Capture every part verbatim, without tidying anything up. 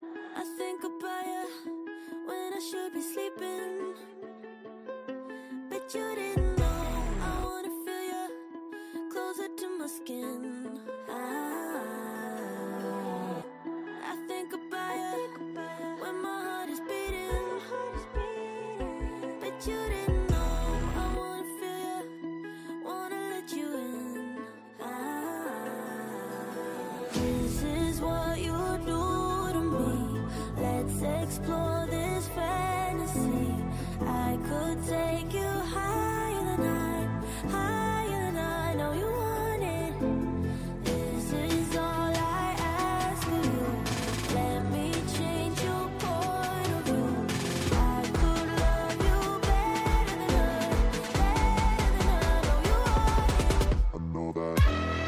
I think about you when I should be sleeping, but you didn't know I wanna feel you closer to my skin. I, I think about you when my heart is beating, but you didn't know I wanna feel you, wanna let you in. I, this is what you do to me. Let's explore this fantasy. I could take you higher than I, higher than I know you want it. This is all I ask of you. Let me change your point of view. I could love you better than I, better than I know you want it. I know that.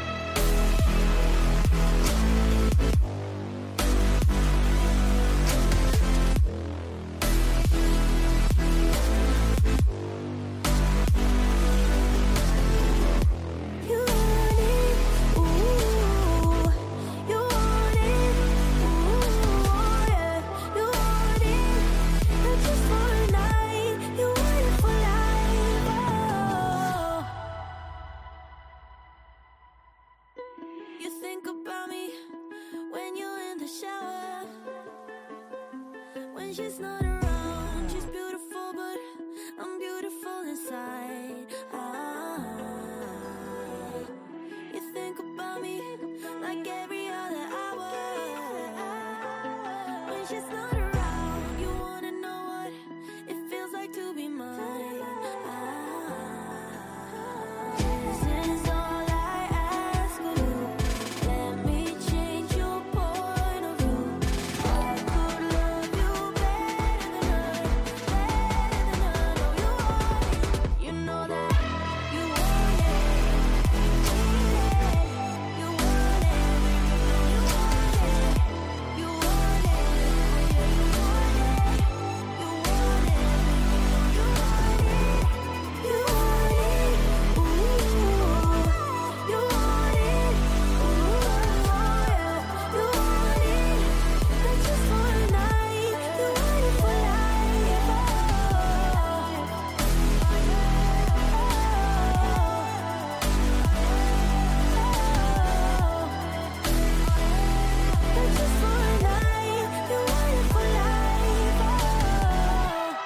You want it, ooh. You want it, ooh, yeah. You want it, not just for a night. You want it for life, oh. You think about me when you're in the shower. When she's not around, she's beautiful, but I'm beautiful inside. Ah, you think about me like every other hour. When she's not around, you wanna know what it feels like to be mine. Ah, this is all I ask of you. Let me change your point of view. I could love you better than I, better than I know you want it. You know that you want it. You want it. You want it. You want it. Yeah, you want it. You want it. You want it. You want it. Ooh. You want it. Ooh, yeah. You want it. Not just for a night. You want it for life. Not just for a night. You want it for life.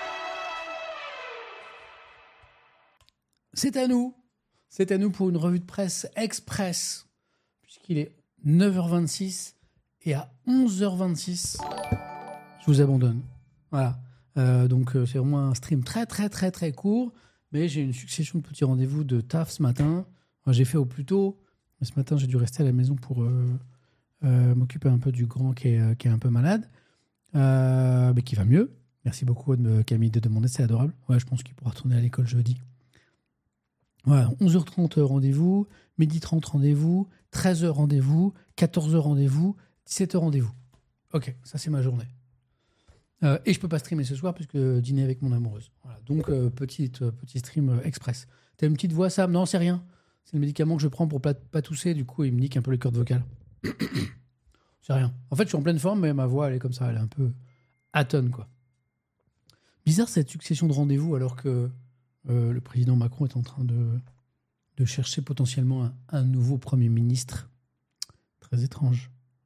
C'est à nous. C'est à nous pour une revue de presse express, puisqu'il est neuf heures vingt-six et à onze heures vingt-six, je vous abandonne. Voilà. Euh, donc, euh, c'est vraiment un stream très, très, très, très court, mais j'ai une succession de petits rendez-vous de taf ce matin. Enfin, j'ai fait au plus tôt, mais ce matin, j'ai dû rester à la maison pour euh, euh, m'occuper un peu du grand qui est, euh, qui est un peu malade, euh, mais qui va mieux. Merci beaucoup, de me- Camille, de demander, c'est adorable. Ouais, je pense qu'il pourra retourner à l'école jeudi. Voilà, onze heures trente rendez-vous, midi trente rendez-vous, treize heures rendez-vous, quatorze heures rendez-vous, dix-sept heures rendez-vous. Ok, ça c'est ma journée. Euh, et je peux pas streamer ce soir puisque dîner avec mon amoureuse. Voilà, donc euh, petite, euh, petit stream euh, express. T'as une petite voix, Sam? Non, c'est rien. C'est le médicament que je prends pour pas, pas tousser, du coup il me nique un peu les cordes vocales. C'est rien. En fait, je suis en pleine forme, mais ma voix elle est comme ça, elle est un peu atone, quoi. Bizarre cette succession de rendez-vous alors que euh, le président Macron est en train de, de chercher potentiellement un, un nouveau Premier ministre. Très étrange.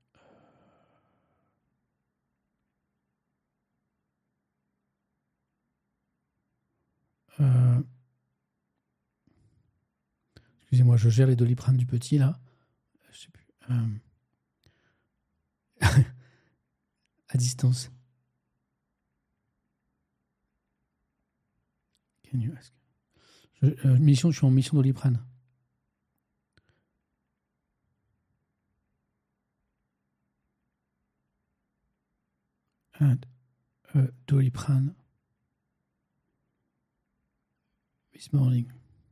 Euh... Excusez-moi, je gère les Doliprane du petit, là. Je sais plus. Euh... à distance. Can you ask? Je, euh, mission, je suis en mission Doliprane. And, uh, Doliprane this morning.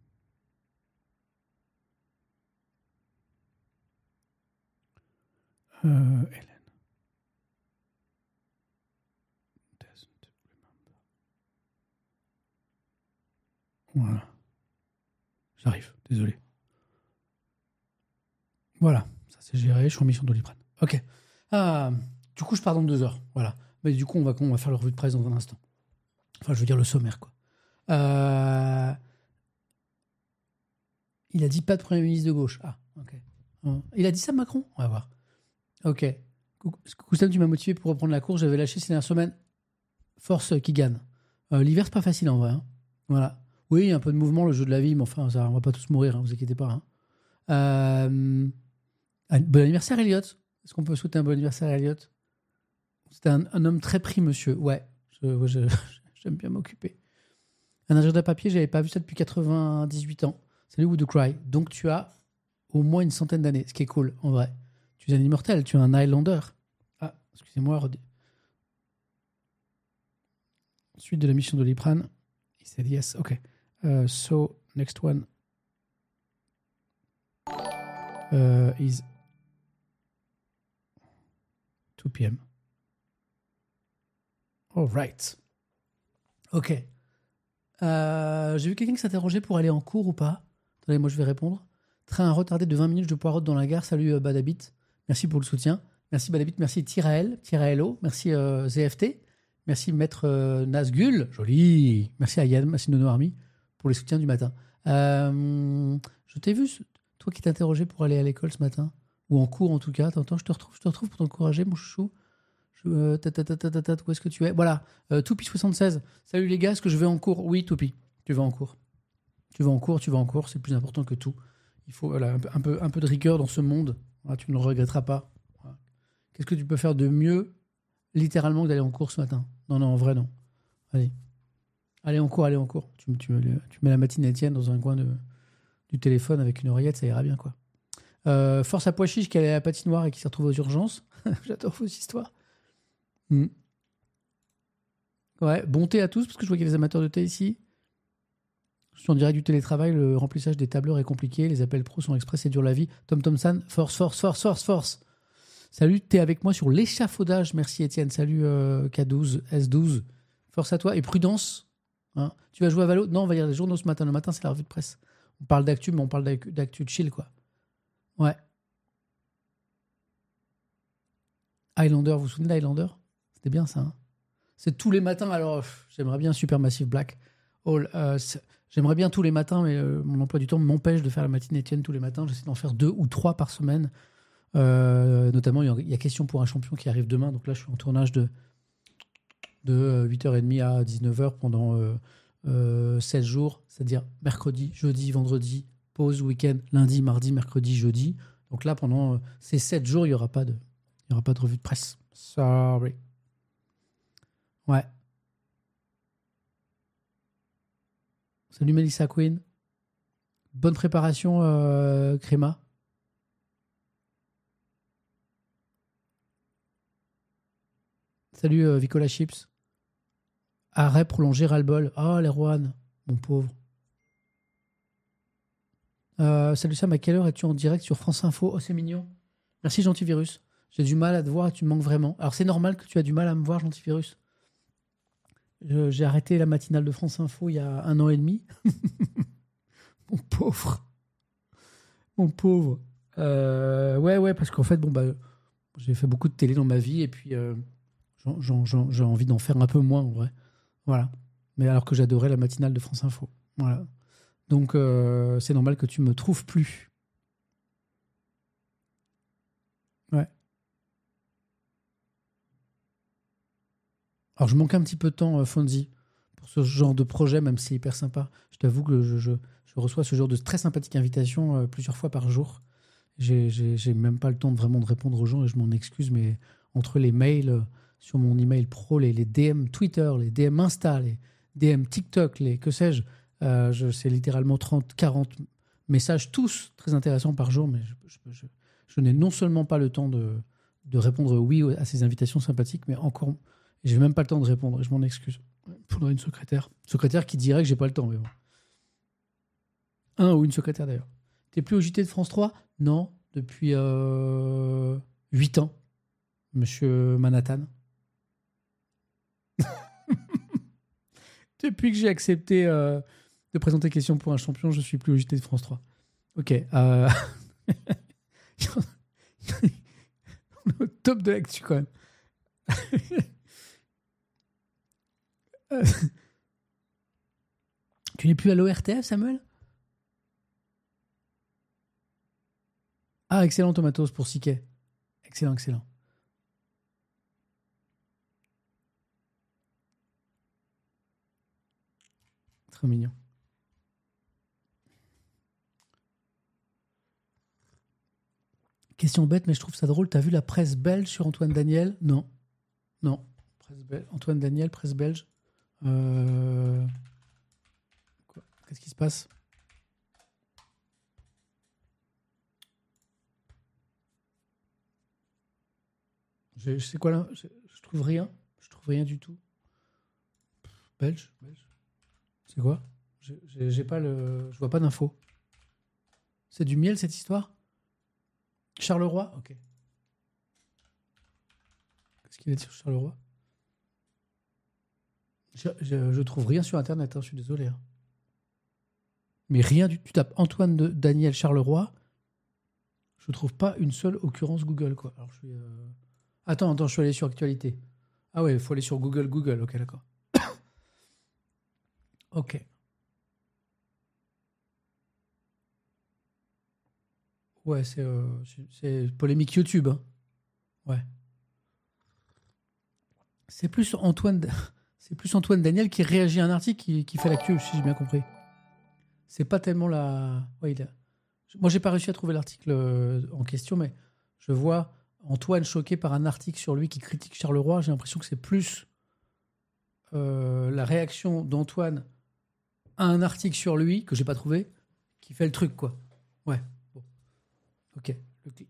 Uh, Hélène doesn't remember. Voilà. J'arrive, désolé. Voilà, ça c'est géré, je suis en mission Doliprane. Ok. Ah, Du coup, je pars dans deux heures. Voilà. Mais du coup, on va, on va faire la revue de presse dans un instant. Enfin, je veux dire le sommaire, quoi. Euh... Il a dit pas de Premier ministre de gauche. Ah, ok. Il a dit ça, Macron? On va voir. Ok. Coucou Sam, tu m'as motivé pour reprendre la course. J'avais lâché ces dernières semaines. Force qui gagne. Euh, l'hiver, c'est pas facile en vrai. Hein. Voilà. Oui, il y a un peu de mouvement, le jeu de la vie, mais enfin, ça, on va pas tous mourir, hein, vous inquiétez pas. Hein. Euh... Bon anniversaire, Elliot. Est-ce qu'on peut souhaiter un bon anniversaire à Elliot? C'était un, un homme très pris, monsieur. Ouais, je, je, j'aime bien m'occuper. Un agenda papier, j'avais pas vu ça depuis quatre-vingt-dix-huit ans. Salut Wood Cry. Donc tu as au moins une centaine d'années, ce qui est cool, en vrai. Tu es un immortel, tu es un Highlander. Ah, excusez-moi. Redi... Suite de la mission de Liprane. He said yes. Ok. Uh, so, next one uh, is two p.m. All right. Ok. Euh, j'ai vu quelqu'un qui s'interrogeait pour aller en cours ou pas. Attendez, moi je vais répondre. Train retardé de vingt minutes, je poireaute dans la gare. Salut euh, Badabit. Merci pour le soutien. Merci Badabit. Merci Tirael. Tiraelo. Merci euh, Z F T. Merci Maître euh, Nazgul. Joli. Merci à Yann. Merci Nono Army pour les soutiens du matin. Euh, je t'ai vu, toi qui t'interrogeais pour aller à l'école ce matin. Ou en cours en tout cas. Attends, je te retrouve, je te retrouve pour t'encourager, mon chouchou. Je, euh, ta, ta, ta, ta, ta, ta, où est-ce que tu es? Voilà. Euh, Toupi soixante-seize. Salut les gars, est-ce que je vais en cours? Oui, Toupi. Tu vas en cours. Tu vas en cours, tu vas en cours. C'est plus important que tout. Il faut voilà, un, peu, un, peu, un peu de rigueur dans ce monde. Voilà, tu ne le regretteras pas. Voilà. Qu'est-ce que tu peux faire de mieux, littéralement, que d'aller en cours ce matin? Non, non, en vrai, non. Allez. Allez en cours, allez en cours. Tu, tu, tu mets la matine Étienne dans un coin de, du téléphone avec une oreillette, ça ira bien, quoi. Euh, force à Pois-Chiche qui allait à la patinoire et qui s'est retrouvée aux urgences. J'adore vos histoires. Mm. Ouais, bon thé à tous, parce que je vois qu'il y a des amateurs de thé ici. Je suis en direct du télétravail, le remplissage des tableurs est compliqué, les appels pros sont express, c'est dur la vie. Tom Thompson, force, force, force, force, force. Salut, t'es avec moi sur l'échafaudage. Merci Étienne. Salut euh, K douze, S douze. Force à toi et prudence. Hein. Tu vas jouer à Valo? Non, on va lire les journaux ce matin. Le matin, c'est la revue de presse. On parle d'actu, mais on parle d'actu, d'actu de chill, quoi. Ouais. Highlander, vous vous souvenez d'Highlander? C'était bien ça. Hein, c'est tous les matins. Alors, pff, j'aimerais bien Supermassive Black. Oh, euh, j'aimerais bien tous les matins, mais euh, mon emploi du temps m'empêche de faire la matinée Étienne tous les matins. J'essaie d'en faire deux ou trois par semaine. Euh, notamment, il y a Question pour un champion qui arrive demain. Donc là, je suis en tournage de, de huit heures trente à dix-neuf heures pendant euh, euh, sept jours. C'est-à-dire mercredi, jeudi, vendredi, pause, week-end, lundi, mardi, mercredi, jeudi. Donc là, pendant euh, ces sept jours, il n'y aura pas de, il y aura pas de revue de presse. Sorry. Ouais. Salut Melissa Queen. Bonne préparation, euh, Créma. Salut euh, Vicola Chips. Arrêt prolongé, ras-le-bol. Ah, les Rouen, mon pauvre. Euh, salut Sam, à quelle heure es-tu en direct sur France Info? Oh, c'est mignon. Merci Gentivirus. J'ai du mal à te voir et tu me manques vraiment. Alors c'est normal que tu as du mal à me voir, Gentivirus. Je, j'ai arrêté la matinale de France Info il y a un an et demi. Mon pauvre. Mon pauvre. Euh, ouais, ouais, parce qu'en fait, bon, bah, j'ai fait beaucoup de télé dans ma vie et puis euh, j'en, j'en, j'en, j'ai envie d'en faire un peu moins, en vrai. Voilà. Mais alors que j'adorais la matinale de France Info. Voilà. Donc, euh, c'est normal que tu me trouves plus. Ouais. Alors, je manque un petit peu de temps, euh, Fonzie, pour ce genre de projet, même si c'est hyper sympa. Je t'avoue que je, je, je reçois ce genre de très sympathique invitation euh, plusieurs fois par jour. J'ai, j'ai, j'ai même pas le temps de vraiment de répondre aux gens et je m'en excuse, mais entre les mails euh, sur mon email pro, les, les D M Twitter, les D M Insta, les D M TikTok, les que sais-je, euh, je c'est littéralement trente, quarante messages, tous très intéressants par jour, mais je, je, je, je n'ai non seulement pas le temps de, de répondre oui à ces invitations sympathiques, mais encore... J'ai même pas le temps de répondre, et je m'en excuse. Il faudrait une secrétaire. Secrétaire qui dirait que j'ai pas le temps, mais bon. Un ou une secrétaire d'ailleurs. T'es plus au J T de France trois? Non, depuis euh, huit ans, monsieur Manhattan. Depuis que j'ai accepté euh, de présenter Question pour un champion, je suis plus au J T de France trois. Ok. Euh... On est au top de l'actu quand même. Euh, Tu n'es plus à l'O R T F, Samuel? Ah, excellent, Tomatos, pour Siquet. Excellent, excellent. Très mignon. Question bête, mais je trouve ça drôle. T'as vu la presse belge sur Antoine Daniel? Non. Non. Presse bel- Antoine Daniel, presse belge. Euh... quoi Qu'est-ce qui se passe? Je, je sais quoi là? Je, je trouve rien. Je trouve rien du tout. Belge, belge. C'est quoi? Je, j'ai j'ai pas le. Je vois pas d'infos. C'est du miel cette histoire? Charleroi? Ok. Qu'est-ce qu'il a dit sur Charleroi? Je, je, je trouve rien sur internet, hein, je suis désolé. hein. Mais rien du tout. Tu tapes Antoine de Daniel Charleroi, je trouve pas une seule occurrence Google, quoi. Alors je suis. euh, Attends, attends, je suis allé sur actualité. Ah ouais, il faut aller sur Google, Google, ok, d'accord. Ok. Ouais, c'est euh, c'est- c'est polémique YouTube. hein. Ouais. C'est plus Antoine, c'est plus Antoine Daniel qui réagit à un article qui, qui fait l'actu, si j'ai bien compris. C'est pas tellement la. Ouais, il a- Moi, j'ai pas réussi à trouver l'article euh, en question, mais je vois Antoine choqué par un article sur lui qui critique Charleroi. J'ai l'impression que c'est plus euh, la réaction d'Antoine à un article sur lui que j'ai pas trouvé qui fait le truc, quoi. Ouais. Bon. Ok. Le cli-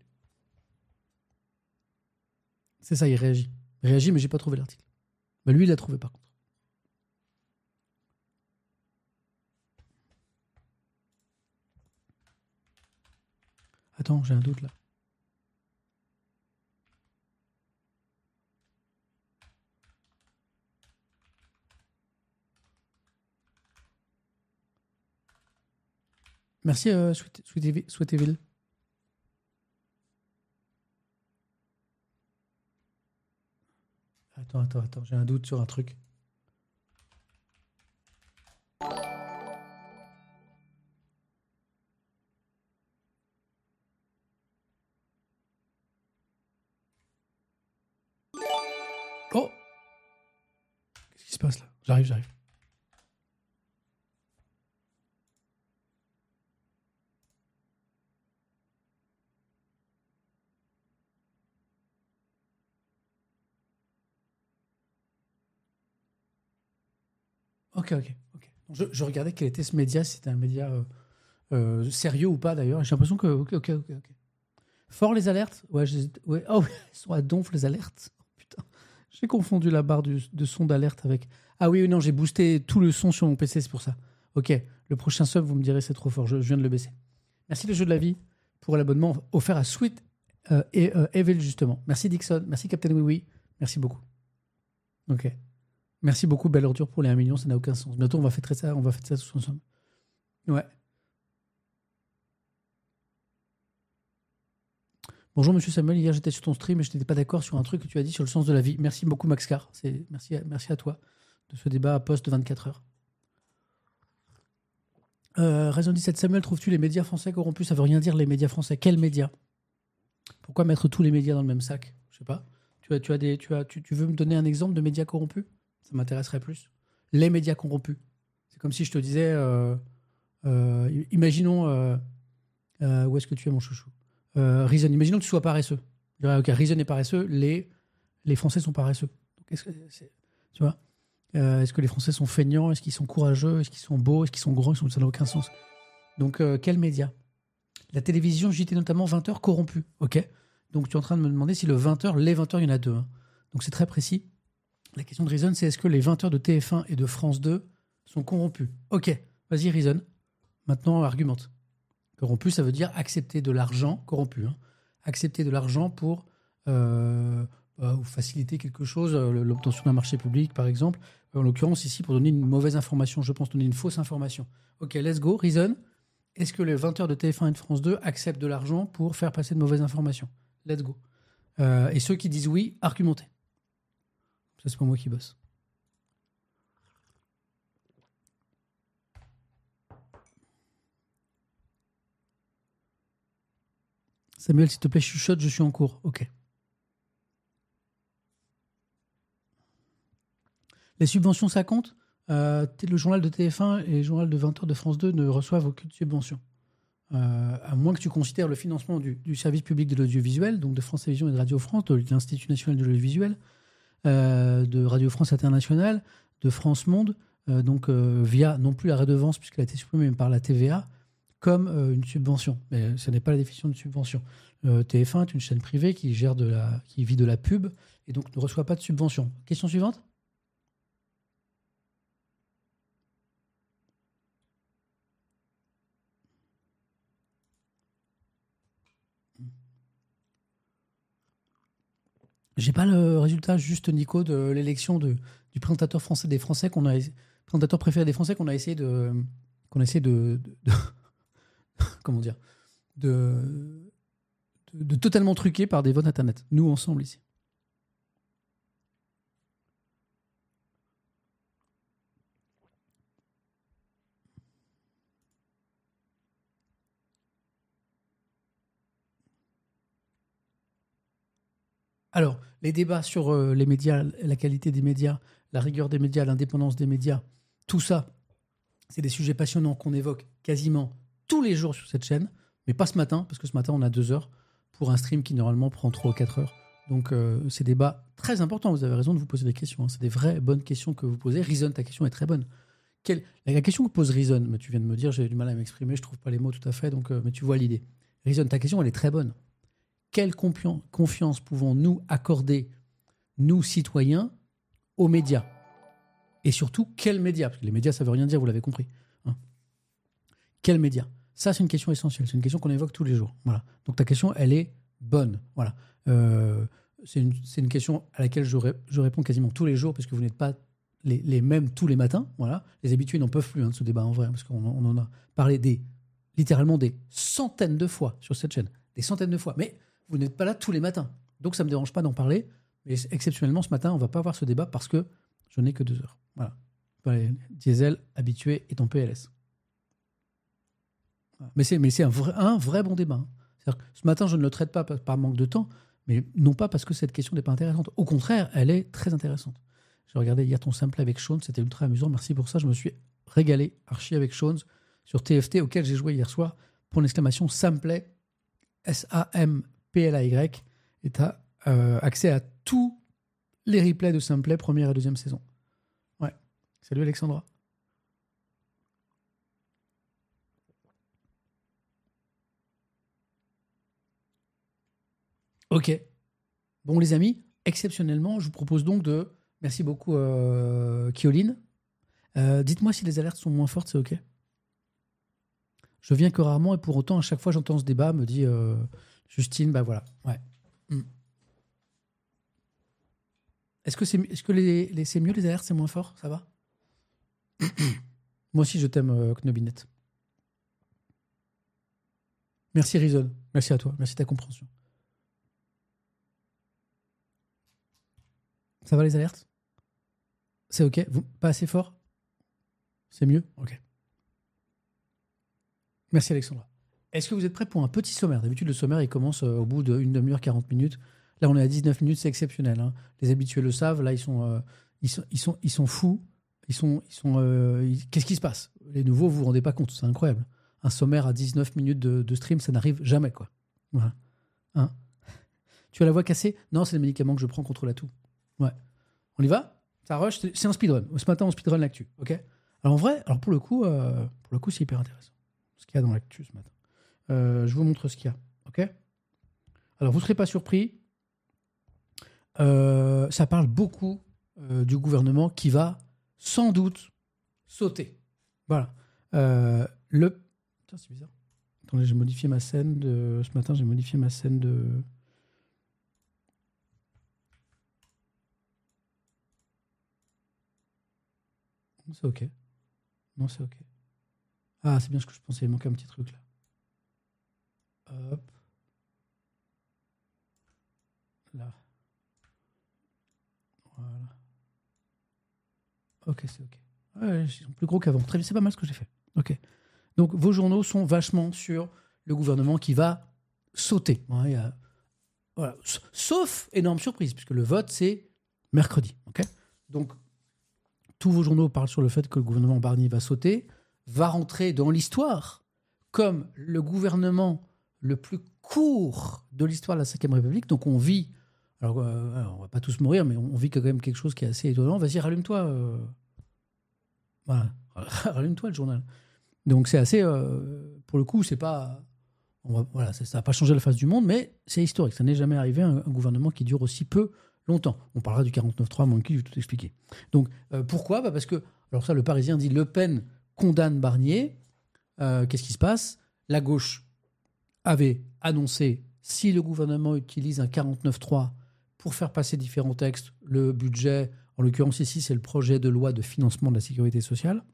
C'est ça, il réagit. Il réagit, mais j'ai pas trouvé l'article. Mais lui, il l'a trouvé par contre. Attends, j'ai un doute là. Merci, euh, Sweet- Sweetévi- Sweetéville. Attends, attends, attends, j'ai un doute sur un truc. Oh! Qu'est-ce qui se passe là? J'arrive, j'arrive. Ok, ok, ok. Je, je regardais quel était ce média, si c'était un média euh, euh, sérieux ou pas d'ailleurs. J'ai l'impression que. Ok, ok, ok. ok. Fort les alertes? Ouais, j'hésite- ouais. Oh, ils sont à donf les alertes. Oh, putain. J'ai confondu la barre du- de son d'alerte avec. Ah oui, oui, non, j'ai boosté tout le son sur mon P C, c'est pour ça. Ok, le prochain sub, vous me direz c'est trop fort, je, je viens de le baisser. Merci les jeux de la vie pour l'abonnement offert à Sweet euh, et euh, Evil, justement. Merci Dixon, merci Captain Oui Oui, merci beaucoup. Ok. Merci beaucoup, Belle Ordure, pour les un million, ça n'a aucun sens. Bientôt, on va fêter ça, on va fêter ça tous ensemble. Ouais. Bonjour Monsieur Samuel, hier j'étais sur ton stream et je n'étais pas d'accord sur un truc que tu as dit sur le sens de la vie. Merci beaucoup Max Car, c'est merci, à- merci à toi de ce débat à post de vingt-quatre heures. Euh, Raison dix-sept, Samuel, trouves-tu les médias français corrompus? Ça veut rien dire les médias français. Quels médias? Pourquoi mettre tous les médias dans le même sac? Je sais pas. Tu as, tu as des, tu as, tu, tu veux me donner un exemple de médias corrompus? Ça m'intéresserait plus. Les médias corrompus. C'est comme si je te disais, euh, euh, imaginons, euh, euh, où est-ce que tu es mon chouchou? Euh, Reason, imaginons que tu sois paresseux. Je dirais, ok, Reason est paresseux, les, les Français sont paresseux. Donc, est-ce que c'est- tu vois? Euh, est-ce que les Français sont feignants? Est-ce qu'ils sont courageux? Est-ce qu'ils sont beaux? Est-ce qu'ils sont grands? Ils sont- Ça n'a aucun sens. Donc, euh, quels médias? La télévision, J T notamment, vingt heures corrompu. Ok. Donc, tu es en train de me demander si le vingt heures, les vingt heures, il y en a deux. hein. Donc, c'est très précis. La question de Reason, c'est est-ce que les vingt heures de T F un et de France deux sont corrompus? Ok. Vas-y, Reason. Maintenant, argumente. Corrompu, ça veut dire accepter de l'argent, corrompu, hein. Accepter de l'argent pour euh, euh, ou faciliter quelque chose, euh, l'obtention d'un marché public, par exemple. En l'occurrence, ici, pour donner une mauvaise information, je pense donner une fausse information. Ok, let's go, Reason. Est-ce que les vingt heures de T F un et de France deux acceptent de l'argent pour faire passer de mauvaises informations? Let's go. Euh, et ceux qui disent oui, argumentez. Ça, c'est pas moi qui bosse. Samuel, s'il te plaît, chuchote, je suis en cours. Ok. Les subventions, ça compte. Euh, le journal de T F un et le journal de vingt heures de France deux ne reçoivent aucune subvention. Euh, à moins que tu considères le financement du, du service public de l'audiovisuel, donc de France Télévisions et de Radio France, de l'Institut national de l'audiovisuel, euh, de Radio France Internationale, de France Monde, euh, donc euh, via non plus la redevance, puisqu'elle a été supprimée, mais par la T V A, comme euh, une subvention. Mais ce n'est pas la définition de subvention. Euh, T F un est une chaîne privée qui, gère de la, qui vit de la pub et donc ne reçoit pas de subvention. Question suivante. J'ai pas le résultat juste, Nico, de l'élection de, du présentateur français des Français qu'on a, présentateur préféré des Français qu'on a essayé de, qu'on a essayé de, de, de comment dire, de, de, de totalement truquer par des votes internet. Nous ensemble ici. Alors, les débats sur euh, les médias, la qualité des médias, la rigueur des médias, l'indépendance des médias, tout ça, c'est des sujets passionnants qu'on évoque quasiment tous les jours sur cette chaîne, mais pas ce matin, parce que ce matin, on a deux heures pour un stream qui, normalement, prend trois ou quatre heures. Donc, euh, c'est des débats très importants. Vous avez raison de vous poser des questions. Hein. C'est des vraies bonnes questions que vous posez. Reason, ta question est très bonne. Quelle... La question que pose Reason, mais tu viens de me dire, j'ai du mal à m'exprimer, je trouve pas les mots tout à fait, donc, euh, mais tu vois l'idée. Reason, ta question, elle est très bonne. Quelle confiance pouvons-nous accorder, nous, citoyens, aux médias? Et surtout, quels médias? Parce que les médias, ça ne veut rien dire, vous l'avez compris. Hein. Quels médias? Ça, c'est une question essentielle. C'est une question qu'on évoque tous les jours. Voilà. Donc, ta question, elle est bonne. Voilà. Euh, c'est, une, c'est une question à laquelle je, ré, je réponds quasiment tous les jours, parce que vous n'êtes pas les, les mêmes tous les matins. Voilà. Les habitués n'en peuvent plus hein, de ce débat, en vrai, parce qu'on on en a parlé des, littéralement des centaines de fois sur cette chaîne. Des centaines de fois. Mais vous n'êtes pas là tous les matins. Donc, ça ne me dérange pas d'en parler. Mais exceptionnellement, ce matin, on ne va pas avoir ce débat parce que je n'ai que deux heures. Voilà. Voilà, Diesel, habitué, est en P L S. Voilà. Mais c'est, mais c'est un, vrai, un vrai bon débat. Hein. C'est-à-dire que ce matin, je ne le traite pas par, par manque de temps, mais non pas parce que cette question n'est pas intéressante. Au contraire, elle est très intéressante. J'ai regardé hier ton sample avec Sean, c'était ultra amusant. Merci pour ça. Je me suis régalé, archi avec Sean, sur T F T, auquel j'ai joué hier soir, pour l'exclamation Samplay, S A M P L A Y, et tu as euh, accès à tous les replays de Samplay, première et deuxième saison. Ouais. Salut Alexandra. Ok. Bon les amis, exceptionnellement, je vous propose donc de... Merci beaucoup euh, Kioline. Euh, dites-moi si les alertes sont moins fortes, c'est ok? Je viens que rarement et pour autant, à chaque fois j'entends ce débat, me dit euh, Justine, bah voilà. Ouais. Mm. Est-ce que, c'est, est-ce que les, les, c'est mieux les alertes, c'est moins fort? Ça va? Moi aussi, je t'aime, euh, Knobinette. Merci, Reason. Merci à toi. Merci de ta compréhension. Ça va, les alertes? C'est OK? Vous, pas assez fort? C'est mieux? OK. Merci, Alexandra. Est-ce que vous êtes prêts pour un petit sommaire? D'habitude, le sommaire, il commence euh, au bout d'une demi-heure, quarante minutes. Là, on est à dix-neuf minutes, c'est exceptionnel. Hein. Les habitués le savent. Là, ils sont, euh, ils sont, ils sont, ils sont fous. Ils sont, ils sont, euh, ils... Qu'est-ce qui se passe? Les nouveaux, vous vous rendez pas compte. C'est incroyable. Un sommaire à dix-neuf minutes de, de stream, ça n'arrive jamais, quoi. Voilà. Hein? Tu as la voix cassée? Non, c'est le médicament que je prends contre la toux. Ouais. On y va? Ça rush. C'est un speedrun. Ce matin, on speedrun l'actu. Ok. Alors en vrai, alors pour le coup, euh, pour le coup, c'est hyper intéressant. Ce qu'il y a dans l'actu ce matin. Euh, je vous montre ce qu'il y a. Ok. Alors vous ne serez pas surpris. Euh, ça parle beaucoup euh, du gouvernement qui va sans doute sauter. Voilà. Euh, le. Putain, c'est bizarre. Attendez, j'ai modifié ma scène de. Ce matin, j'ai modifié ma scène de. Non, c'est OK. Non, c'est OK. Ah, c'est bien ce que je pensais. Il manquait un petit truc là. Hop. Là. Voilà. Ok, c'est ok. Ouais, ils sont plus gros qu'avant. Très bien, c'est pas mal ce que j'ai fait. Ok. Donc, vos journaux sont vachement sur le gouvernement qui va sauter. Ouais, il y a- voilà. S- Sauf énorme surprise, puisque le vote, c'est mercredi. Ok. Donc, tous vos journaux parlent sur le fait que le gouvernement Barnier va sauter, va rentrer dans l'histoire comme le gouvernement le plus court de l'histoire de la cinquième République. Donc, on vit... Alors, euh, alors, on va pas tous mourir, mais on, on vit quand même quelque chose qui est assez étonnant. Vas-y, rallume-toi. euh, Voilà. Rallume-toi le journal. Donc c'est assez, euh, pour le coup, c'est pas, on va- voilà, ça n'a pas changé la face du monde, mais c'est historique. Ça n'est jamais arrivé un, un gouvernement qui dure aussi peu longtemps. On parlera du quarante-neuf trois, Monkey, je vais tout expliquer. Donc euh, pourquoi Bah, parce que, alors ça, le Parisien dit Le Pen condamne Barnier. Euh, qu'est-ce qui se passe? La gauche avait annoncé, si le gouvernement utilise un quarante-neuf trois pour faire passer différents textes, le budget, en l'occurrence ici, c'est le projet de loi de financement de la sécurité sociale.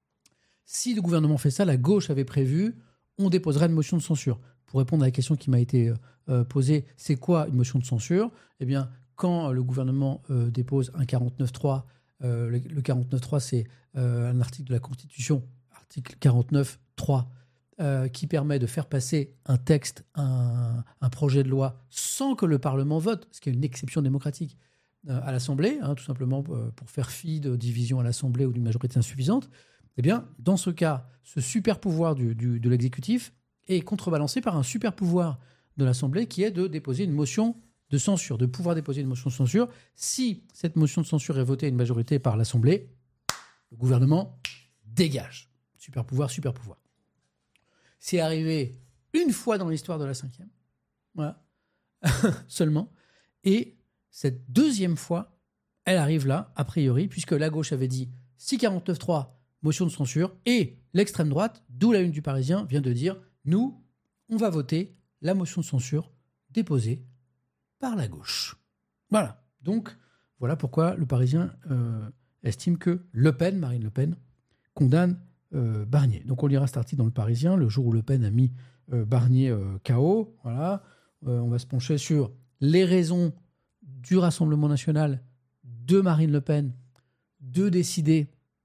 Si le gouvernement fait ça, la gauche avait prévu, on déposera une motion de censure. Pour répondre à la question qui m'a été euh, posée, c'est quoi une motion de censure? Eh bien, quand euh, le gouvernement euh, dépose un quarante-neuf trois, euh, le, le quarante-neuf trois, c'est euh, un article de la Constitution, article quarante-neuf trois, euh, qui permet de faire passer un texte, un, un projet de loi, sans que le Parlement vote, ce qui est une exception démocratique, euh, à l'Assemblée, hein, tout simplement euh, pour faire fi de division à l'Assemblée ou d'une majorité insuffisante. Eh bien, dans ce cas, ce super pouvoir du, du- de l'exécutif est contrebalancé par un super pouvoir de l'Assemblée qui est de déposer une motion de censure, de pouvoir déposer une motion de censure. Si cette motion de censure est votée à une majorité par l'Assemblée, le gouvernement dégage. Super pouvoir, super pouvoir. C'est arrivé une fois dans l'histoire de la cinquième. Voilà. Seulement. Et cette deuxième fois, elle arrive là, a priori, puisque la gauche avait dit si quarante-neuf trois, motion de censure, et l'extrême droite, d'où la une du Parisien, vient de dire nous, on va voter la motion de censure déposée par la gauche. Voilà. Donc, voilà pourquoi le Parisien euh, estime que Le Pen, Marine Le Pen, condamne euh, Barnier. Donc, on lira cet article dans le Parisien, le jour où Le Pen a mis euh, Barnier euh, K O. Voilà. Euh, on va se pencher sur les raisons du Rassemblement national de Marine Le Pen de décider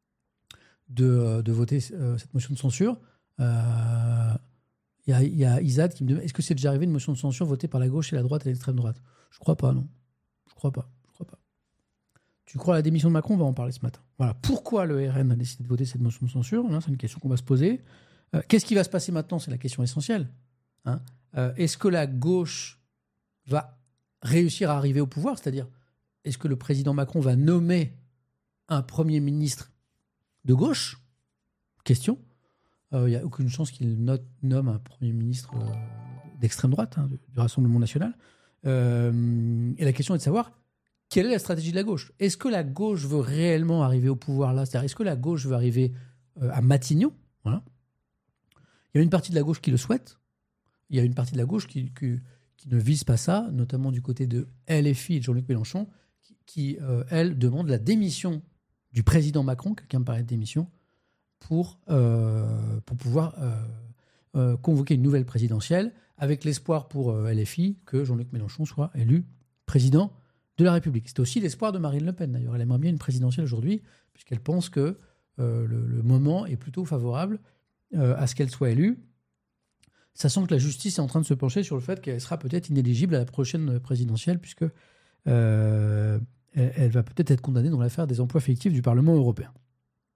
de, de voter euh, cette motion de censure. Il euh, y, a, y a Isad qui me demande est-ce que c'est déjà arrivé une motion de censure votée par la gauche et la droite et l'extrême droite? Je crois pas, non. Je crois pas. Je crois pas. Tu crois à la démission de Macron? On va en parler ce matin. Voilà. Pourquoi le R N a décidé de voter cette motion de censure? Là, c'est une question qu'on va se poser. Euh, qu'est-ce qui va se passer maintenant? C'est la question essentielle. Hein euh, est-ce que la gauche va réussir à arriver au pouvoir? C'est-à-dire, est-ce que le président Macron va nommer un Premier ministre de gauche? Question. Il euh, n'y a aucune chance qu'il note, nomme un Premier ministre euh, d'extrême droite, hein, du, du Rassemblement national. Euh, et la question est de savoir quelle est la stratégie de la gauche. Est-ce que la gauche veut réellement arriver au pouvoir là? C'est-à-dire, est-ce que la gauche veut arriver euh, à Matignon? Voilà. Il y a une partie de la gauche qui le souhaite. Il y a une partie de la gauche qui, qui, qui ne vise pas ça, notamment du côté de L F I et de Jean-Luc Mélenchon, qui, qui euh, elle, demande la démission du président Macron, quelqu'un me parlait de démission, pour, euh, pour pouvoir euh, euh, convoquer une nouvelle présidentielle, avec l'espoir pour euh, L F I que Jean-Luc Mélenchon soit élu président de la République. C'était aussi l'espoir de Marine Le Pen, d'ailleurs. Elle aimerait bien une présidentielle aujourd'hui, puisqu'elle pense que euh, le, le moment est plutôt favorable euh, à ce qu'elle soit élue, sachant que la justice est en train de se pencher sur le fait qu'elle sera peut-être inéligible à la prochaine présidentielle, puisque euh, elle, elle va peut-être être condamnée dans l'affaire des emplois fictifs du Parlement européen. Ok ?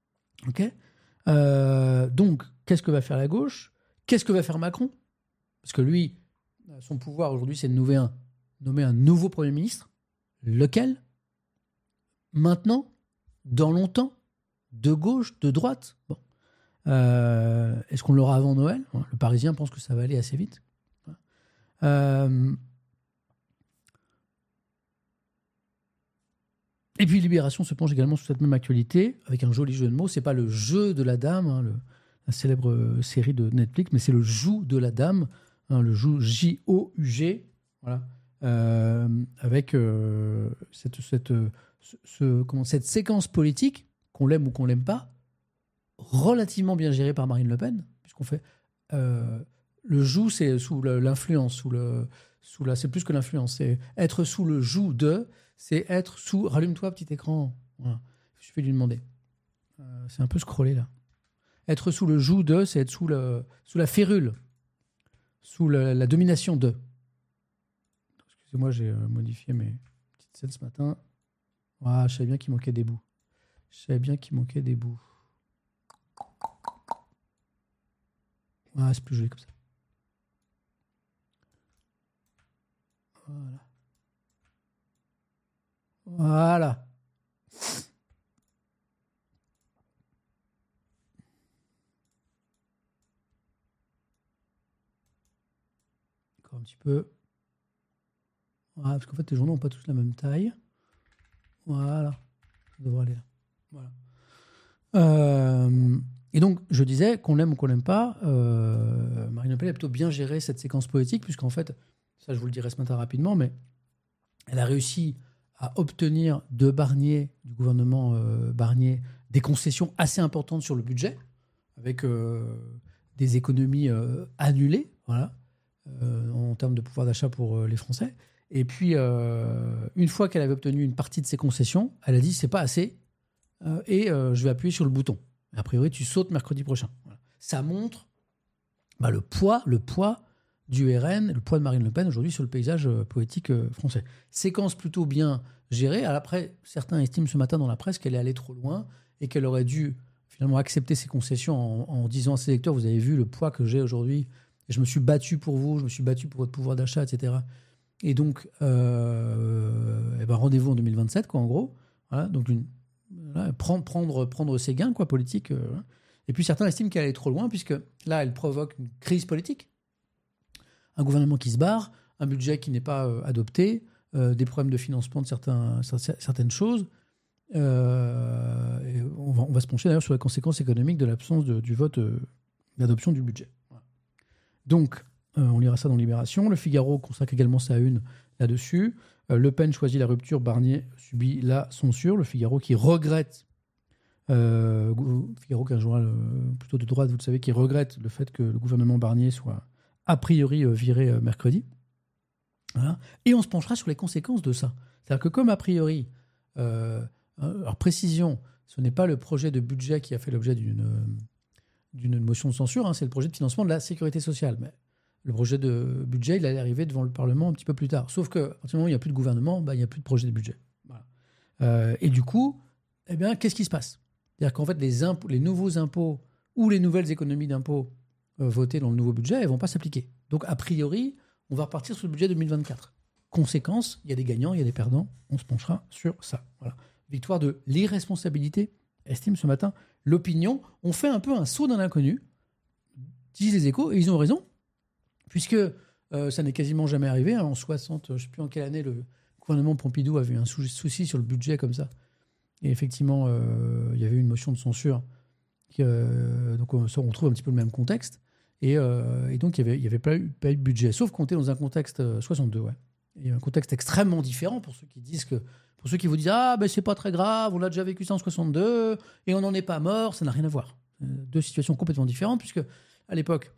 Euh, donc, qu'est-ce que va faire la gauche? Qu'est-ce que va faire Macron? Parce que lui, son pouvoir aujourd'hui, c'est de nommer un, nommer un nouveau Premier ministre. Lequel? Maintenant? Dans longtemps? De gauche? De droite? Bon. Euh, est-ce qu'on l'aura avant Noël? Le Parisien pense que ça va aller assez vite. Euh, et puis Libération se penche également sur cette même actualité avec un joli jeu de mots. C'est pas le jeu de la dame, hein, le, la célèbre série de Netflix, mais c'est le joug de la dame, hein, le joug J O U G. Voilà. Euh, avec euh, cette, cette, ce, ce, comment, cette séquence politique, qu'on l'aime ou qu'on l'aime pas, relativement bien gérée par Marine Le Pen, puisqu'on fait euh, le joug, c'est sous le, l'influence, sous le, sous la, c'est plus que l'influence, c'est être sous le joug de, c'est être sous, rallume-toi petit écran, voilà. Je vais lui demander. Euh, c'est un peu scrollé là. Être sous le joug de, c'est être sous, le, sous la férule, sous le- la domination de. Excusez-moi, j'ai euh, modifié mes petites scènes ce matin. Ah, je savais bien qu'il manquait des bouts. Je savais bien qu'il manquait des bouts. Ah, c'est plus joli comme ça. Voilà. Voilà. Encore un petit peu. Voilà, parce qu'en fait, les journaux n'ont pas tous la même taille. Voilà. Ça devrait aller là. Voilà. Euh, et donc, je disais, qu'on l'aime ou qu'on l'aime pas, euh, Marine Le Pen a plutôt bien géré cette séquence politique, puisqu'en fait, ça je vous le dirai ce matin rapidement, mais elle a réussi à obtenir de Barnier, du gouvernement euh, Barnier, des concessions assez importantes sur le budget, avec euh, des économies euh, annulées, voilà, euh, en termes de pouvoir d'achat pour euh, les Français. Et puis, euh, une fois qu'elle avait obtenu une partie de ces concessions, elle a dit c'est pas assez, euh, et euh, je vais appuyer sur le bouton. A priori, tu sautes mercredi prochain. Voilà. Ça montre bah, le poids, le poids du R N, le poids de Marine Le Pen aujourd'hui sur le paysage euh, politique euh, français. Séquence plutôt bien gérée. Alors après, certains estiment ce matin dans la presse qu'elle est allée trop loin et qu'elle aurait dû finalement accepter ses concessions en, en disant à ses électeurs, vous avez vu le poids que j'ai aujourd'hui, et je me suis battu pour vous, je me suis battu pour votre pouvoir d'achat, et cetera. Et donc, euh, eh ben, rendez-vous en deux mille vingt-sept, quoi, en gros. Voilà, donc une, voilà, prendre, prendre, prendre ses gains, quoi, politiques. Euh, voilà. Et puis certains estiment qu'elle est trop loin, puisque là, elle provoque une crise politique. Un gouvernement qui se barre, un budget qui n'est pas euh, adopté, euh, des problèmes de financement de certains, certaines choses. Euh, et on, va, on va se pencher d'ailleurs sur les conséquences économiques de l'absence de, du vote euh, d'adoption du budget. Voilà. Donc, euh, on lira ça dans Libération. Le Figaro consacre également sa une là-dessus. Euh, Le Pen choisit la rupture, Barnier subit la censure. Le Figaro qui regrette, euh, Figaro qui est un journal euh, plutôt de droite, vous le savez, qui regrette le fait que le gouvernement Barnier soit a priori euh, viré euh, mercredi. Voilà. Et on se penchera sur les conséquences de ça. C'est-à-dire que comme a priori, euh, alors précision, ce n'est pas le projet de budget qui a fait l'objet d'une, d'une motion de censure, hein, c'est le projet de financement de la sécurité sociale. Mais le projet de budget, il allait arriver devant le Parlement un petit peu plus tard. Sauf qu'à partir du moment où il n'y a plus de gouvernement, bah, il n'y a plus de projet de budget. Voilà. Euh, et du coup, eh bien, qu'est-ce qui se passe ? C'est-à-dire qu'en fait, les, impôts, les nouveaux impôts ou les nouvelles économies d'impôts euh, votées dans le nouveau budget, elles ne vont pas s'appliquer. Donc, a priori, on va repartir sur le budget deux mille vingt-quatre. Conséquence, il y a des gagnants, il y a des perdants. On se penchera sur ça. Voilà. Victoire de l'irresponsabilité, estime ce matin l'opinion. On fait un peu un saut dans l'inconnu, disent les Échos, et ils ont raison, puisque euh, ça n'est quasiment jamais arrivé. Hein. En soixante, je ne sais plus en quelle année, le gouvernement Pompidou avait eu un sou- souci sur le budget comme ça. Et effectivement, euh, il y avait eu une motion de censure. Qui, euh, donc on, on retrouve un petit peu le même contexte. Et, euh, et donc, il n'y avait, il y avait pas, eu, pas eu de budget, sauf qu'on était dans un contexte euh, soixante-deux, ouais. Et un contexte extrêmement différent pour ceux qui disent que, pour ceux qui vous disent ah ben c'est pas très grave, on a déjà vécu ça en soixante-deux et on n'en est pas mort, ça n'a rien à voir. Euh, deux situations complètement différentes puisque à l'époque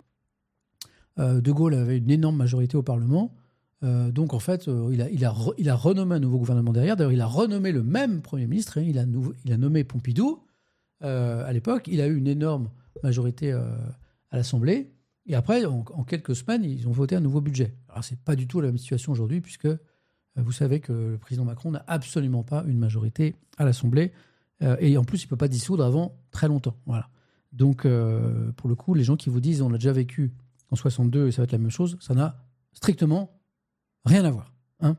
euh, De Gaulle avait une énorme majorité au Parlement, euh, donc en fait euh, il a il a re, il a renommé un nouveau gouvernement derrière. D'ailleurs il a renommé le même Premier ministre, hein, il a nouveau, il a nommé Pompidou euh, à l'époque. Il a eu une énorme majorité euh, à l'Assemblée. Et après, en, en quelques semaines, ils ont voté un nouveau budget. Alors, ce n'est pas du tout la même situation aujourd'hui, puisque euh, vous savez que le président Macron n'a absolument pas une majorité à l'Assemblée. Euh, et en plus, il ne peut pas dissoudre avant très longtemps. Voilà. Donc, euh, pour le coup, les gens qui vous disent on l'a déjà vécu en soixante-deux et ça va être la même chose, ça n'a strictement rien à voir. Hein.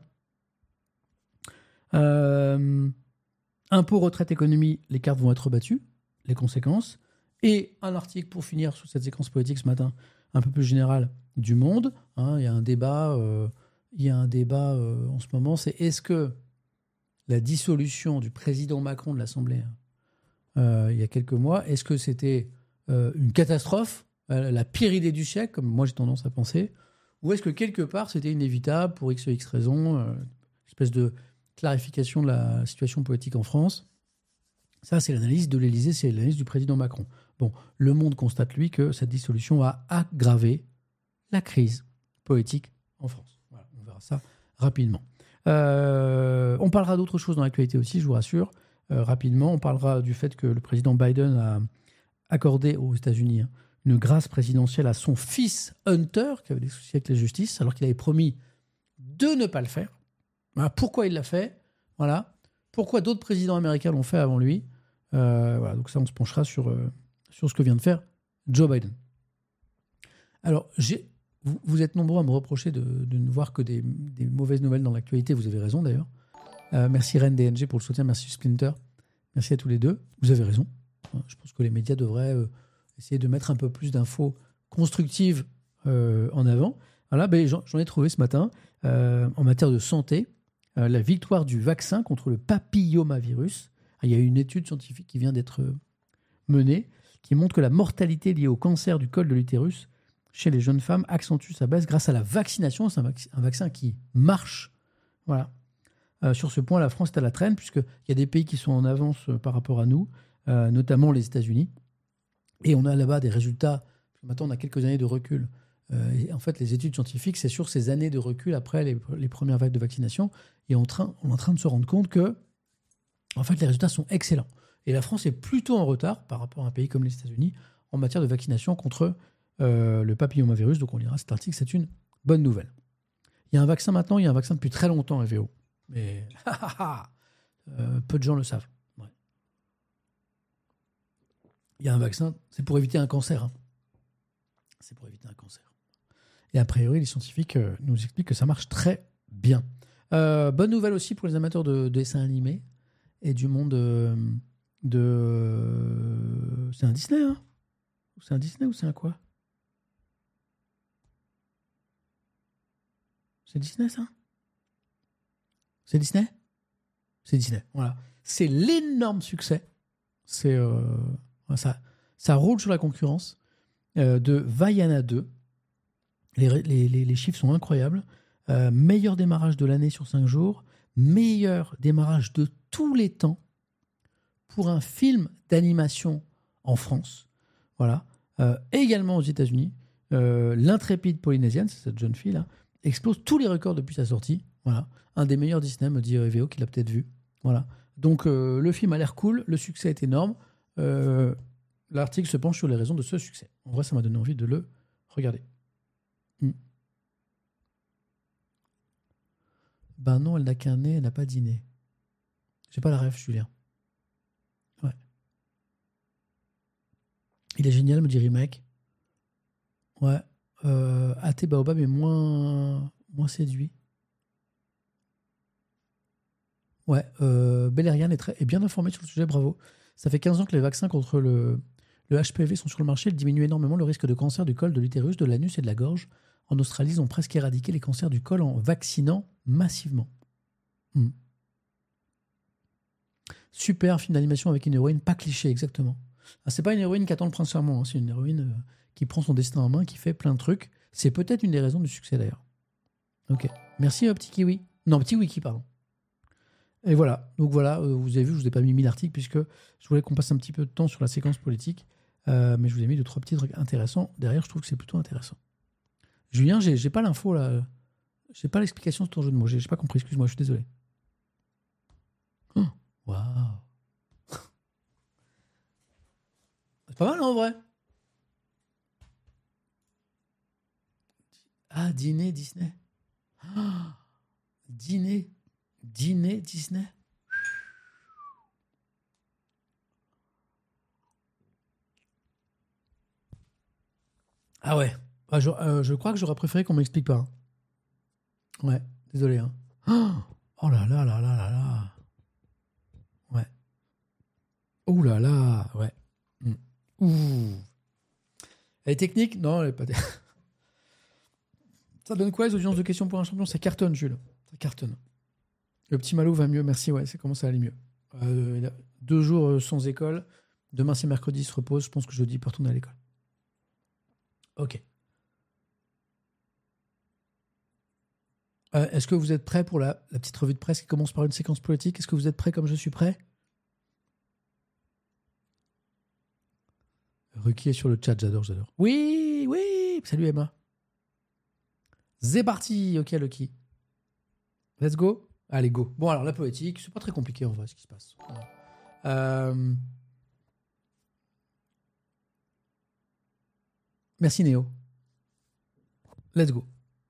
Euh, impôt, retraite, économie, les cartes vont être battues, les conséquences. Et un article pour finir sur cette séquence politique ce matin, un peu plus général du Monde. Hein, il y a un débat, euh, il y a un débat euh, en ce moment, c'est est-ce que la dissolution du président Macron de l'Assemblée euh, il y a quelques mois, est-ce que c'était euh, une catastrophe, euh, la pire idée du siècle, comme moi j'ai tendance à penser, ou est-ce que quelque part c'était inévitable pour X ou X raisons, euh, une espèce de clarification de la situation politique en France. Ça, c'est l'analyse de l'Élysée, c'est l'analyse du président Macron. Bon, Le Monde constate, lui, que cette dissolution a aggravé la crise politique en France. Voilà, on verra ça rapidement. Euh, on parlera d'autres choses dans l'actualité aussi, je vous rassure. euh, rapidement. On parlera du fait que le président Biden a accordé aux États-Unis hein, une grâce présidentielle à son fils Hunter, qui avait des soucis avec la justice, alors qu'il avait promis de ne pas le faire. Voilà, pourquoi il l'a fait? Voilà. Pourquoi d'autres présidents américains l'ont fait avant lui? euh, voilà, donc ça, on se penchera sur, euh, sur ce que vient de faire Joe Biden. Alors, j'ai, vous, vous êtes nombreux à me reprocher de, de ne voir que des, des mauvaises nouvelles dans l'actualité. Vous avez raison, d'ailleurs. Euh, merci Ren D N G pour le soutien. Merci Splinter. Merci à tous les deux. Vous avez raison. Je pense que les médias devraient euh, essayer de mettre un peu plus d'infos constructives euh, en avant. Voilà, ben, j'en, j'en ai trouvé ce matin. Euh, en matière de santé, euh, la victoire du vaccin contre le papillomavirus. Il y a une étude scientifique qui vient d'être menée qui montre que la mortalité liée au cancer du col de l'utérus chez les jeunes femmes accentue sa baisse grâce à la vaccination. C'est un, vac- un vaccin qui marche. Voilà. Euh, sur ce point, la France est à la traîne puisqu'il y a des pays qui sont en avance euh, par rapport à nous, euh, notamment les États-Unis. Et on a là-bas des résultats. Maintenant, on a quelques années de recul. Euh, et en fait, les études scientifiques, c'est sur ces années de recul après les, les premières vagues de vaccination. Et on, train, on est en train de se rendre compte que en fait, les résultats sont excellents. Et la France est plutôt en retard par rapport à un pays comme les États-Unis en matière de vaccination contre euh, le papillomavirus. Donc, on lira cet article, c'est une bonne nouvelle. Il y a un vaccin maintenant, il y a un vaccin depuis très longtemps, E V O. Mais euh, peu de gens le savent. Ouais. Il y a un vaccin, c'est pour éviter un cancer. Hein. C'est pour éviter un cancer. Et a priori, les scientifiques euh, nous expliquent que ça marche très bien. Euh, bonne nouvelle aussi pour les amateurs de, de dessins animés et du monde euh, de... C'est un Disney, hein? C'est un Disney ou c'est un quoi? C'est Disney, ça? C'est Disney? C'est Disney, voilà. C'est l'énorme succès. C'est... Euh, ça, ça roule sur la concurrence euh, de Vaiana deux. Les, les, les, les chiffres sont incroyables. Euh, meilleur démarrage de l'année sur cinq jours. Meilleur démarrage de tous les temps pour un film d'animation en France. Voilà. Euh, également aux États-Unis, euh, l'intrépide polynésienne, c'est cette jeune fille là, explose tous les records depuis sa sortie. Voilà. Un des meilleurs Disney, me dit E V O, qui l'a peut-être vu. Voilà. Donc euh, le film a l'air cool, le succès est énorme. Euh, l'article se penche sur les raisons de ce succès. En vrai, ça m'a donné envie de le regarder. Hmm. Ben non, elle n'a qu'un nez, elle n'a pas dîné. J'ai pas la ref, Julien. Ouais. Il est génial, me dit Remake. Ouais. Euh, A T Baobab est moins, moins séduit. Ouais. Euh, Beleriand est, très, est bien informé sur le sujet, bravo. Ça fait quinze ans que les vaccins contre le, le H P V sont sur le marché. Ils diminuent énormément le risque de cancer du col, de l'utérus, de l'anus et de la gorge. En Australie, ils ont presque éradiqué les cancers du col en vaccinant massivement. Hmm. Super film d'animation avec une héroïne pas cliché, exactement. Ah, c'est pas une héroïne qui attend le prince charmant, hein, c'est une héroïne euh, qui prend son destin en main, qui fait plein de trucs. C'est peut-être une des raisons du succès d'ailleurs. Ok. Merci euh, petit kiwi. Non, petit wiki, pardon. Et voilà. Donc voilà, euh, vous avez vu, je vous ai pas mis mille articles puisque je voulais qu'on passe un petit peu de temps sur la séquence politique, euh, mais je vous ai mis deux trois petits trucs intéressants. Derrière, je trouve que c'est plutôt intéressant. Julien, j'ai, j'ai pas l'info là. J'ai pas l'explication sur ton jeu de mots. J'ai, j'ai pas compris. Excuse-moi, je suis désolé. Oh, waouh. C'est pas mal en vrai. Ah, dîner Disney. Ah, dîner, dîner Disney. Ah ouais. Ah, je, euh, je crois que j'aurais préféré qu'on m'explique pas. Hein. Ouais, désolé. Hein. Oh là là là là là là. Ouais. Oh là là. Ouais. Mm. Ouh. Elle est technique? Non, elle est pas. Ça donne quoi les audiences de questions pour un champion? Ça cartonne, Jules. Ça cartonne. Le petit Malo va mieux, merci. Ouais, ça commence à aller mieux. Euh, il a deux jours sans école. Demain, c'est mercredi, il se repose. Je pense que jeudi, il peut retourner à l'école. Ok. Euh, est-ce que vous êtes prêts pour la, la petite revue de presse qui commence par une séquence politique? Est-ce que vous êtes prêts comme je suis prêt? Ruki est sur le chat, j'adore, j'adore. Oui, oui, salut Emma. C'est parti, ok Lucky. Let's go. Allez, go. Bon, alors la politique, c'est pas très compliqué en vrai ce qui se passe. Voilà. Euh, Merci Néo. Let's go.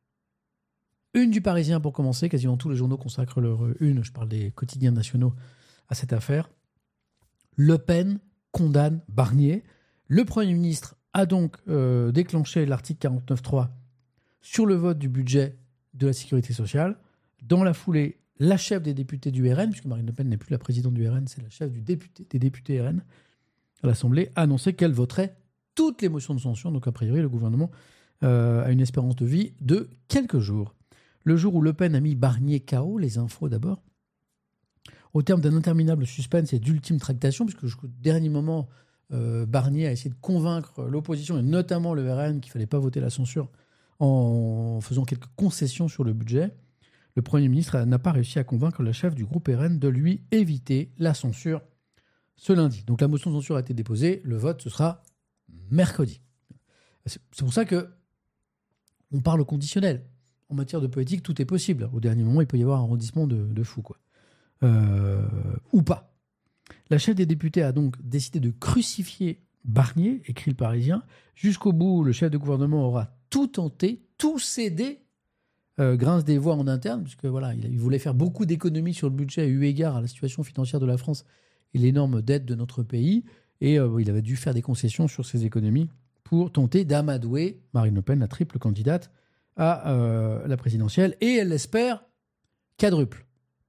Une du Parisien pour commencer. Quasiment tous les journaux consacrent leur une, je parle des quotidiens nationaux, à cette affaire. Le Pen condamne Barnier. Le Premier ministre a donc euh, déclenché l'article quarante-neuf trois sur le vote du budget de la sécurité sociale. Dans la foulée, la chef des députés du R N, puisque Marine Le Pen n'est plus la présidente du R N, c'est la chef du député, des députés R N à l'Assemblée, a annoncé qu'elle voterait toutes les motions de censure. Donc a priori, le gouvernement euh, a une espérance de vie de quelques jours. Le jour où Le Pen a mis Barnier K O, les infos d'abord, au terme d'un interminable suspense et d'ultime tractation, puisque jusqu'au dernier moment, euh, Barnier a essayé de convaincre l'opposition, et notamment le R N, qu'il ne fallait pas voter la censure en faisant quelques concessions sur le budget. Le Premier ministre n'a pas réussi à convaincre la chef du groupe R N de lui éviter la censure ce lundi. Donc la motion de censure a été déposée, le vote, ce sera mercredi. C'est pour ça que on parle au conditionnel. En matière de politique, tout est possible. Au dernier moment, il peut y avoir un arrondissement de, de fou, quoi. Euh, ou pas. La chef des députés a donc décidé de crucifier Barnier, écrit le Parisien. Jusqu'au bout, le chef de gouvernement aura tout tenté, tout cédé, euh, grince des voix en interne, puisque voilà, il, il voulait faire beaucoup d'économies sur le budget eu égard à la situation financière de la France et l'énorme dette de notre pays. Et euh, il avait dû faire des concessions sur ces économies pour tenter d'amadouer Marine Le Pen, la triple candidate à euh, la présidentielle. Et elle l'espère quadruple.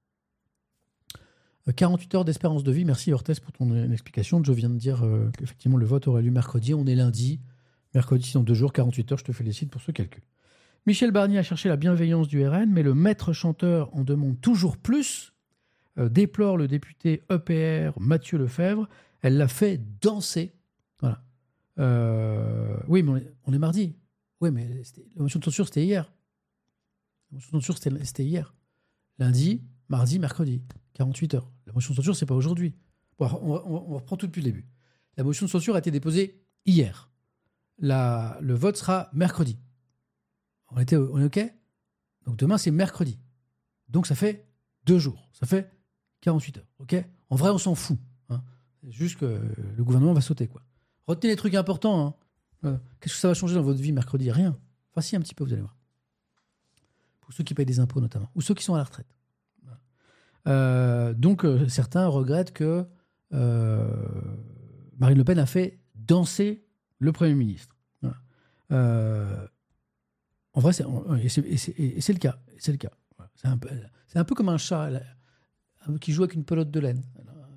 quarante-huit heures d'espérance de vie. Merci Orthez pour ton euh, explication. Je viens de dire euh, qu'effectivement le vote aurait lieu mercredi. On est lundi. Mercredi, dans deux jours, quarante-huit heures. Je te félicite pour ce calcul. Michel Barnier a cherché la bienveillance du R N, mais le maître chanteur en demande toujours plus. Euh, déplore le député E P R Mathieu Lefebvre. Elle l'a fait danser. Voilà. Euh, oui, mais on est, on est mardi. Oui, mais la motion de censure, c'était hier. La motion de censure, c'était, c'était hier. Lundi, mardi, mercredi. quarante-huit heures. La motion de censure, c'est pas aujourd'hui. Bon, on, on, on reprend tout depuis le début. La motion de censure a été déposée hier. La, le vote sera mercredi. On, était, on est OK? Donc demain, c'est mercredi. Donc ça fait deux jours. Ça fait quarante-huit heures. OK? En vrai, on s'en fout. Hein. C'est juste que le gouvernement va sauter, quoi. Retenez les trucs importants. Hein. Euh, qu'est-ce que ça va changer dans votre vie mercredi? Rien. Enfin, si, un petit peu, vous allez voir. Pour ceux qui payent des impôts, notamment. Ou ceux qui sont à la retraite. Euh, donc, euh, certains regrettent que euh, Marine Le Pen a fait danser le Premier ministre. Voilà. Euh, en vrai, c'est, et c'est, et c'est, et c'est le cas. C'est, le cas. Voilà. C'est, un peu, c'est un peu comme un chat là, qui joue avec une pelote de laine.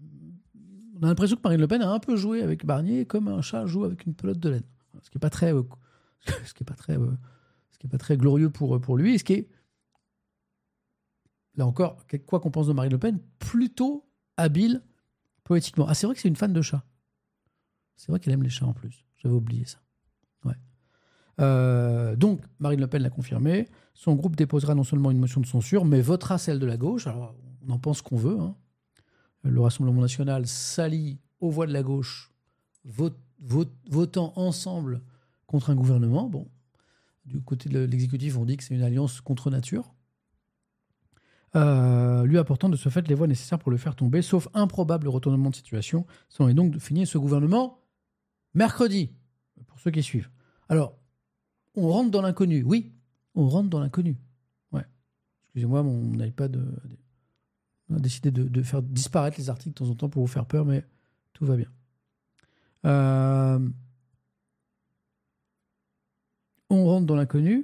On a l'impression que Marine Le Pen a un peu joué avec Barnier comme un chat joue avec une pelote de laine. Ce qui n'est pas très, euh, ce qui est pas très, euh, ce qui est pas très glorieux pour, pour lui. Et ce qui est, là encore, quoi qu'on pense de Marine Le Pen, plutôt habile politiquement. Ah, c'est vrai que c'est une fan de chats. C'est vrai qu'elle aime les chats en plus. J'avais oublié ça. Ouais. Euh, donc, Marine Le Pen l'a confirmé. Son groupe déposera non seulement une motion de censure, mais votera celle de la gauche. Alors, on en pense qu'on veut. Hein. Le Rassemblement national s'allie aux voix de la gauche, vote, vote, votant ensemble contre un gouvernement. Bon, du côté de l'exécutif, on dit que c'est une alliance contre nature. Euh, lui apportant de ce fait les voix nécessaires pour le faire tomber, sauf improbable retournement de situation. Ça en est donc de finir ce gouvernement mercredi, pour ceux qui suivent. Alors, on rentre dans l'inconnu. Oui, on rentre dans l'inconnu. Ouais. Excusez-moi, mon iPad euh, a décidé de, de faire disparaître les articles de temps en temps pour vous faire peur, mais tout va bien. Euh, on rentre dans l'inconnu.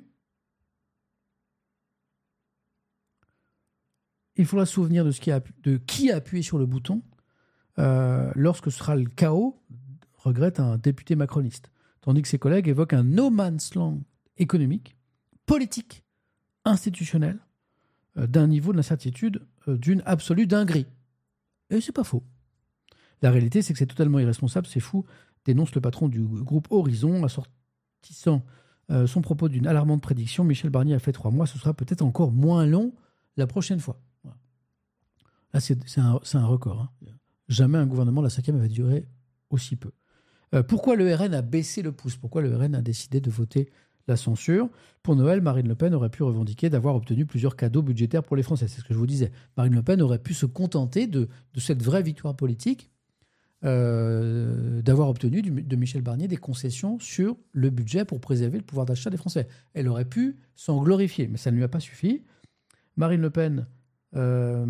Il faudra se souvenir de, ce qui, a, de qui a appuyé sur le bouton euh, lorsque ce sera le chaos, regrette un député macroniste. Tandis que ses collègues évoquent un no man's land économique, politique, institutionnel, euh, d'un niveau d'incertitude euh, d'une absolue dinguerie. Et c'est pas faux. La réalité, c'est que c'est totalement irresponsable, c'est fou, dénonce le patron du groupe Horizon, assortissant euh, son propos d'une alarmante prédiction. Michel Barnier a fait trois mois, ce sera peut-être encore moins long la prochaine fois. Voilà. Là, c'est, c'est, un, c'est un record. Hein. Jamais un gouvernement, la cinquième, avait duré aussi peu. Euh, pourquoi le R N a baissé le pouce? Pourquoi le R N a décidé de voter la censure? Pour Noël, Marine Le Pen aurait pu revendiquer d'avoir obtenu plusieurs cadeaux budgétaires pour les Français. C'est ce que je vous disais. Marine Le Pen aurait pu se contenter de, de cette vraie victoire politique euh, d'avoir obtenu du- de Michel Barnier des concessions sur le budget pour préserver le pouvoir d'achat des Français. Elle aurait pu s'en glorifier, mais ça ne lui a pas suffi. Marine Le Pen, euh,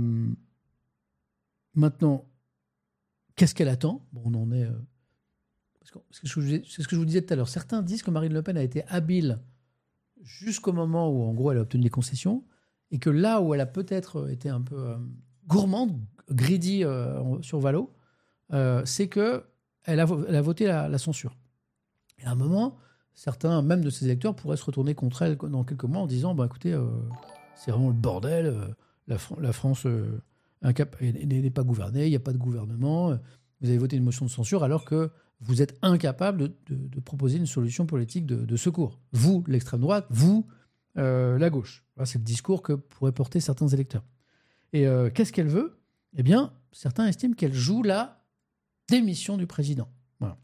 maintenant, qu'est-ce qu'elle attend? Bon, on en est... euh, parce que c'est ce que je vous- c'est ce que je vous disais tout à l'heure. Certains disent que Marine Le Pen a été habile jusqu'au moment où, en gros, elle a obtenu des concessions, et que là où elle a peut-être été un peu euh, gourmande, greedy euh, en- sur Valo, euh, c'est que elle a, vo- elle a voté la, la censure. Et à un moment, certains, même de ses électeurs, pourraient se retourner contre elle dans quelques mois en disant, bah, écoutez, euh, c'est vraiment le bordel, euh, la, Fran- la France euh, incap- n'est n'est pas gouvernée, il n'y a pas de gouvernement, euh, vous avez voté une motion de censure alors que vous êtes incapable de, de- de proposer une solution politique de, de secours. Vous, l'extrême droite, vous, euh, la gauche. Voilà, c'est le discours que pourraient porter certains électeurs. Et euh, qu'est-ce qu'elle veut? Eh bien, certains estiment qu'elle joue la démission du président. Voilà.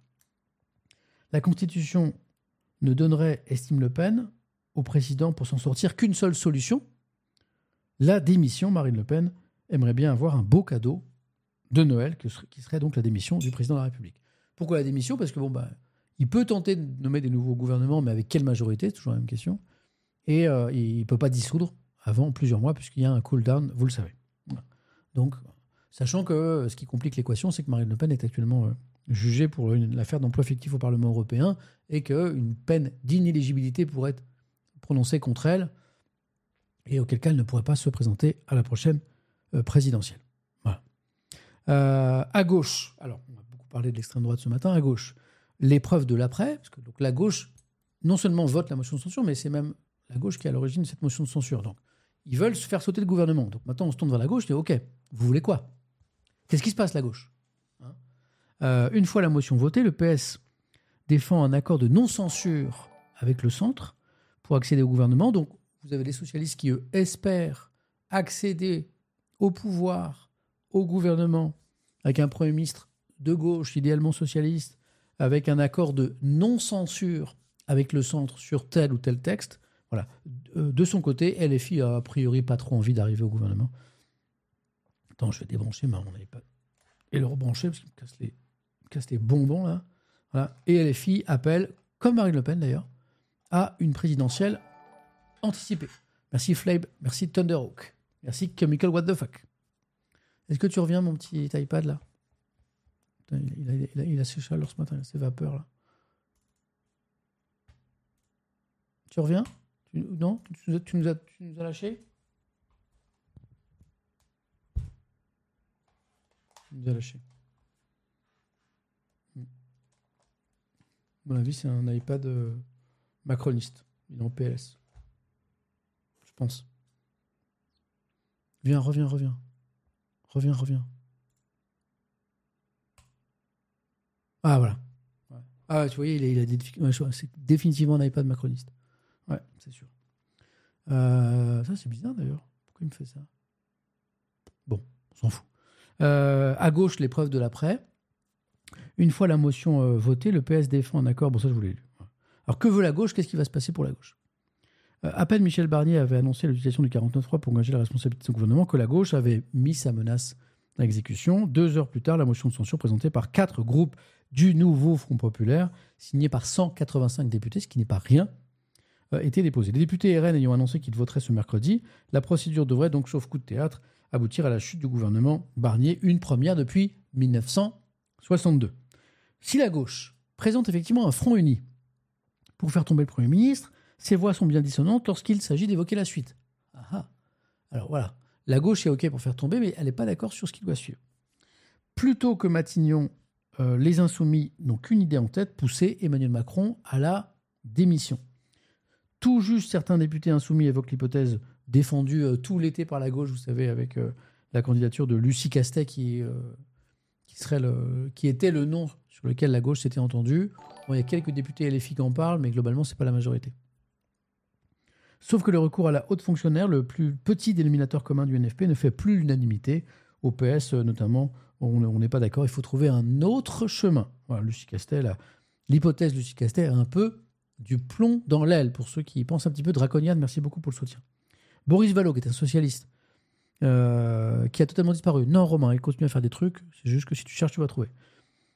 La Constitution ne donnerait, estime Le Pen, au président pour s'en sortir qu'une seule solution, la démission. Marine Le Pen aimerait bien avoir un beau cadeau de Noël, que ser- qui serait donc la démission du président de la République. Pourquoi la démission? Parce que bon, bah, il peut tenter de nommer des nouveaux gouvernements, mais avec quelle majorité? C'est toujours la même question. Et euh, il ne peut pas dissoudre avant plusieurs mois, puisqu'il y a un cool-down, vous le savez. Voilà. Donc, sachant que euh, ce qui complique l'équation, c'est que Marine Le Pen est actuellement euh, jugée pour une, l'affaire d'emploi fictif au Parlement européen et qu'une peine d'inéligibilité pourrait être prononcée contre elle, et auquel cas elle ne pourrait pas se présenter à la prochaine euh, présidentielle. Voilà. Euh, à gauche, alors on a beaucoup parlé de l'extrême droite ce matin, à gauche, l'épreuve de l'après, parce que donc, la gauche non seulement vote la motion de censure, mais c'est même la gauche qui est à l'origine de cette motion de censure. Donc, ils veulent se faire sauter le gouvernement. Donc maintenant, on se tourne vers la gauche et dit, OK, vous voulez quoi? Qu'est-ce qui se passe, la gauche? Hein Euh, Une fois la motion votée, le P S défend un accord de non-censure avec le centre pour accéder au gouvernement. Donc, vous avez les socialistes qui, eux, espèrent accéder au pouvoir, au gouvernement, avec un Premier ministre de gauche, idéalement socialiste, avec un accord de non-censure avec le centre sur tel ou tel texte. Voilà. De de son côté, L F I a a priori pas trop envie d'arriver au gouvernement. Attends, je vais débrancher ma mon iPad et le rebrancher parce qu'il me casse les, il me casse les bonbons là. Voilà. Et L F I appelle, comme Marine Le Pen d'ailleurs, à une présidentielle anticipée. Merci Flabe, merci Thunderhawk, merci Chemical What the Fuck. Est-ce que tu reviens, mon petit iPad là? Putain, il, a, il, a, il a ses chaleurs ce matin, il a ses vapeurs là. Tu reviens? Tu, non? Tu, nous as- tu, nous as, tu nous as lâché? Tu nous as lâché. Hmm. À mon avis, c'est un iPad euh, macroniste. Il est en P L S. Je pense. Viens, reviens, reviens. Reviens, reviens. Ah, voilà. Ouais. Ah, tu vois, il a, il a des difficultés. Ouais, je vois, c'est définitivement un iPad macroniste. Ouais, c'est sûr. Euh, ça, c'est bizarre d'ailleurs. Pourquoi il me fait ça? Bon, on s'en fout. Euh, à gauche, l'épreuve de l'après. Une fois la motion euh, votée, le P S défend un accord. Bon, ça, je vous l'ai lu. Alors, que veut la gauche? Qu'est-ce qui va se passer pour la gauche? euh, À peine Michel Barnier avait annoncé l'utilisation du quarante-neuf trois pour engager la responsabilité de son gouvernement que la gauche avait mis sa menace à exécution. Deux heures plus tard, la motion de censure présentée par quatre groupes du nouveau Front populaire, signée par cent quatre-vingt-cinq députés, ce qui n'est pas rien, euh, était déposée. Les députés R N ayant annoncé qu'ils voteraient ce mercredi, la procédure devrait donc, sauf coup de théâtre, aboutir à la chute du gouvernement Barnier, une première depuis mille neuf cent soixante-deux. Si la gauche présente effectivement un front uni pour faire tomber le Premier ministre, ses voix sont bien dissonantes lorsqu'il s'agit d'évoquer la suite. Ah ah. Alors voilà, la gauche est OK pour faire tomber, mais elle n'est pas d'accord sur ce qui doit suivre. Plutôt que Matignon, euh, les Insoumis n'ont qu'une idée en tête, pousser Emmanuel Macron à la démission. Tout juste, certains députés insoumis évoquent l'hypothèse défendue euh, tout l'été par la gauche, vous savez, avec euh, la candidature de Lucie Castet, qui, euh, qui, serait le, qui était le nom sur lequel la gauche s'était entendue. Bon, il y a quelques députés L F I qui en parlent, mais globalement, ce n'est pas la majorité. Sauf que le recours à la haute fonctionnaire, le plus petit dénominateur commun du N F P, ne fait plus l'unanimité. Au P S, euh, notamment, on n'est pas d'accord. Il faut trouver un autre chemin. Voilà, Lucie Castet, la, l'hypothèse de Lucie Castet a un peu du plomb dans l'aile. Pour ceux qui pensent un petit peu draconienne, merci beaucoup pour le soutien. Boris Vallaud, qui est un socialiste, euh, qui a totalement disparu. Non, Romain, il continue à faire des trucs. C'est juste que si tu cherches, tu vas trouver.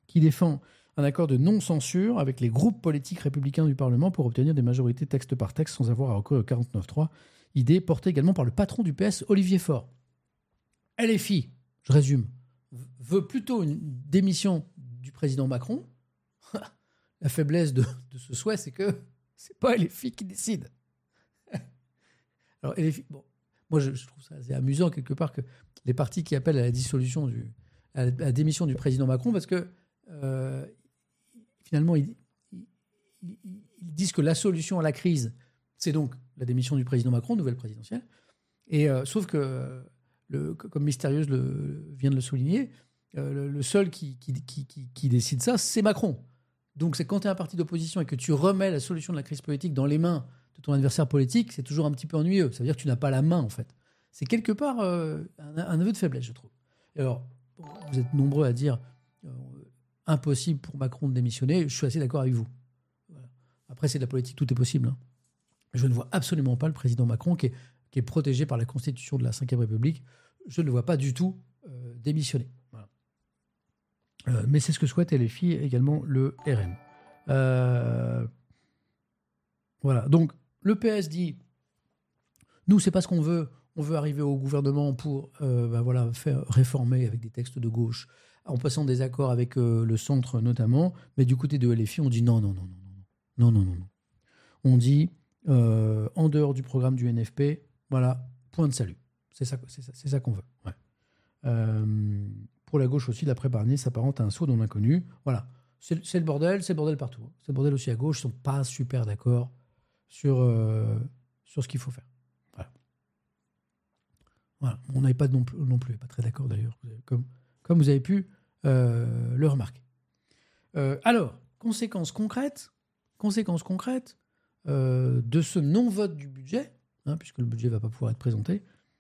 qui défend un accord de non-censure avec les groupes politiques républicains du Parlement pour obtenir des majorités texte par texte sans avoir à recourir au quarante-neuf trois. Idée portée également par le patron du P S, Olivier Faure. L F I, je résume, veut plutôt une démission du président Macron. La faiblesse de, de ce souhait, c'est que c'est pas L F I qui décide. Alors, L F I, bon, moi, je, je trouve ça assez amusant quelque part que les partis qui appellent à la dissolution du, à la démission du président Macron, parce que euh, finalement, ils, ils, ils disent que la solution à la crise, c'est donc la démission du président Macron, nouvelle présidentielle. Et euh, sauf que, le, comme Mystérieuse le, vient de le souligner, euh, le, le seul qui, qui, qui, qui, qui décide ça, c'est Macron. Donc, c'est quand tu es un parti d'opposition et que tu remets la solution de la crise politique dans les mains de ton adversaire politique, c'est toujours un petit peu ennuyeux. Ça veut dire que tu n'as pas la main, en fait. C'est quelque part euh, un, un aveu de faiblesse, je trouve. Et alors, bon, vous êtes nombreux à dire euh, impossible pour Macron de démissionner. Je suis assez d'accord avec vous. Voilà. Après, c'est de la politique, tout est possible. Hein. Je ne vois absolument pas le président Macron, qui est, qui est protégé par la Constitution de la cinquième République, je ne le vois pas du tout euh, démissionner. Voilà. Euh, mais c'est ce que souhaite L F I et également le R N. Euh, voilà. Donc, le P S dit, nous, c'est pas ce qu'on veut. On veut arriver au gouvernement pour euh, ben voilà, faire réformer avec des textes de gauche, en passant des accords avec euh, le centre notamment. Mais du côté de L F I, on dit non, non, non, non, non, non, non, non, non. On dit euh, en dehors du programme du N F P, voilà, point de salut. C'est ça, c'est ça, c'est ça qu'on veut. Ouais. Euh, pour la gauche aussi, l'après-Barnier s'apparente à un saut dans l'inconnu. Voilà, c'est, c'est le bordel, c'est le bordel partout. C'est le bordel aussi à gauche. Ils ne sont pas super d'accord sur, euh, sur ce qu'il faut faire. Voilà. Voilà. On n'avait pas non plus, non plus, pas très d'accord d'ailleurs, comme, comme vous avez pu euh, le remarquer. Euh, alors, conséquences concrètes, conséquences concrètes euh, de ce non-vote du budget, hein, puisque le budget ne va pas pouvoir être présenté,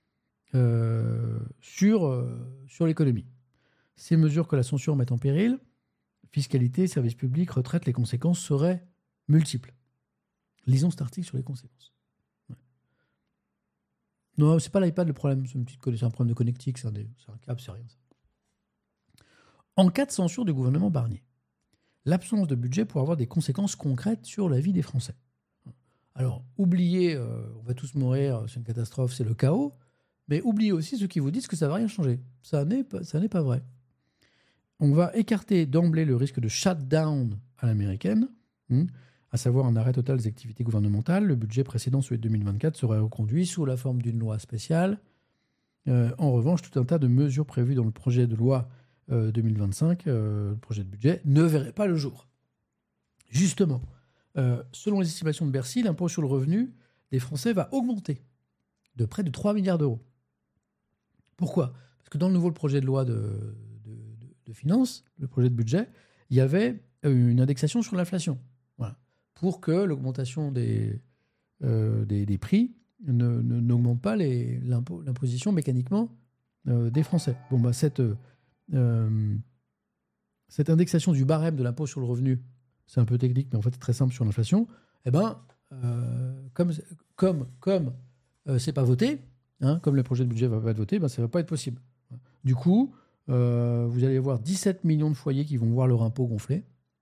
euh, sur, euh, sur l'économie. Ces mesures que la censure met en péril, fiscalité, services publics, retraite, les conséquences seraient multiples. Lisons cet article sur les conséquences. Ouais. Non, c'est pas l'iPad le problème, c'est, une petite, c'est un problème de connectique, c'est un, des, c'est un câble, c'est rien. Ça. En cas de censure du gouvernement Barnier, l'absence de budget pourrait avoir des conséquences concrètes sur la vie des Français. Alors, oubliez, euh, on va tous mourir, c'est une catastrophe, c'est le chaos, mais oubliez aussi ceux qui vous disent que ça ne va rien changer. Ça n'est pas, ça n'est pas vrai. On va écarter d'emblée le risque de shutdown à l'américaine, hein, à savoir un arrêt total des activités gouvernementales. Le budget précédent, celui de deux mille vingt-quatre, serait reconduit sous la forme d'une loi spéciale. Euh, en revanche, tout un tas de mesures prévues dans le projet de loi euh, deux mille vingt-cinq, euh, le projet de budget, ne verraient pas le jour. Justement, euh, selon les estimations de Bercy, l'impôt sur le revenu des Français va augmenter de près de trois milliards d'euros. Pourquoi ? Parce que dans le nouveau projet de loi de, de, de, de finances, le projet de budget, il y avait une indexation sur l'inflation. Voilà. Pour que l'augmentation des, euh, des, des prix ne, ne, n'augmente pas les, l'impôt, l'imposition mécaniquement euh, des Français. Bon, bah, cette, euh, cette indexation du barème de l'impôt sur le revenu, c'est un peu technique, mais en fait c'est très simple sur l'inflation, eh ben, euh, comme, comme, comme euh, c'est pas voté, hein, comme le projet de budget va pas être voté, ben, ça va pas être possible. Du coup, euh, vous allez avoir dix-sept millions de foyers qui vont voir leur impôt gonfler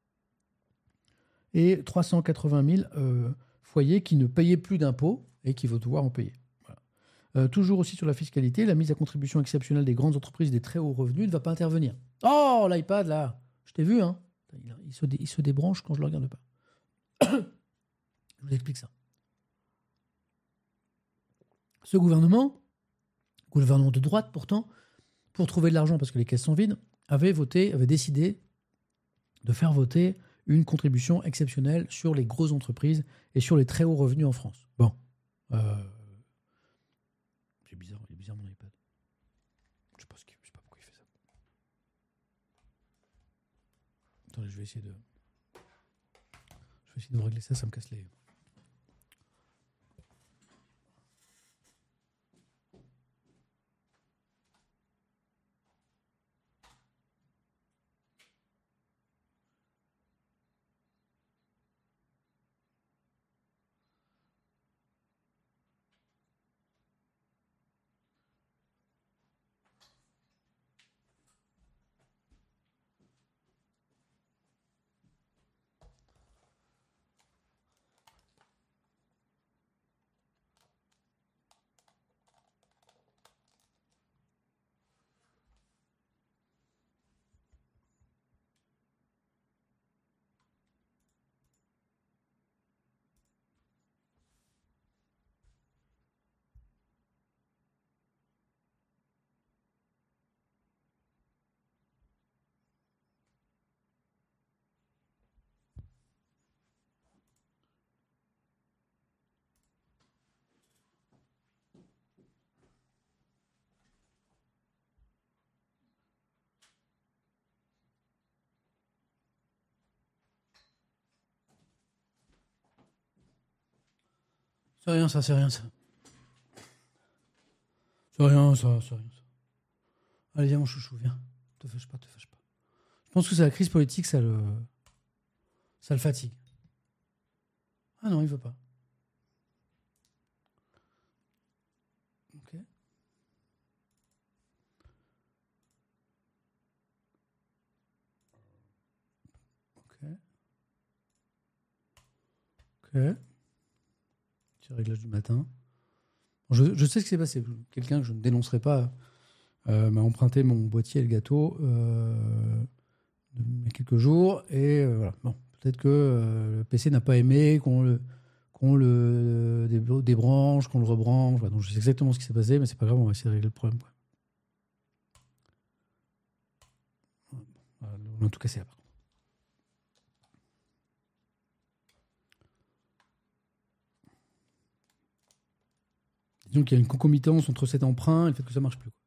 et trois cent quatre-vingt mille euh, foyers qui ne payaient plus d'impôts et qui vont devoir en payer. Voilà. Euh, toujours aussi sur la fiscalité, la mise à contribution exceptionnelle des grandes entreprises des très hauts revenus ne va pas intervenir. Oh, l'iPad, là, je t'ai vu, hein. Il se, dé, il se débranche quand je ne le regarde pas. Je vous explique ça. Ce gouvernement, gouvernement de droite pourtant, pour trouver de l'argent parce que les caisses sont vides, avait voté, avait décidé de faire voter une contribution exceptionnelle sur les grosses entreprises et sur les très hauts revenus en France. Bon. Euh, c'est bizarre, il est bizarre mon iPad. Je ne sais pas, ce qu'il, je sais pas pourquoi il fait ça. Attendez, je vais essayer de... Je vais essayer de vous régler ça, ça me casse les... C'est rien, ça, c'est rien, ça. C'est rien, ça, c'est rien, ça. Allez, viens, mon chouchou, viens. Te fâche pas, te fâche pas. Je pense que c'est la crise politique, ça le... ça le fatigue. Ah non, il veut pas. Ok. Ok. Ok. Petit réglage du matin. Je, je sais ce qui s'est passé. Quelqu'un que je ne dénoncerai pas euh, m'a emprunté mon boîtier et le gâteau euh, il y a quelques jours. Et euh, voilà. Bon, peut-être que euh, le P C n'a pas aimé qu'on le, qu'on le dé- débranche, qu'on le rebranche. Voilà. Donc je sais exactement ce qui s'est passé, mais c'est pas grave, on va essayer de régler le problème, quoi. Voilà, on a tout cassé là, par contre. Disons qu'il y a une concomitance entre cet emprunt et le fait que ça marche plus, quoi.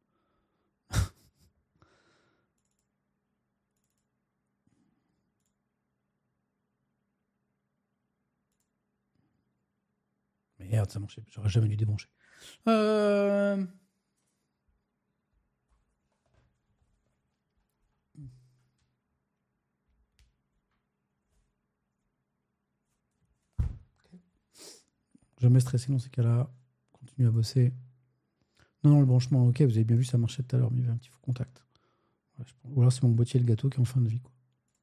Merde, ça marchait. J'aurais jamais dû débrancher. Euh... Jamais stressé dans ces cas-là. Continue à bosser. Non, non, le branchement, ok, vous avez bien vu, ça marchait tout à l'heure, mais il y avait un petit faux contact. Ouais, je pense- Ou alors c'est mon boîtier et le gâteau qui est en fin de vie, quoi.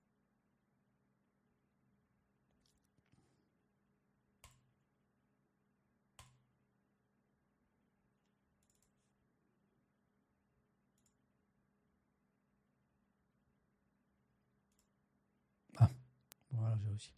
Ah, voilà, j'ai réussi.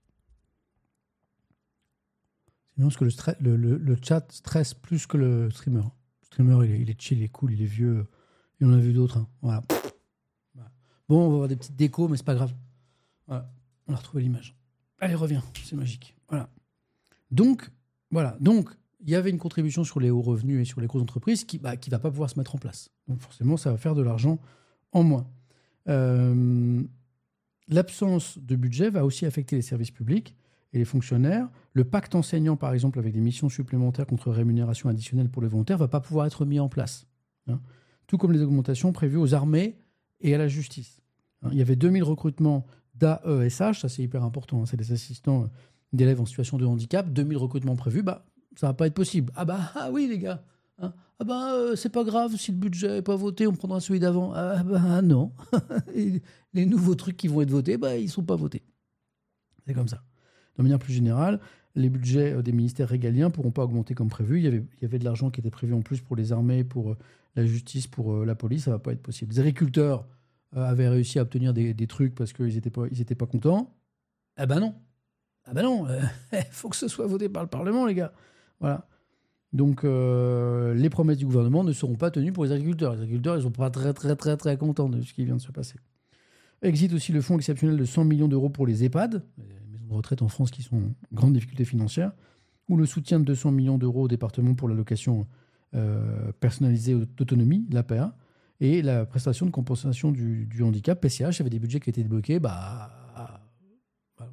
C'est bien parce que le, stre- le, le- le chat stresse plus que le streamer. Le streamer, il est, il est chill, il est cool, il est vieux. Il en a vu d'autres, hein. Voilà. Voilà. Bon, on va avoir des petites décos, mais c'est pas grave. Voilà. On a retrouvé l'image. Allez, reviens, c'est magique. Voilà. Donc, voilà. Donc, il y avait une contribution sur les hauts revenus et sur les grosses entreprises qui bah, qui va pas pouvoir se mettre en place. Donc, forcément, ça va faire de l'argent en moins. Euh, L'absence de budget va aussi affecter les services publics et les fonctionnaires. Le pacte enseignant, par exemple, avec des missions supplémentaires contre rémunération additionnelle pour les volontaires, va pas pouvoir être mis en place, hein. Tout comme les augmentations prévues aux armées et à la justice. Hein, il y avait deux mille recrutements d'A E S H, ça c'est hyper important, hein, c'est des assistants d'élèves en situation de handicap. deux mille recrutements prévus, bah, ça va pas être possible. Ah bah ah oui les gars, hein. Ah bah euh, c'est pas grave si le budget n'est pas voté, on prendra celui d'avant. Ah bah non. Et les nouveaux trucs qui vont être votés, bah, ils sont pas votés. C'est comme ça. De manière plus générale, les budgets euh, des ministères régaliens ne pourront pas augmenter comme prévu. Il y avait, il y avait de l'argent qui était prévu en plus pour les armées, pour euh, la justice, pour euh, la police. Ça ne va pas être possible. Les agriculteurs euh, avaient réussi à obtenir des, des trucs parce qu'ils n'étaient pas, ils étaient pas contents. Ah ben non. Ah ben non. Il faut que ce soit voté par le Parlement, les gars. Voilà. Donc, euh, les promesses du gouvernement ne seront pas tenues pour les agriculteurs. Les agriculteurs, ils ne sont pas très, très, très, très contents de ce qui vient de se passer. Existe aussi le fonds exceptionnel de cent millions d'euros pour les EHPAD, les maisons de retraite en France qui sont en grande difficulté financière, ou le soutien de deux cents millions d'euros au département pour l'allocation euh, personnalisée d'autonomie, l'A P A, et la prestation de compensation du, du handicap, P C H. Il y avait des budgets qui étaient débloqués. Bah, voilà.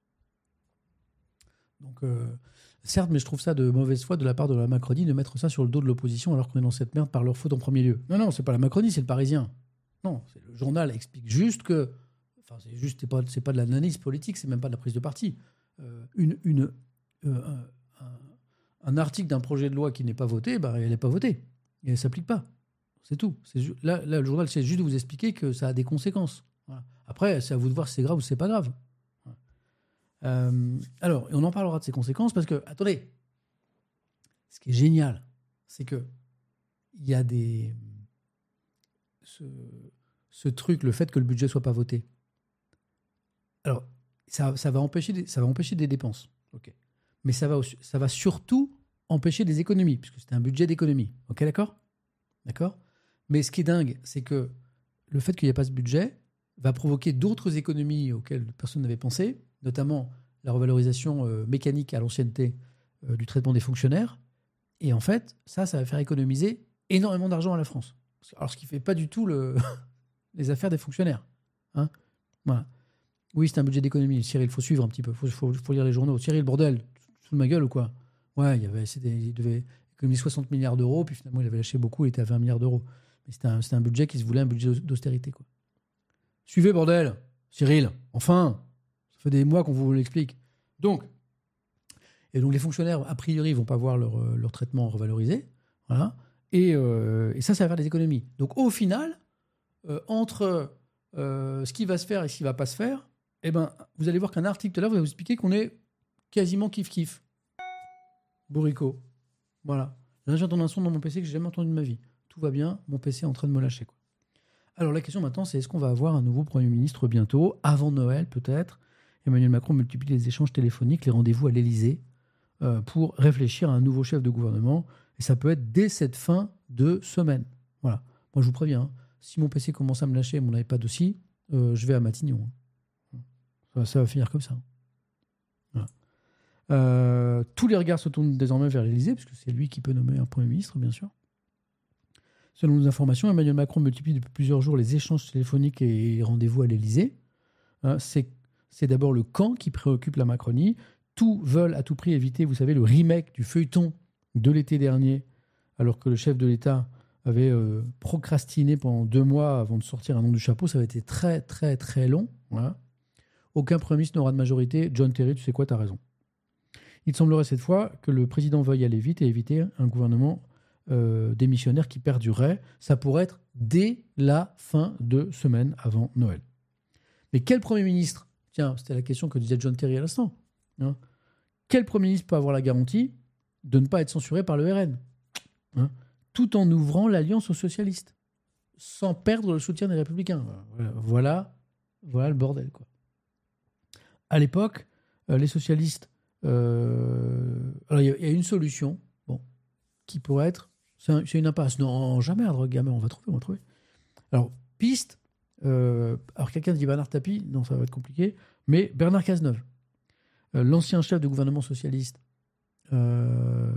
Donc, euh, certes, mais je trouve ça de mauvaise foi de la part de la Macronie de mettre ça sur le dos de l'opposition alors qu'on est dans cette merde par leur faute en premier lieu. Non, non, c'est pas la Macronie, c'est le Parisien. Non, c'est le journal explique juste que, enfin c'est juste, c'est pas, c'est pas de l'analyse politique, c'est même pas de la prise de parti. Euh, une, une, euh, un, un, un article d'un projet de loi qui n'est pas voté, bah, elle n'est pas votée et elle s'applique pas. C'est tout. C'est ju- là, là, le journal, c'est juste de vous expliquer que ça a des conséquences. Voilà. Après, c'est à vous de voir si c'est grave ou si c'est pas grave. Voilà. Euh, alors, et on en parlera de ces conséquences parce que, attendez, ce qui est génial, c'est que il y a des Ce, ce truc, le fait que le budget soit pas voté. Alors, ça, ça, va, empêcher des, ça va empêcher des dépenses. Okay. Mais ça va, aussi- ça va surtout empêcher des économies, puisque c'est un budget d'économie. Ok, d'accord D'accord Mais ce qui est dingue, c'est que le fait qu'il n'y ait pas ce budget va provoquer d'autres économies auxquelles personne n'avait pensé, notamment la revalorisation euh, mécanique à l'ancienneté euh, du traitement des fonctionnaires. Et en fait, ça, ça va faire économiser énormément d'argent à la France. Alors, ce qui ne fait pas du tout le... les affaires des fonctionnaires. Hein, voilà. Oui, c'est un budget d'économie. Cyril, il faut suivre un petit peu. Il faut, faut, faut lire les journaux. Cyril, bordel, tu te fous de ma gueule ou quoi? Ouais, il, y avait, c'était, il devait économiser soixante milliards d'euros, puis finalement, il avait lâché beaucoup, il était à vingt milliards d'euros. Mais c'était un, c'était un budget qui se voulait un budget d'austérité, quoi. Suivez, bordel, Cyril, enfin, ça fait des mois qu'on vous l'explique. Donc, et donc les fonctionnaires, a priori, vont pas voir leur, euh, leur traitement revalorisé, voilà, et, euh, et ça, ça va faire des économies. Donc, au final, euh, entre euh, ce qui va se faire et ce qui va pas se faire, eh ben, vous allez voir qu'un article tout à l'heure va vous expliquer qu'on est quasiment kiff-kiff. Bourrico. Voilà. Là, j'entends un son dans mon P C que j'ai jamais entendu de ma vie. Tout va bien, mon P C est en train de me lâcher, quoi. Alors la question maintenant, c'est est-ce qu'on va avoir un nouveau Premier ministre bientôt, avant Noël peut-être? Emmanuel Macron multiplie les échanges téléphoniques, les rendez-vous à l'Élysée euh, pour réfléchir à un nouveau chef de gouvernement. Et ça peut être dès cette fin de semaine. Voilà. Moi, je vous préviens, hein, si mon P C commence à me lâcher et mon iPad aussi, euh, je vais à Matignon. Hein. Ça, ça va finir comme ça. Voilà. Euh, tous les regards se tournent désormais vers l'Élysée, puisque c'est lui qui peut nommer un Premier ministre, bien sûr. Selon nos informations, Emmanuel Macron multiplie depuis plusieurs jours les échanges téléphoniques et les rendez-vous à l'Élysée. Hein, c'est, c'est d'abord le camp qui préoccupe la Macronie. Tous veulent à tout prix éviter, vous savez, le remake du feuilleton de l'été dernier, alors que le chef de l'État avait euh, procrastiné pendant deux mois avant de sortir un nom du chapeau. Ça avait été très, très, très long. Voilà. Aucun Premier ministre n'aura de majorité. John Terry, tu sais quoi, t'as raison. Il semblerait cette fois que le président veuille aller vite et éviter un gouvernement euh, démissionnaire qui perdurerait. Ça pourrait être dès la fin de semaine avant Noël. Mais quel Premier ministre? Tiens, c'était la question que disait John Terry à l'instant. Hein, quel Premier ministre peut avoir la garantie de ne pas être censuré par le R N, hein, tout en ouvrant l'alliance aux socialistes, sans perdre le soutien des Républicains? Voilà, voilà, voilà le bordel, quoi. À l'époque, euh, les socialistes... Euh, alors, il y, y a une solution, bon, qui pourrait être... C'est, un, c'est une impasse. Non, jamais, gamin, on va trouver, on va trouver. Alors, piste... Euh, alors, quelqu'un dit Bernard Tapie. Non, ça va être compliqué. Mais Bernard Cazeneuve, euh, l'ancien chef de gouvernement socialiste, euh,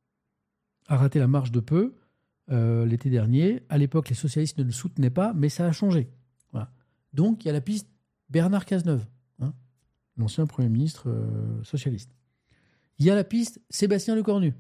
a raté la marche de peu euh, l'été dernier. À l'époque, les socialistes ne le soutenaient pas, mais ça a changé. Voilà. Donc, il y a la piste Bernard Cazeneuve, hein, l'ancien Premier ministre euh, socialiste. Il y a la piste Sébastien Lecornu,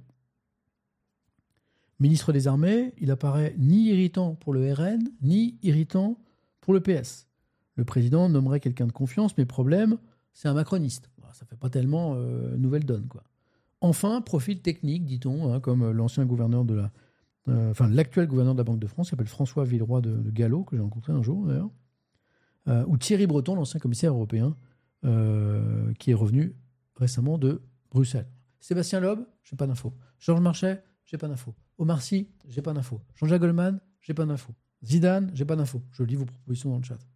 ministre des Armées. Il apparaît ni irritant pour le R N, ni irritant pour le P S. Le président nommerait quelqu'un de confiance, mais problème, c'est un macroniste. Ça ne fait pas tellement euh, nouvelle donne, quoi. Enfin, profil technique, dit-on, hein, comme l'ancien gouverneur de la... Euh, enfin, l'actuel gouverneur de la Banque de France, qui s'appelle François Villeroy de, de Gallo, que j'ai rencontré un jour, d'ailleurs. Euh, ou Thierry Breton, l'ancien commissaire européen, euh, qui est revenu récemment de Bruxelles. Sébastien Loeb, j'ai pas d'infos. Georges Marchais, j'ai pas d'infos. Omar Sy, j'ai pas d'infos. Jean-Jacques Goldman, j'ai pas d'infos. Zidane, j'ai pas d'infos. Je lis vos propositions dans le chat.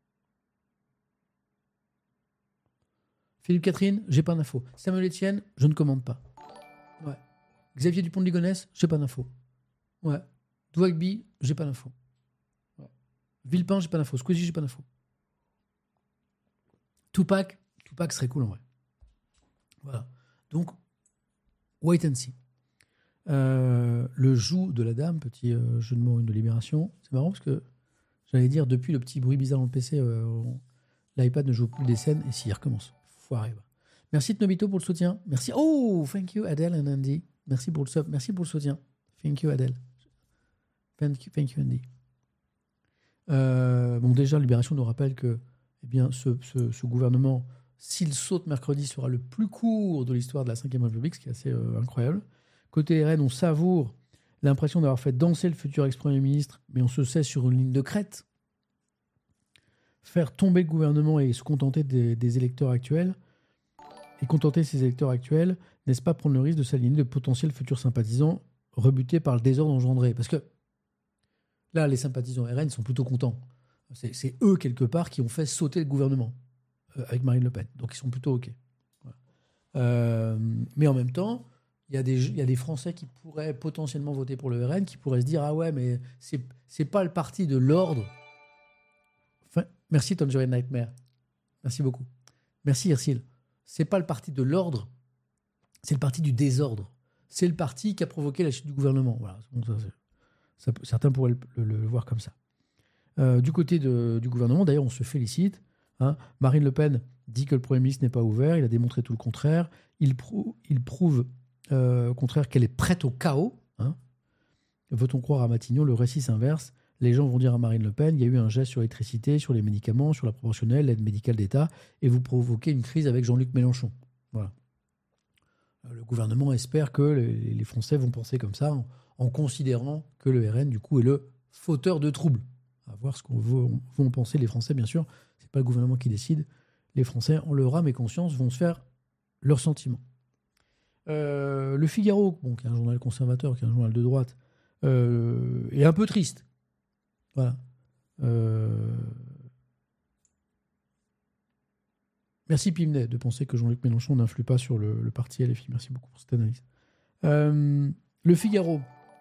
Philippe Catherine, j'ai pas d'infos. Samuel Etienne, je ne commande pas. Ouais. Xavier Dupont de Ligonnès, j'ai pas d'infos. Ouais. Douagby, j'ai pas d'infos. Ouais. Villepin, j'ai pas d'infos. Squeezie, j'ai pas d'infos. Tupac, Tupac serait cool en vrai. Voilà. Donc, wait and see. Euh, le joug de la dame, petit euh, jeu de mots de Libération. C'est marrant parce que j'allais dire, depuis le petit bruit bizarre dans le P C, euh, on, l'iPad ne joue plus des scènes et s'il recommence. Foiré. Merci Tnobito pour le soutien. Merci. Oh, thank you Adèle and Andy. Merci pour le sub. Merci pour le soutien. Thank you Adèle. Thank you, thank you Andy. Euh, bon, déjà, Libération nous rappelle que eh bien, ce, ce, ce gouvernement, s'il saute mercredi, sera le plus court de l'histoire de la cinquième République, ce qui est assez euh, incroyable. Côté R N, on savoure l'impression d'avoir fait danser le futur ex-premier ministre, mais on se sait sur une ligne de crête. Faire tomber le gouvernement et se contenter des, des électeurs actuels, et contenter ces électeurs actuels, n'est-ce pas prendre le risque de s'aligner de potentiels futurs sympathisants rebutés par le désordre engendré? Parce que là, les sympathisants R N sont plutôt contents. C'est, c'est eux, quelque part, qui ont fait sauter le gouvernement euh, avec Marine Le Pen. Donc, ils sont plutôt OK. Voilà. Euh, mais en même temps, il y a des, il y a des Français qui pourraient potentiellement voter pour le R N, qui pourraient se dire « Ah ouais, mais c'est, c'est pas le parti de l'ordre. » Enfin, merci Tangerine Nightmare. Merci beaucoup. Merci Ercile. C'est pas le parti de l'ordre, c'est le parti du désordre. C'est le parti qui a provoqué la chute du gouvernement. Voilà. Bon, ça, ça, certains pourraient le, le, le voir comme ça. Euh, du côté de, du gouvernement, d'ailleurs, on se félicite. Hein. Marine Le Pen dit que le Premier ministre n'est pas ouvert. Il a démontré tout le contraire. Il, prou- il prouve euh, au contraire qu'elle est prête au chaos. Hein. Veut-on croire à Matignon, le récit s'inverse. Les gens vont dire à Marine Le Pen, il y a eu un geste sur l'électricité, sur les médicaments, sur la proportionnelle, l'aide médicale d'État, et vous provoquez une crise avec Jean-Luc Mélenchon. Voilà. Le gouvernement espère que les, les Français vont penser comme ça, en, en considérant que le R N, du coup, est le fauteur de troubles. À voir ce qu'on veut, vont penser les Français, bien sûr. C'est pas le gouvernement qui décide. Les Français, en leur âme et conscience, vont se faire leurs sentiments. Euh, le Figaro, bon, qui est un journal conservateur, qui est un journal de droite, euh, est un peu triste. Voilà. Euh... Merci Pimnet de penser que Jean-Luc Mélenchon n'influe pas sur le, le parti L F I. Merci beaucoup pour cette analyse. Euh, le Figaro.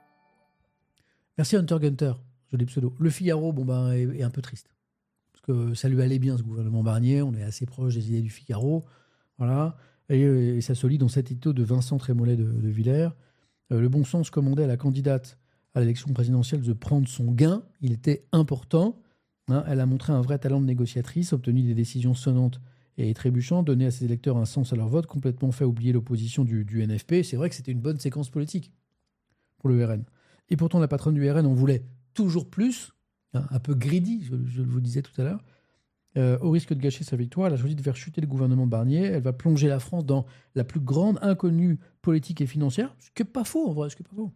Merci Hunter Gunter, joli pseudo. Le Figaro, bon ben, est, est un peu triste. Parce que ça lui allait bien, ce gouvernement Barnier. On est assez proche des idées du Figaro. Voilà. Et, et ça se lit dans cet édito de Vincent Trémollet de, de Villers. Euh, le bon sens commandait à la candidate à l'élection présidentielle de prendre son gain. Il était important. Hein, elle a montré un vrai talent de négociatrice, obtenu des décisions sonnantes et trébuchantes, donné à ses électeurs un sens à leur vote, complètement fait oublier l'opposition du, du N F P. C'est vrai que c'était une bonne séquence politique pour le R N. Et pourtant, la patronne du R N en voulait toujours plus, hein, un peu greedy, je, je le vous disais tout à l'heure. Euh, au risque de gâcher sa victoire, elle a choisi de faire chuter le gouvernement Barnier. Elle va plonger la France dans la plus grande inconnue politique et financière, ce qui n'est pas faux en vrai, ce qui n'est pas faux.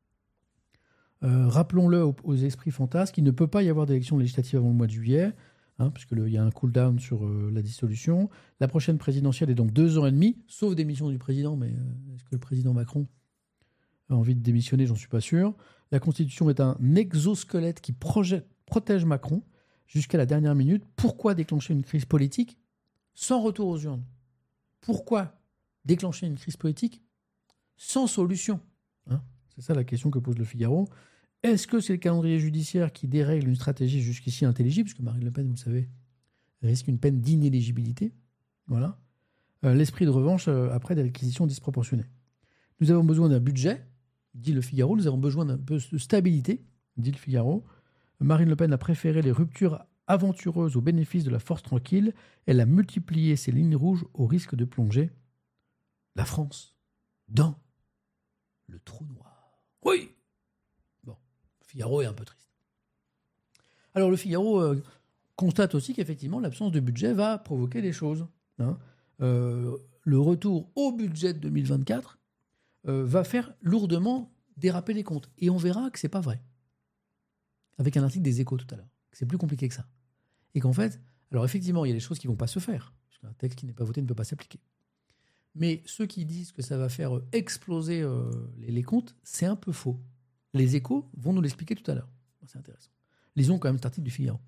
Euh, rappelons-le aux, aux esprits fantasques, il ne peut pas y avoir d'élection législative avant le mois de juillet, hein, puisqu'il y a un cool-down sur euh, la dissolution. La prochaine présidentielle est dans deux ans et demi, sauf démission du président, mais euh, est-ce que le président Macron a envie de démissionner? J'en suis pas sûr. La Constitution est un exosquelette qui projette, protège Macron jusqu'à la dernière minute. Pourquoi déclencher une crise politique sans retour aux urnes? Pourquoi déclencher une crise politique sans solution, hein? C'est ça la question que pose le Figaro. Est-ce que c'est le calendrier judiciaire qui dérègle une stratégie jusqu'ici intelligible, puisque Marine Le Pen, vous le savez, risque une peine d'inéligibilité. Voilà. Euh, l'esprit de revanche euh, après des réquisitions disproportionnées. Nous avons besoin d'un budget, dit le Figaro. Nous avons besoin d'un peu de stabilité, dit le Figaro. Marine Le Pen a préféré les ruptures aventureuses au bénéfice de la force tranquille. Elle a multiplié ses lignes rouges au risque de plonger la France dans le trou noir. Oui. Bon, Figaro est un peu triste. Alors le Figaro euh, constate aussi qu'effectivement l'absence de budget va provoquer des choses. Hein. Euh, le retour au budget de deux mille vingt-quatre euh, va faire lourdement déraper les comptes. Et on verra que c'est pas vrai. Avec un article des Échos tout à l'heure. Que c'est plus compliqué que ça. Et qu'en fait, alors effectivement, il y a des choses qui ne vont pas se faire. Parce qu'un texte qui n'est pas voté ne peut pas s'appliquer. Mais ceux qui disent que ça va faire exploser euh, les, les comptes, c'est un peu faux. Les Échos vont nous l'expliquer tout à l'heure. C'est intéressant. Lisons quand même cet article du Figaro.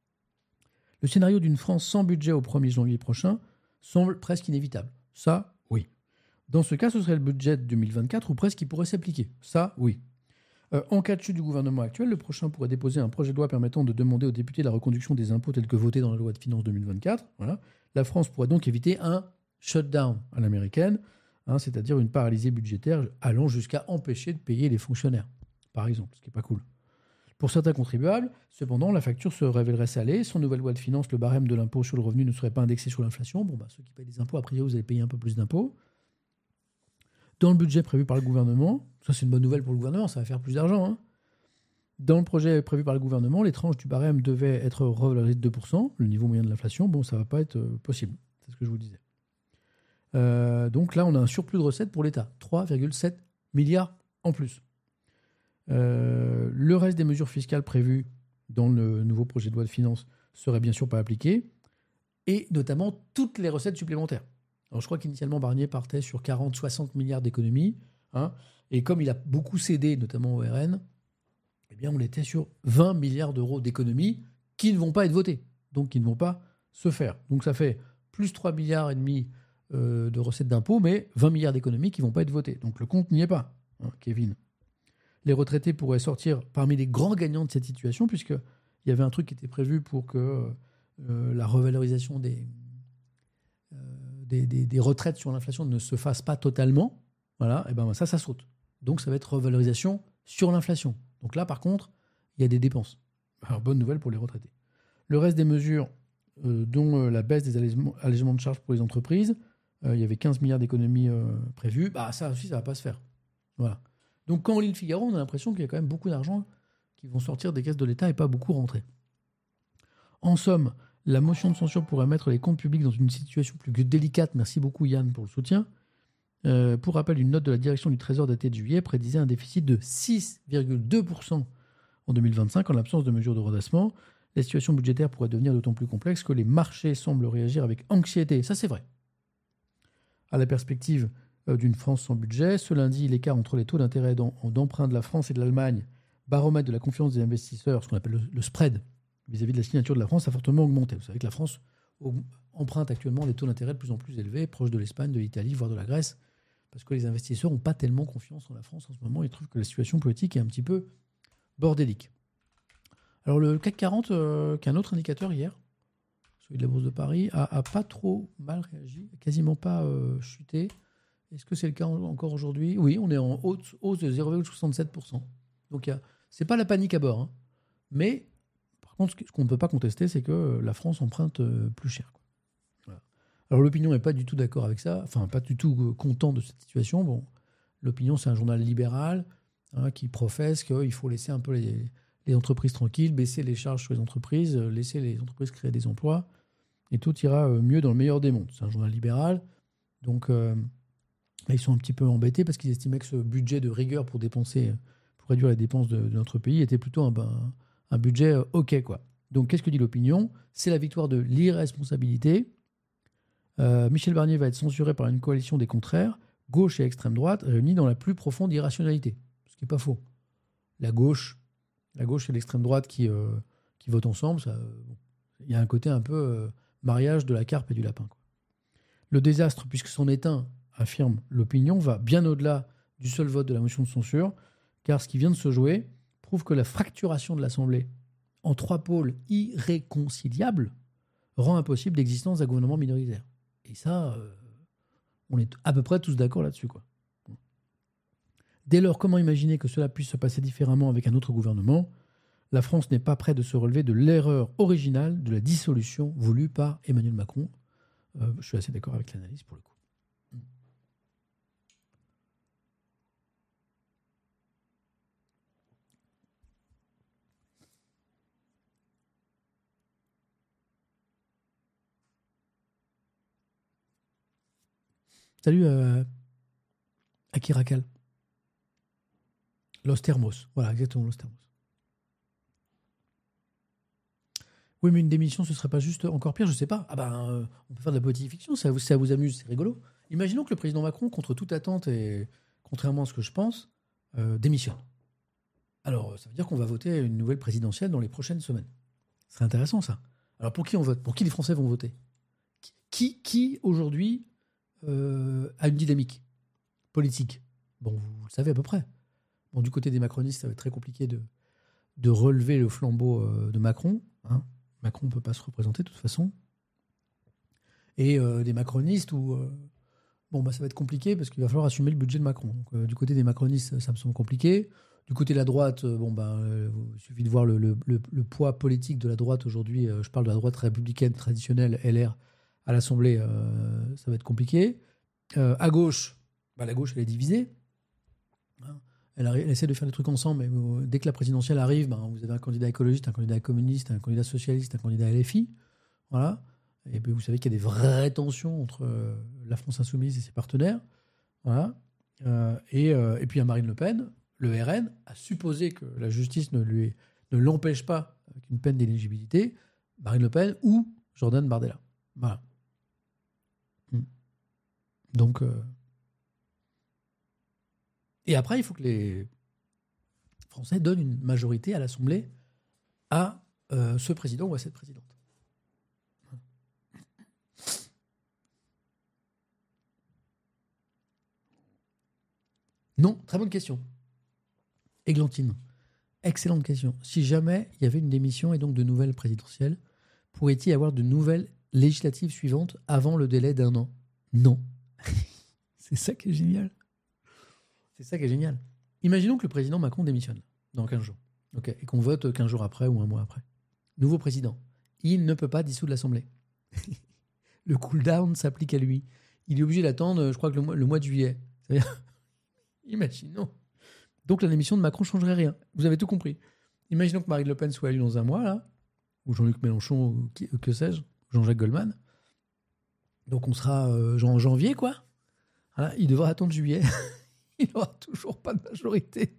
Le scénario d'une France sans budget au premier janvier prochain semble presque inévitable. Ça, oui. Dans ce cas, ce serait le budget de deux mille vingt-quatre ou presque qui pourrait s'appliquer. Ça, oui. Euh, en cas de chute du gouvernement actuel, le prochain pourrait déposer un projet de loi permettant de demander aux députés la reconduction des impôts tels que votés dans la loi de finances deux mille vingt-quatre. Voilà. La France pourrait donc éviter un shutdown à l'américaine, hein, c'est-à-dire une paralysie budgétaire allant jusqu'à empêcher de payer les fonctionnaires, par exemple, ce qui n'est pas cool. Pour certains contribuables, cependant, la facture se révélerait salée. Sans nouvelle loi de finances, le barème de l'impôt sur le revenu ne serait pas indexé sur l'inflation. Bon, bah, ceux qui payent des impôts, a priori, vous allez payer un peu plus d'impôts. Dans le budget prévu par le gouvernement, ça c'est une bonne nouvelle pour le gouvernement, ça va faire plus d'argent. Hein. Dans le projet prévu par le gouvernement, les tranches du barème devaient être revalorisées de deux pour cent, le niveau moyen de l'inflation. Bon, ça ne va pas être euh, possible, c'est ce que je vous disais. Euh, donc là, on a un surplus de recettes pour l'État, trois virgule sept milliards en plus. Euh, le reste des mesures fiscales prévues dans le nouveau projet de loi de finances seraient bien sûr pas appliquées, et notamment toutes les recettes supplémentaires. Alors je crois qu'initialement Barnier partait sur quarante à soixante milliards d'économies, hein, et comme il a beaucoup cédé, notamment au R N, eh bien on était sur vingt milliards d'euros d'économies qui ne vont pas être votées, donc qui ne vont pas se faire. Donc ça fait plus trois milliards et demi euh, de recettes d'impôts, mais vingt milliards d'économies qui ne vont pas être votées. Donc le compte n'y est pas, hein, Kevin. Les retraités pourraient sortir parmi les grands gagnants de cette situation, puisqu'il y avait un truc qui était prévu pour que euh, la revalorisation des, euh, des, des, des retraites sur l'inflation ne se fasse pas totalement. Voilà, et ben ça, ça saute. Donc ça va être revalorisation sur l'inflation. Donc là, par contre, il y a des dépenses. Alors, bonne nouvelle pour les retraités. Le reste des mesures, euh, dont euh, la baisse des allègements, allègements de charges pour les entreprises, Euh, il y avait quinze milliards d'économies euh, prévues. Bah, ça aussi, ça ne va pas se faire. Voilà. Donc, quand on lit le Figaro, on a l'impression qu'il y a quand même beaucoup d'argent qui vont sortir des caisses de l'État et pas beaucoup rentrer. En somme, la motion de censure pourrait mettre les comptes publics dans une situation plus que délicate. Merci beaucoup, Yann, pour le soutien. Euh, pour rappel, une note de la direction du Trésor datée de juillet prédisait un déficit de six virgule deux pour cent en deux mille vingt-cinq en l'absence de mesures de redressement. La situation budgétaire pourrait devenir d'autant plus complexe que les marchés semblent réagir avec anxiété. Ça, c'est vrai. À la perspective euh, d'une France sans budget, ce lundi, l'écart entre les taux d'intérêt d'em- d'emprunt de la France et de l'Allemagne, baromètre de la confiance des investisseurs, ce qu'on appelle le, le spread, vis-à-vis de la signature de la France, a fortement augmenté. Vous savez que la France emprunte actuellement des taux d'intérêt de plus en plus élevés, proches de l'Espagne, de l'Italie, voire de la Grèce, parce que les investisseurs n'ont pas tellement confiance en la France en ce moment. Ils trouvent que la situation politique est un petit peu bordélique. Alors le C A C quarante, euh, qui est un autre indicateur hier, celui de la Bourse de Paris, a, a pas trop mal réagi, quasiment pas euh, chuté. Est-ce que c'est le cas en- encore aujourd'hui ? Oui, on est en hausse, hausse de zéro virgule soixante-sept pour cent. Donc il y a- c'est pas la panique à bord, hein. Mais par contre, ce qu'on ne peut pas contester, c'est que la France emprunte euh, plus cher, quoi. Voilà. Alors l'opinion n'est pas du tout d'accord avec ça, enfin pas du tout euh, content de cette situation. Bon, l'opinion, c'est un journal libéral, hein, qui professe qu'il faut laisser un peu les, les entreprises tranquilles, baisser les charges sur les entreprises, euh, laisser les entreprises créer des emplois, et tout ira euh, mieux dans le meilleur des mondes. C'est un journal libéral, donc euh, là, ils sont un petit peu embêtés parce qu'ils estimaient que ce budget de rigueur pour dépenser, euh, pour réduire les dépenses de, de notre pays était plutôt un, ben, un budget euh, OK, quoi. Donc, qu'est-ce que dit l'opinion ? C'est la victoire de l'irresponsabilité. Euh, Michel Barnier va être censuré par une coalition des contraires, gauche et extrême droite, réunis dans la plus profonde irrationalité. Ce qui n'est pas faux. La gauche, la gauche et l'extrême droite qui, euh, qui votent ensemble, ça, euh, bon, il y a un côté un peu euh, mariage de la carpe et du lapin, quoi. Le désastre, puisque c'en est un, affirme l'opinion, va bien au-delà du seul vote de la motion de censure, car ce qui vient de se jouer prouve que la fracturation de l'Assemblée en trois pôles irréconciliables rend impossible l'existence d'un gouvernement minoritaire. Et ça, euh, on est à peu près tous d'accord là-dessus, quoi. Dès lors, comment imaginer que cela puisse se passer différemment avec un autre gouvernement ? La France n'est pas prête de se relever de l'erreur originale de la dissolution voulue par Emmanuel Macron. Euh, je suis assez d'accord avec l'analyse pour le coup. Salut euh, Akirakal. Los Termos. Voilà, exactement, Los Termos. Oui, mais une démission, ce serait pas juste encore pire, je sais pas. Ah ben, euh, on peut faire de la politique fiction, ça vous, ça vous amuse, c'est rigolo. Imaginons que le président Macron, contre toute attente et contrairement à ce que je pense, euh, démissionne. Alors, ça veut dire qu'on va voter une nouvelle présidentielle dans les prochaines semaines. Ce serait intéressant, ça. Alors, pour qui on vote ? Pour qui les Français vont voter ? Qui, qui aujourd'hui, euh, a une dynamique politique ? Bon, vous le savez à peu près. Bon, du côté des macronistes, ça va être très compliqué de, de relever le flambeau euh, de Macron, hein. Macron ne peut pas se représenter de toute façon. Et euh, des macronistes où euh, bon, bah, ça va être compliqué parce qu'il va falloir assumer le budget de Macron. Donc, euh, du côté des macronistes, ça me semble compliqué. Du côté de la droite, euh, bon, bah, euh, il suffit de voir le, le, le, le poids politique de la droite aujourd'hui. Euh, je parle de la droite républicaine traditionnelle, L R, à l'Assemblée, euh, ça va être compliqué. Euh, à gauche, bah, la gauche, elle est divisée. Hein. Elle, arrive, elle essaie de faire des trucs ensemble, mais euh, dès que la présidentielle arrive, ben, vous avez un candidat écologiste, un candidat communiste, un candidat socialiste, un candidat L F I. Voilà. Et puis vous savez qu'il y a des vraies tensions entre euh, la France insoumise et ses partenaires. Voilà. Euh, et, euh, et puis il y a Marine Le Pen. Le R N a supposé que la justice ne, lui, ne l'empêche pas avec une peine d'éligibilité. Marine Le Pen ou Jordan Bardella. Voilà. Hmm. Donc... Euh, Et après, il faut que les Français donnent une majorité à l'Assemblée à euh, ce président ou à cette présidente. Non, très bonne question. Églantine, excellente question. Si jamais il y avait une démission et donc de nouvelles présidentielles, pourrait-il y avoir de nouvelles législatives suivantes avant le délai d'un an ? Non. C'est ça qui est génial. C'est ça qui est génial. Imaginons que le président Macron démissionne dans quinze jours. Okay, et qu'on vote quinze jours après ou un mois après. Nouveau président. Il ne peut pas dissoudre l'Assemblée. Le cool-down s'applique à lui. il est obligé d'attendre, je crois, que le mois, le mois de juillet. C'est-à-dire, imaginons. Donc la démission de Macron ne changerait rien. Vous avez tout compris. Imaginons que Marine Le Pen soit élue dans un mois, là, ou Jean-Luc Mélenchon, ou qui- que sais-je, Jean-Jacques Goldman. Donc on sera euh, en janvier, quoi. Voilà, il devra attendre juillet. Il n'aura toujours pas de majorité.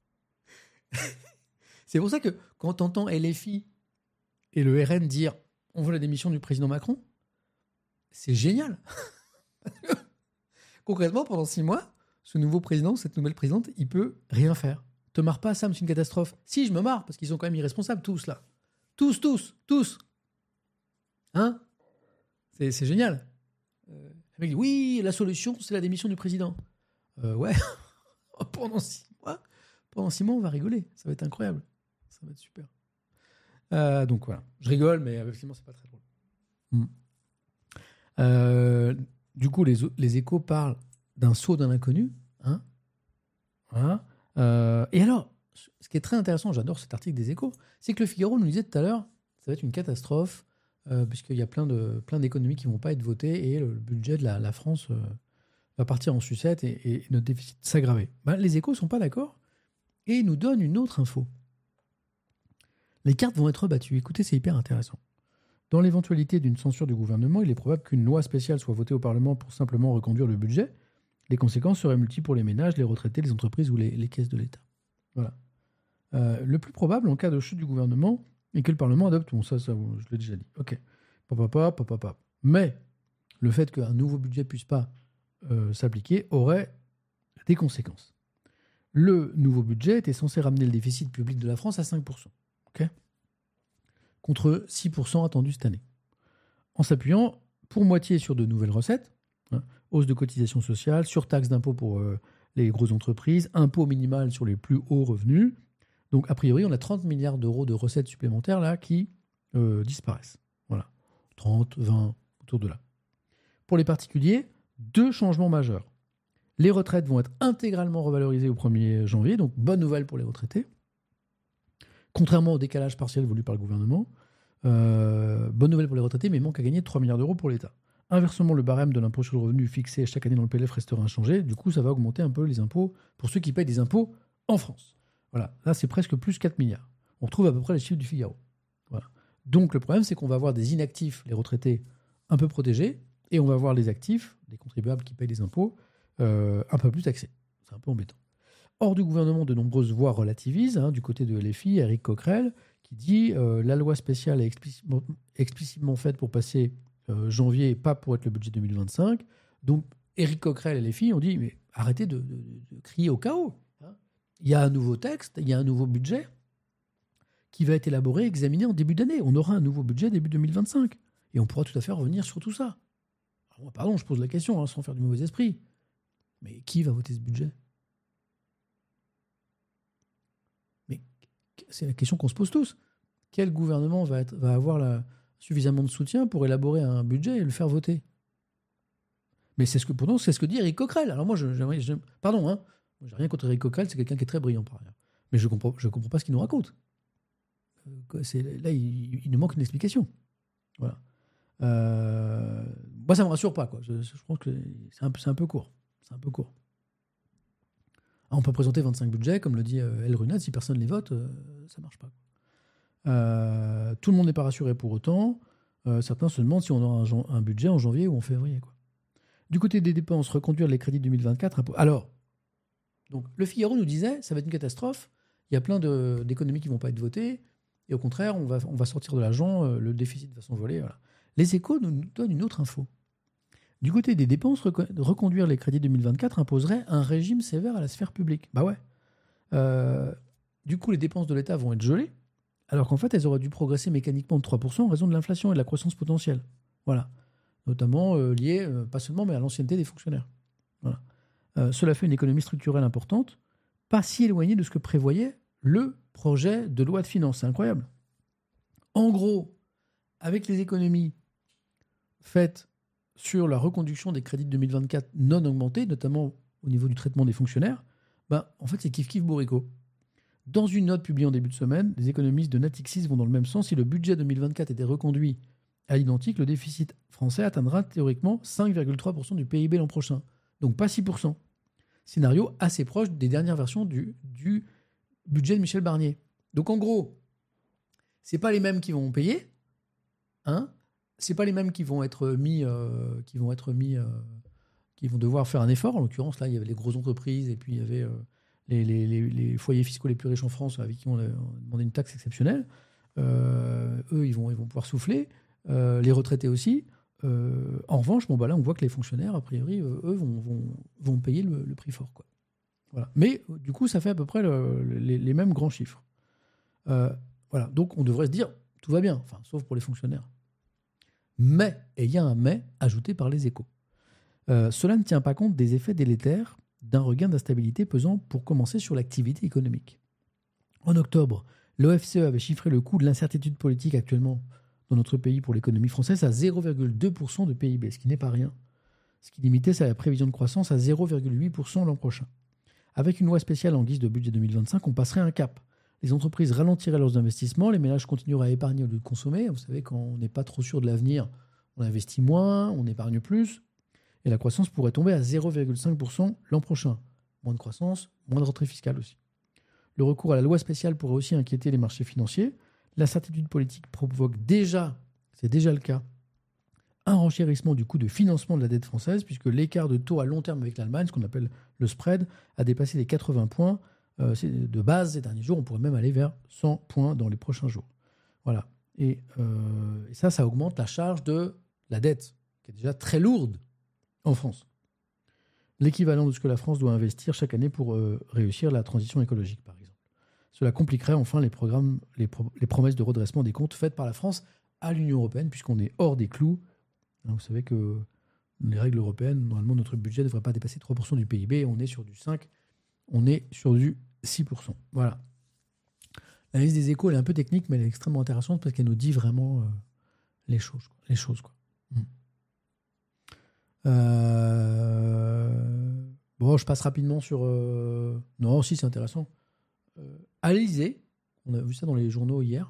C'est pour ça que quand on entend L F I et le R N dire on veut la démission du président Macron, c'est génial. Concrètement, pendant six mois, ce nouveau président, cette nouvelle présidente, il peut rien faire. Te marre pas, Sam, c'est une catastrophe. Si, je me marre, parce qu'ils sont quand même irresponsables, tous, là. Tous, tous, tous. Hein? C'est, c'est génial. Euh, le mec dit, oui, la solution, c'est la démission du président. Euh, ouais. pendant six mois, pendant six mois, on va rigoler. Ça va être incroyable. Ça va être super. Euh, donc voilà. Je rigole, mais effectivement, c'est pas très drôle. Mm. Euh, du coup, les, les échos parlent d'un saut d'un inconnu. Hein, voilà. Euh, et alors, ce qui est très intéressant, j'adore cet article des échos, c'est que le Figaro nous disait tout à l'heure, ça va être une catastrophe, euh, puisqu'il y a plein, de, plein d'économies qui ne vont pas être votées, et le, le budget de la, la France euh, va partir en sucette et, et, et notre déficit s'aggraver. Ben, les échos ne sont pas d'accord, et ils nous donnent une autre info. Les cartes vont être rebattues. Écoutez, c'est hyper intéressant. Dans l'éventualité d'une censure du gouvernement, il est probable qu'une loi spéciale soit votée au Parlement pour simplement reconduire le budget. Les conséquences seraient multiples pour les ménages, les retraités, les entreprises ou les, les caisses de l'État. Voilà. Euh, le plus probable, en cas de chute du gouvernement, est que le Parlement adopte... Bon, ça, ça je l'ai déjà dit. OK. Papa, papa, papa. Mais le fait qu'un nouveau budget ne puisse pas euh, s'appliquer aurait des conséquences. Le nouveau budget était censé ramener le déficit public de la France à cinq pour cent. OK ? Contre six pour cent attendus cette année. En s'appuyant pour moitié sur de nouvelles recettes, hein, hausse de cotisations sociales, surtaxe d'impôts pour euh, les grosses entreprises, impôt minimal sur les plus hauts revenus. Donc, a priori, on a trente milliards d'euros de recettes supplémentaires là qui euh, disparaissent. Voilà. trente, vingt, autour de là. Pour les particuliers, deux changements majeurs. Les retraites vont être intégralement revalorisées au premier janvier, donc bonne nouvelle pour les retraités. Contrairement au décalage partiel voulu par le gouvernement, euh, bonne nouvelle pour les retraités, mais il manque à gagner trois milliards d'euros pour l'État. Inversement, le barème de l'impôt sur le revenu fixé chaque année dans le P L F restera inchangé. Du coup, ça va augmenter un peu les impôts pour ceux qui payent des impôts en France. Voilà, là, c'est presque plus quatre milliards. On retrouve à peu près les chiffres du Figaro. Voilà. Donc, le problème, c'est qu'on va avoir des inactifs, les retraités, un peu protégés, et on va avoir les actifs, les contribuables qui payent des impôts, euh, un peu plus taxés. C'est un peu embêtant. Hors du gouvernement, de nombreuses voix relativisent, hein, du côté de L F I, Éric Coquerel, qui dit euh, la loi spéciale est explicitement, explicitement faite pour passer euh, janvier et pas pour être le budget deux mille vingt-cinq. Donc, Éric Coquerel et L F I ont dit mais arrêtez de, de, de crier au chaos. Hein. Il y a un nouveau texte, il y a un nouveau budget qui va être élaboré, examiné en début d'année. On aura un nouveau budget début deux mille vingt-cinq. Et on pourra tout à fait revenir sur tout ça. Alors, moi, pardon, je pose la question, hein, sans faire du mauvais esprit. Mais qui va voter ce budget ? C'est la question qu'on se pose tous. Quel gouvernement va, être, va avoir la, suffisamment de soutien pour élaborer un budget et le faire voter ? Mais c'est ce que, pourtant, c'est ce que dit Éric Coquerel. Alors moi, je, j'aimerais, j'aime, pardon, hein, moi, j'ai rien contre Éric Coquerel, c'est quelqu'un qui est très brillant par ailleurs. Mais je ne comprends, je comprends pas ce qu'il nous raconte. C'est, là, il, il nous manque une explication. Voilà. Euh, moi, ça ne me rassure pas. Quoi. Je, je pense que c'est un, c'est un peu court. C'est un peu court. On peut présenter vingt-cinq budgets, comme le dit euh, El Runad, si personne ne les vote, euh, ça ne marche pas. Euh, tout le monde n'est pas rassuré pour autant. Euh, certains se demandent si on aura un, un budget en janvier ou en février. Quoi. Du côté des dépenses, reconduire les crédits deux mille vingt-quatre. Alors, donc, le Figaro nous disait, ça va être une catastrophe, il y a plein de, d'économies qui ne vont pas être votées, et au contraire, on va, on va sortir de l'argent, euh, le déficit va s'envoler. Voilà. Les Échos nous, nous donnent une autre info. Du côté des dépenses, reconduire les crédits deux mille vingt-quatre imposerait un régime sévère à la sphère publique. Bah ouais. Euh, du coup, les dépenses de l'État vont être gelées, alors qu'en fait, elles auraient dû progresser mécaniquement de trois pour cent en raison de l'inflation et de la croissance potentielle. Voilà. Notamment euh, liées, euh, pas seulement, mais à l'ancienneté des fonctionnaires. Voilà. Euh, cela fait une économie structurelle importante, pas si éloignée de ce que prévoyait le projet de loi de finances. C'est incroyable. En gros, avec les économies faites sur la reconduction des crédits de deux mille vingt-quatre non augmentés, notamment au niveau du traitement des fonctionnaires, ben, en fait, c'est kiff-kiff bourricot. Dans une note publiée en début de semaine, les économistes de Natixis vont dans le même sens. Si le budget deux mille vingt-quatre était reconduit à l'identique, le déficit français atteindra théoriquement cinq virgule trois pour cent du P I B l'an prochain. Donc pas six pour cent. Scénario assez proche des dernières versions du, du budget de Michel Barnier. Donc en gros, c'est pas les mêmes qui vont payer, hein. C'est pas les mêmes qui vont être mis, euh, qui vont être mis, euh, qui vont devoir faire un effort. En l'occurrence, là, il y avait les grosses entreprises et puis il y avait euh, les, les, les, les foyers fiscaux les plus riches en France avec qui on a, on a demandé une taxe exceptionnelle. Euh, eux, ils vont, ils vont pouvoir souffler. Euh, les retraités aussi. Euh, en revanche, bon, bah là, on voit que les fonctionnaires, a priori, euh, eux, vont, vont, vont payer le, le prix fort, quoi. Voilà. Mais du coup, ça fait à peu près le, les, les mêmes grands chiffres. Euh, voilà. Donc, on devrait se dire, tout va bien, enfin, sauf pour les fonctionnaires. Mais, et il y a un mais ajouté par les Échos. Euh, cela ne tient pas compte des effets délétères d'un regain d'instabilité pesant pour commencer sur l'activité économique. En octobre, l'O F C E avait chiffré le coût de l'incertitude politique actuellement dans notre pays pour l'économie française à zéro virgule deux pour cent de P I B, ce qui n'est pas rien. Ce qui limitait sa prévision de croissance à zéro virgule huit pour cent l'an prochain. Avec une loi spéciale en guise de budget deux mille vingt-cinq, on passerait un cap. Les entreprises ralentiraient leurs investissements, les ménages continueraient à épargner au lieu de consommer. Vous savez, quand on n'est pas trop sûr de l'avenir, on investit moins, on épargne plus, et la croissance pourrait tomber à zéro virgule cinq pour cent l'an prochain. Moins de croissance, moins de rentrée fiscale aussi. Le recours à la loi spéciale pourrait aussi inquiéter les marchés financiers. L'incertitude politique provoque déjà, c'est déjà le cas, un renchérissement du coût de financement de la dette française, puisque l'écart de taux à long terme avec l'Allemagne, ce qu'on appelle le spread, a dépassé les quatre-vingts points euh, de base ces derniers jours. On pourrait même aller vers cent points dans les prochains jours. Voilà. Et, euh, et ça, ça augmente la charge de la dette, qui est déjà très lourde en France. L'équivalent de ce que la France doit investir chaque année pour euh, réussir la transition écologique, par exemple. Cela compliquerait enfin les, programmes, les, pro- les promesses de redressement des comptes faites par la France à l'Union européenne, puisqu'on est hors des clous. Vous savez que les règles européennes, normalement, notre budget ne devrait pas dépasser trois pour cent du P I B. On est sur du cinq pour cent, on est sur du six pour cent. Voilà. L'analyse des Échos, elle est un peu technique, mais elle est extrêmement intéressante parce qu'elle nous dit vraiment euh, les choses. Quoi. Les choses quoi. Mmh. Euh... Bon, je passe rapidement sur... Euh... Non, si, c'est intéressant. Euh, à l'Élysée, on a vu ça dans les journaux hier,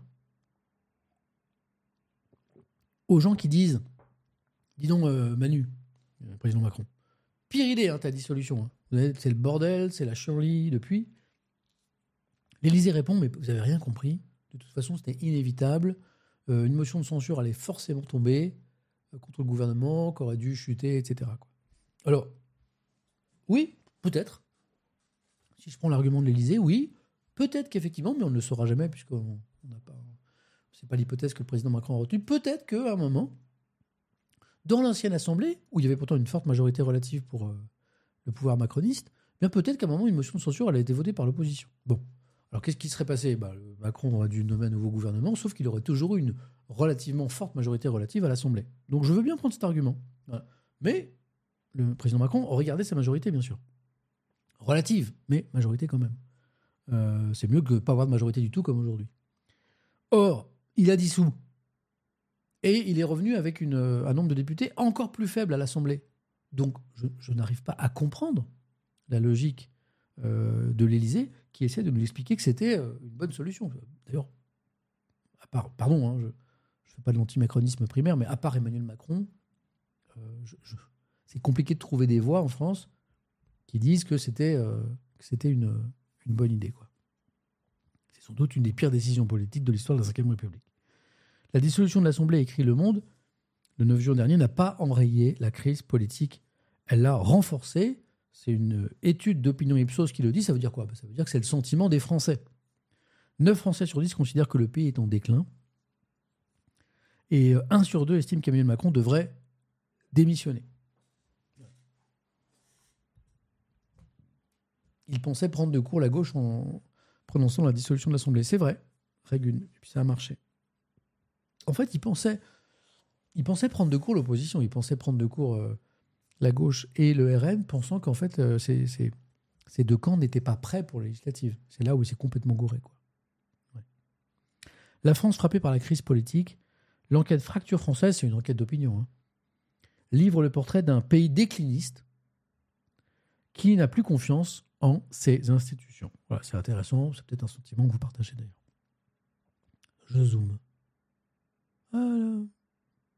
aux gens qui disent, dis donc euh, Manu, le président Macron, pire idée, hein, ta dissolution. Hein. Vous avez, c'est le bordel, c'est la chienlit depuis. L'Élysée répond, mais vous n'avez rien compris. De toute façon, c'était inévitable. Euh, une motion de censure allait forcément tomber euh, contre le gouvernement, qui aurait dû chuter, et cetera. Quoi. Alors, oui, peut-être. Si je prends l'argument de l'Élysée, oui, peut-être qu'effectivement, mais on ne le saura jamais, puisqu'on n'a pas... C'est pas l'hypothèse que le président Macron a retenue. Peut-être qu'à un moment, dans l'ancienne Assemblée, où il y avait pourtant une forte majorité relative pour euh, le pouvoir macroniste, bien peut-être qu'à un moment, une motion de censure elle a été votée par l'opposition. Bon. Alors qu'est-ce qui serait passé ? bah, Macron aurait dû nommer un nouveau gouvernement, sauf qu'il aurait toujours eu une relativement forte majorité relative à l'Assemblée. Donc je veux bien prendre cet argument. Voilà. Mais le président Macron aurait gardé sa majorité, bien sûr. Relative, mais majorité quand même. Euh, c'est mieux que de ne pas avoir de majorité du tout comme aujourd'hui. Or, il a dissous. Et il est revenu avec une, un nombre de députés encore plus faible à l'Assemblée. Donc, je, je n'arrive pas à comprendre la logique euh, de l'Élysée qui essaie de nous expliquer que c'était euh, une bonne solution. D'ailleurs, à part, pardon, hein, je ne fais pas de l'anti-macronisme primaire, mais à part Emmanuel Macron, euh, je, je, c'est compliqué de trouver des voix en France qui disent que c'était, euh, que c'était une, une bonne idée, quoi. C'est sans doute une des pires décisions politiques de l'histoire de la cinquième République. La dissolution de l'Assemblée, écrit Le Monde, le neuf juin dernier, n'a pas enrayé la crise politique. Elle l'a renforcée. C'est une étude d'opinion Ipsos qui le dit. Ça veut dire quoi ? Ça veut dire que c'est le sentiment des Français. neuf Français sur dix considèrent que le pays est en déclin. Et un sur deux estime qu'Emmanuel Macron devrait démissionner. Il pensait prendre de court la gauche en prononçant la dissolution de l'Assemblée. C'est vrai, règle une, et puis ça a marché. En fait, il pensait, il pensait prendre de court l'opposition, il pensait prendre de court euh, la gauche et le R N, pensant qu'en fait, euh, ces, ces, ces deux camps n'étaient pas prêts pour les législatives. C'est là où il s'est complètement gouré, quoi. Ouais. La France frappée par la crise politique, l'enquête Fracture française, c'est une enquête d'opinion, hein, livre le portrait d'un pays décliniste qui n'a plus confiance en ses institutions. Voilà, c'est intéressant, c'est peut-être un sentiment que vous partagez d'ailleurs. Je zoome. Voilà.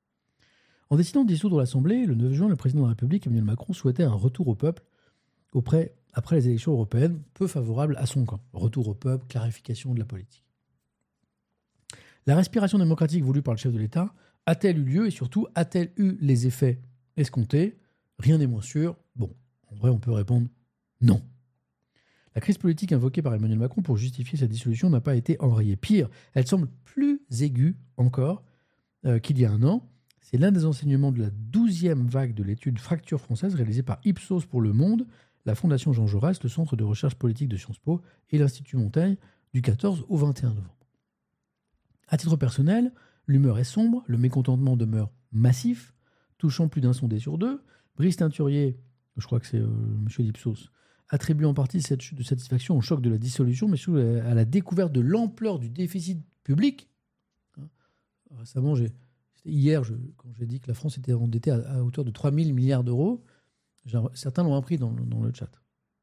En décidant de dissoudre l'Assemblée, le neuf juin, le président de la République, Emmanuel Macron, souhaitait un retour au peuple auprès, après les élections européennes, peu favorable à son camp. Retour au peuple, clarification de la politique. La respiration démocratique voulue par le chef de l'État a-t-elle eu lieu et surtout a-t-elle eu les effets escomptés? Rien n'est moins sûr. Bon, en vrai, on peut répondre non. La crise politique invoquée par Emmanuel Macron pour justifier sa dissolution n'a pas été enrayée. Pire, elle semble plus aiguë encore euh, qu'il y a un an. C'est l'un des enseignements de la douzième vague de l'étude Fracture française réalisée par Ipsos pour Le Monde, la Fondation Jean Jaurès, le Centre de recherche politique de Sciences Po et l'Institut Montaigne du quatorze au vingt et un novembre. À titre personnel, l'humeur est sombre, le mécontentement demeure massif, touchant plus d'un sondé sur deux. Brice Teinturier, je crois que c'est euh, M. Ipsos, attribue en partie cette chute de satisfaction au choc de la dissolution, mais surtout à la découverte de l'ampleur du déficit public. Récemment, j'ai, c'était hier, je, quand j'ai dit que la France était endettée à, à hauteur de trois mille milliards d'euros, certains l'ont appris dans, dans le chat.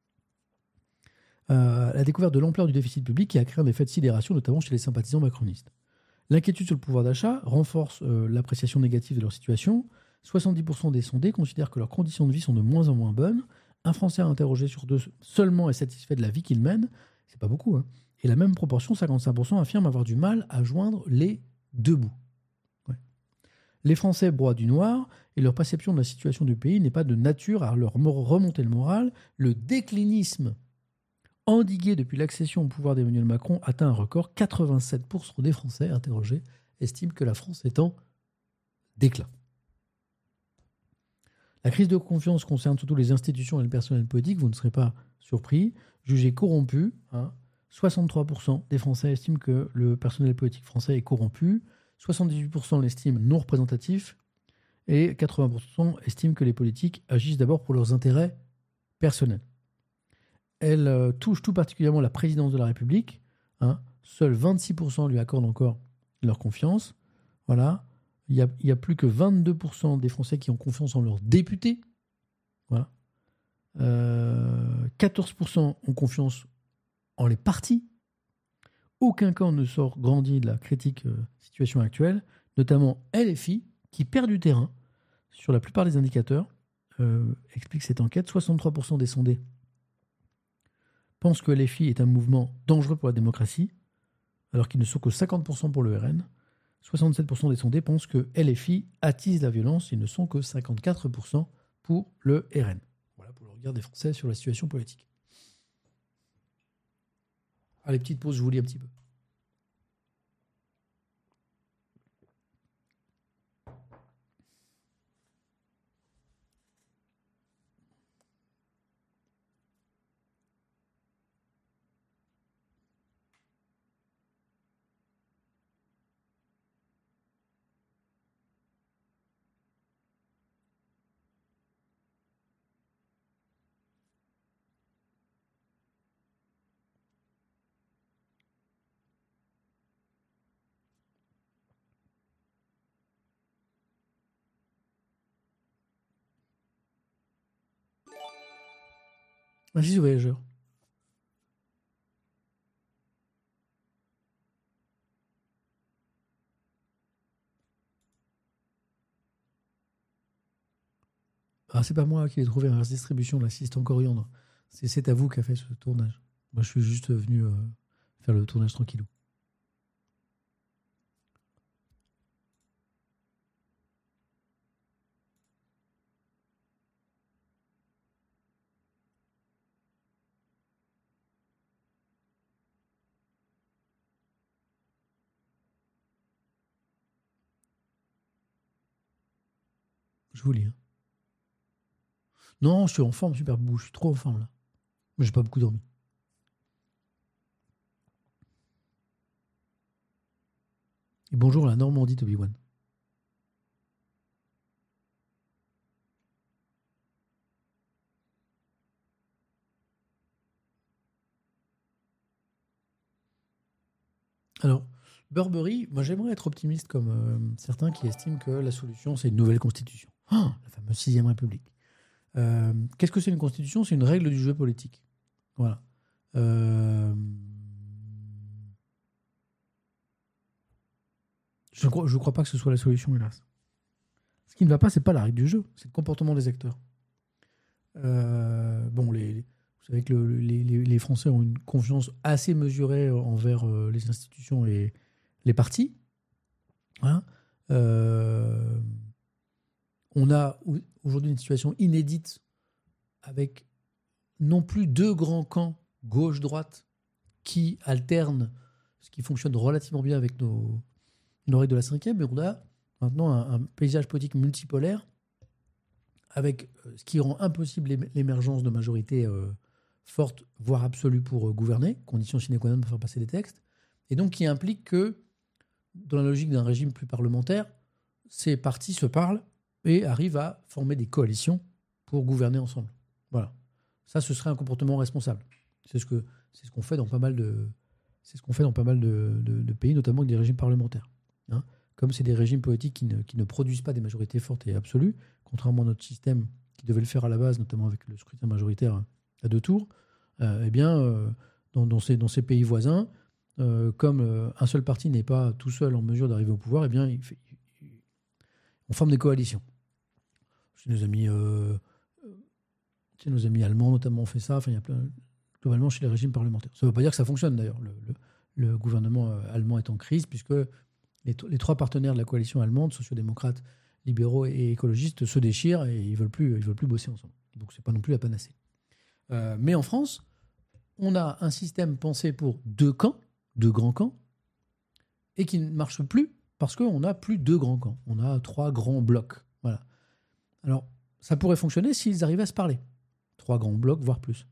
Euh, la découverte de l'ampleur du déficit public qui a créé un effet de sidération, notamment chez les sympathisants macronistes. L'inquiétude sur le pouvoir d'achat renforce euh, l'appréciation négative de leur situation. soixante-dix pour cent des sondés considèrent que leurs conditions de vie sont de moins en moins bonnes. Un Français interrogé sur deux seulement est satisfait de la vie qu'il mène. C'est pas beaucoup, hein. Et la même proportion, cinquante-cinq pour cent, affirment avoir du mal à joindre les deux bouts. Ouais. Les Français broient du noir et leur perception de la situation du pays n'est pas de nature à leur remonter le moral. Le déclinisme endigué depuis l'accession au pouvoir d'Emmanuel Macron atteint un record. quatre-vingt-sept pour cent des Français interrogés estiment que la France est en déclin. La crise de confiance concerne surtout les institutions et le personnel politique, vous ne serez pas surpris. Jugé corrompu, hein, soixante-trois pour cent des Français estiment que le personnel politique français est corrompu, soixante-dix-huit pour cent l'estiment non représentatif et quatre-vingts pour cent estiment que les politiques agissent d'abord pour leurs intérêts personnels. Elle euh, touche tout particulièrement la présidence de la République. Hein. Seuls vingt-six pour cent lui accordent encore leur confiance. Voilà. Il y a, il y a plus que vingt-deux pour cent des Français qui ont confiance en leurs députés. Voilà. Euh, quatorze pour cent ont confiance en les partis. Aucun camp ne sort grandi de la critique euh, situation actuelle, notamment L F I, qui perd du terrain sur la plupart des indicateurs, euh, explique cette enquête. soixante-trois pour cent des sondés pensent que L F I est un mouvement dangereux pour la démocratie, alors qu'ils ne sont que cinquante pour cent pour le R N. soixante-sept pour cent des sondés pensent que L F I attise la violence, ils ne sont que cinquante-quatre pour cent pour le R N. Voilà pour le regard des Français sur la situation politique. Allez, petite pause, je vous lis un petit peu. Merci, voyageur. Ah, c'est pas moi qui l'ai trouvé, Inverse Distribution, l'assistant coriandre. C'est, c'est à vous qui a fait ce tournage. Moi, je suis juste venu euh, faire le tournage tranquillou. Je vous lis. Hein. Non, je suis en forme, super bouche. Je suis trop en forme là. Mais j'ai pas beaucoup dormi. Et bonjour la Normandie, Toby-Wan. Alors, Burberry, moi j'aimerais être optimiste comme euh, certains qui estiment que la solution c'est une nouvelle constitution. Oh, la fameuse sixième République. Euh, qu'est-ce que c'est une constitution ? C'est une règle du jeu politique. Voilà. Euh, je ne crois, je crois pas que ce soit la solution, hélas. Ce qui ne va pas, c'est pas la règle du jeu, c'est le comportement des acteurs. Euh, bon, les, vous savez que le- les, les- les Français ont une confiance assez mesurée envers euh, les institutions et les partis. Hein. Euh, on a au- aujourd'hui une situation inédite avec non plus deux grands camps, gauche-droite, qui alternent, ce qui fonctionne relativement bien avec nos, nos règles de la cinquième, mais on a maintenant un, un paysage politique multipolaire avec euh, ce qui rend impossible l'ém- l'émergence de majorités euh, fortes, voire absolues pour euh, gouverner, condition sine qua non pour faire passer des textes, et donc qui implique que, dans la logique d'un régime plus parlementaire, ces partis se parlent et arrivent à former des coalitions pour gouverner ensemble. Voilà. Ça, ce serait un comportement responsable. C'est ce que c'est ce qu'on fait dans pas mal de c'est ce qu'on fait dans pas mal de, de- de pays, notamment avec des régimes parlementaires. Hein. Comme c'est des régimes politiques qui ne, qui ne produisent pas des majorités fortes et absolues, contrairement à notre système qui devait le faire à la base, notamment avec le scrutin majoritaire à deux tours, euh, eh bien, euh, dans, dans ces, dans ces pays voisins, euh, comme euh, un seul parti n'est pas tout seul en mesure d'arriver au pouvoir, eh bien, il fait- il- on forme des coalitions. Chez nos amis, euh, chez nos amis allemands, notamment, on fait ça. Enfin, il y a plein, globalement, chez les régimes parlementaires. Ça ne veut pas dire que ça fonctionne, d'ailleurs. Le, le- le gouvernement euh, allemand est en crise, puisque les, t- les trois partenaires de la coalition allemande, sociodémocrates, libéraux et écologistes, se déchirent et ils ne veulent, plus- ils veulent plus bosser ensemble. Donc, ce n'est pas non plus la panacée. Euh, mais en France, on a un système pensé pour deux camps, deux grands camps, et qui ne marche plus parce qu'on n'a plus deux grands camps. On a trois grands blocs. Voilà. Alors, ça pourrait fonctionner s'ils arrivaient à se parler. Trois grands blocs, voire plus.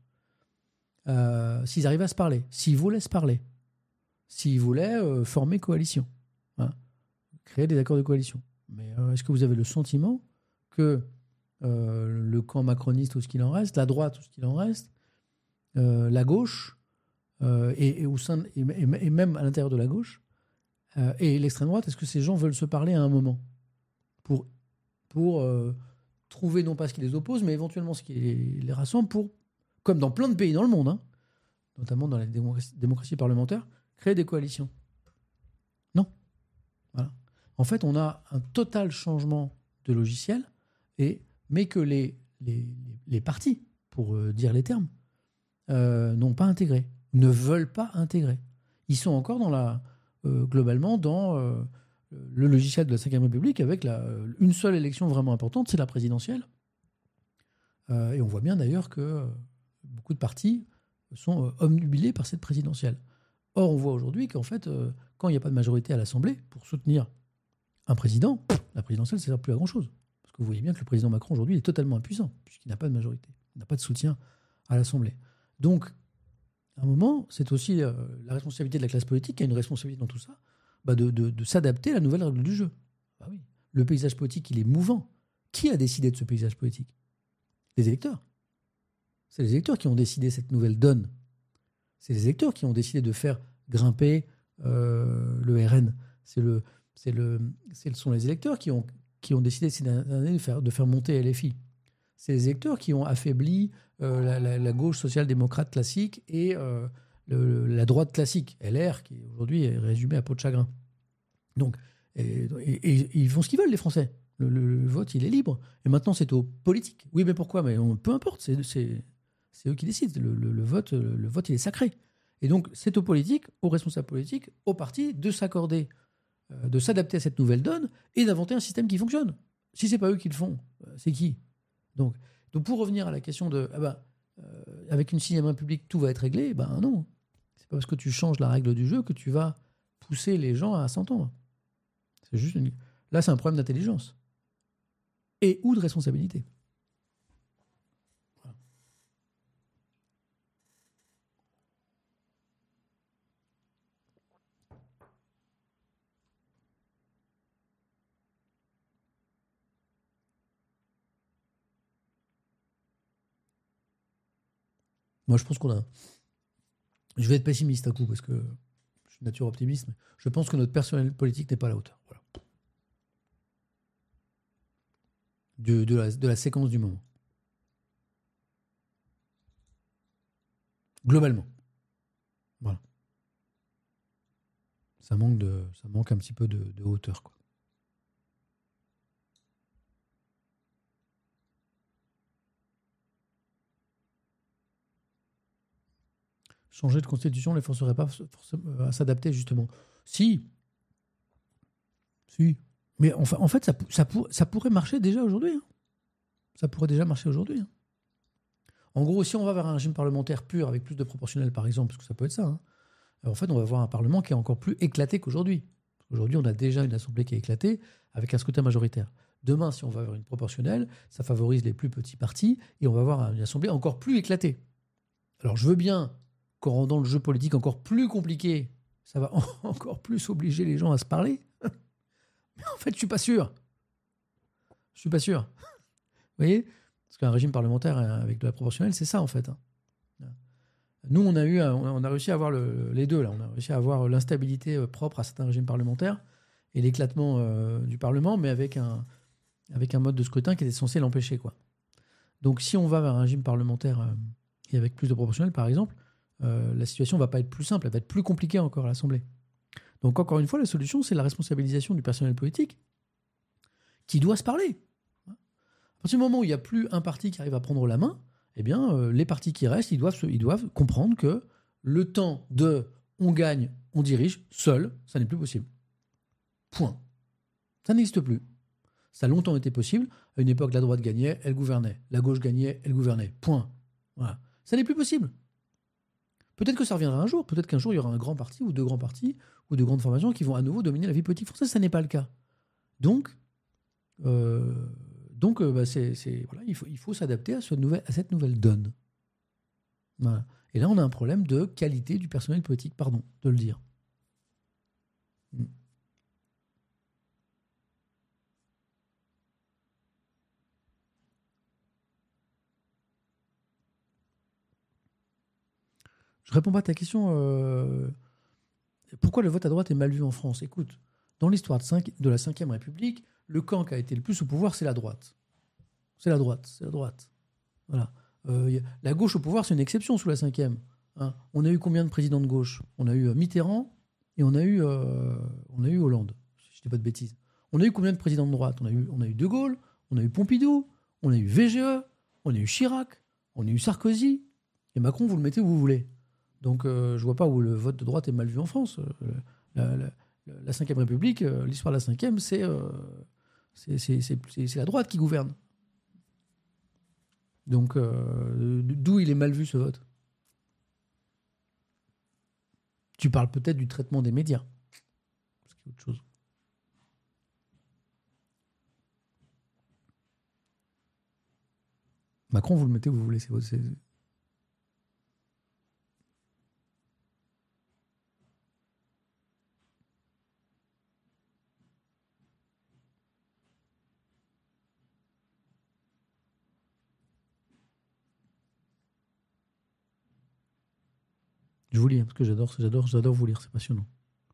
Euh, s'ils arrivaient à se parler, s'ils voulaient se parler, s'ils voulaient euh, former coalition, hein, créer des accords de coalition. Mais euh, est-ce que vous avez le sentiment que euh, le camp macroniste ou ce qu'il en reste, la droite ou ce qu'il en reste, euh, la gauche, euh, et, et, au sein de- et, et- et même à l'intérieur de la gauche, euh, et l'extrême droite, est-ce que ces gens veulent se parler à un moment pour, pour euh, trouver non pas ce qui les oppose, mais éventuellement ce qui les, les rassemble pour, comme dans plein de pays dans le monde, hein, notamment dans la démocratie, démocratie parlementaire, créer des coalitions? Non. Voilà. En fait, on a un total changement de logiciel, et, mais que les, les, les partis, pour euh, dire les termes, euh, n'ont pas intégré, ne veulent pas intégrer. Ils sont encore dans la, euh, globalement dans euh, le logiciel de la cinquième République avec la, une seule élection vraiment importante, c'est la présidentielle. Euh, et on voit bien d'ailleurs que euh, beaucoup de partis sont euh, omnubilés par cette présidentielle. Or, on voit aujourd'hui qu'en fait, euh, quand il n'y a pas de majorité à l'Assemblée pour soutenir un président, pff, la présidentielle ne sert plus à grand-chose. Parce que vous voyez bien que le président Macron aujourd'hui est totalement impuissant, puisqu'il n'a pas de majorité, il n'a pas de soutien à l'Assemblée. Donc, à un moment, c'est aussi euh, la responsabilité de la classe politique, qui a une responsabilité dans tout ça, bah de, de- de s'adapter à la nouvelle règle du jeu. Bah oui. Le paysage politique, il est mouvant. Qui a décidé de ce paysage politique? Les électeurs. C'est les électeurs qui ont décidé cette nouvelle donne. C'est les électeurs qui ont décidé de faire grimper euh, le R N. C'est le, c'est le, ce sont les électeurs qui ont, qui ont décidé ces dernières années de faire, de faire monter L F I. C'est les électeurs qui ont affaibli euh, la, la- la gauche social-démocrate classique et euh, le- la droite classique, L R, qui aujourd'hui est résumée à peau de chagrin. Donc, et, et- et ils font ce qu'ils veulent, les Français. Le, le- le vote, il est libre. Et maintenant, c'est aux politiques. Oui, mais pourquoi? Mais on- peu importe, c'est, c'est, c'est eux qui décident. Le, le- le vote, le vote, il est sacré. Et donc, c'est aux politiques, aux responsables politiques, aux partis de s'accorder, euh, de s'adapter à cette nouvelle donne et d'inventer un système qui fonctionne. Si c'est pas eux qui le font, euh, c'est qui? Donc, donc, pour revenir à la question de, ah ben, euh, avec une sixième République, tout va être réglé, ben non. C'est pas parce que tu changes la règle du jeu que tu vas pousser les gens à s'entendre. C'est juste une... Là, c'est un problème d'intelligence et ou de responsabilité. Voilà. Moi, je pense qu'on a. Je vais être pessimiste à coup parce que je suis de nature optimiste. Mais je pense que notre personnel politique n'est pas à la hauteur. Voilà. De, de, la, de la séquence du moment. Globalement. Voilà. Ça manque, de, ça manque un petit peu de, de hauteur, quoi. changer de constitution ne les forcerait pas forcément à s'adapter, justement. Si. Si. Mais enfin, en fait, ça, ça, pour, ça pourrait marcher déjà aujourd'hui. Hein. Ça pourrait déjà marcher aujourd'hui. Hein. En gros, si on va vers un régime parlementaire pur, avec plus de proportionnel, par exemple, parce que ça peut être ça, hein, en fait, on va avoir un Parlement qui est encore plus éclaté qu'aujourd'hui. Aujourd'hui, on a déjà une Assemblée qui est éclatée, avec un scrutin majoritaire. Demain, si on va vers une proportionnelle, ça favorise les plus petits partis, et on va avoir une Assemblée encore plus éclatée. Alors, je veux bien qu'en rendant le jeu politique encore plus compliqué, ça va encore plus obliger les gens à se parler. Mais en fait, je suis pas sûr. Je suis pas sûr. Vous voyez ? Parce qu'un régime parlementaire avec de la proportionnelle, c'est ça, en fait. Nous, on a, eu, on a réussi à avoir le, les deux. Là. On a réussi à avoir l'instabilité propre à certains régimes parlementaires et l'éclatement euh, du Parlement, mais avec un, avec un mode de scrutin qui était censé l'empêcher, quoi. Donc, si on va vers un régime parlementaire euh, et avec plus de proportionnel, par exemple, euh, la situation ne va pas être plus simple, elle va être plus compliquée encore à l'Assemblée. Donc, encore une fois, la solution, c'est la responsabilisation du personnel politique qui doit se parler. À partir du moment où il n'y a plus un parti qui arrive à prendre la main, eh bien, euh, les partis qui restent, ils doivent, se, ils doivent comprendre que le temps de on gagne, on dirige, seul, ça n'est plus possible. Point. Ça n'existe plus. Ça a longtemps été possible. À une époque, la droite gagnait, elle gouvernait. La gauche gagnait, elle gouvernait. Point. Voilà. Ça n'est plus possible. Peut-être que ça reviendra un jour. Peut-être qu'un jour, il y aura un grand parti ou deux grands partis ou de grandes formations qui vont à nouveau dominer la vie politique française. Ça n'est pas le cas. Donc, euh, donc euh, bah, c'est, c'est, voilà, il faut, il faut s'adapter à, ce nouvel, à cette nouvelle donne. Voilà. Et là, on a un problème de qualité du personnel politique, pardon de le dire. Mm. Je réponds pas à ta question. Euh, pourquoi le vote à droite est mal vu en France ? Écoute, dans l'histoire de, cinq, de la cinquième République, le camp qui a été le plus au pouvoir, c'est la droite. C'est la droite, c'est la droite. Voilà. Euh, la gauche au pouvoir, c'est une exception sous la cinquième. Hein. On a eu combien de présidents de gauche ? On a eu Mitterrand et on a eu, euh, on a eu Hollande, si je dis pas de bêtises. On a eu combien de présidents de droite ? On a eu, on a eu De Gaulle, on a eu Pompidou, on a eu V G E, on a eu Chirac, on a eu Sarkozy. Et Macron, vous le mettez où vous voulez. Donc, euh, je ne vois pas où le vote de droite est mal vu en France. Euh, la, la, la cinquième République, euh, l'histoire de la cinquième, c'est, euh, c'est, c'est, c'est, c'est, c'est la droite qui gouverne. Donc, euh, d'où il est mal vu, ce vote ? Tu parles peut-être du traitement des médias. Ce qui est autre chose. Macron, vous le mettez où vous voulez. C'est, c'est, Je vous lis, hein, parce que j'adore, j'adore, j'adore vous lire, c'est passionnant.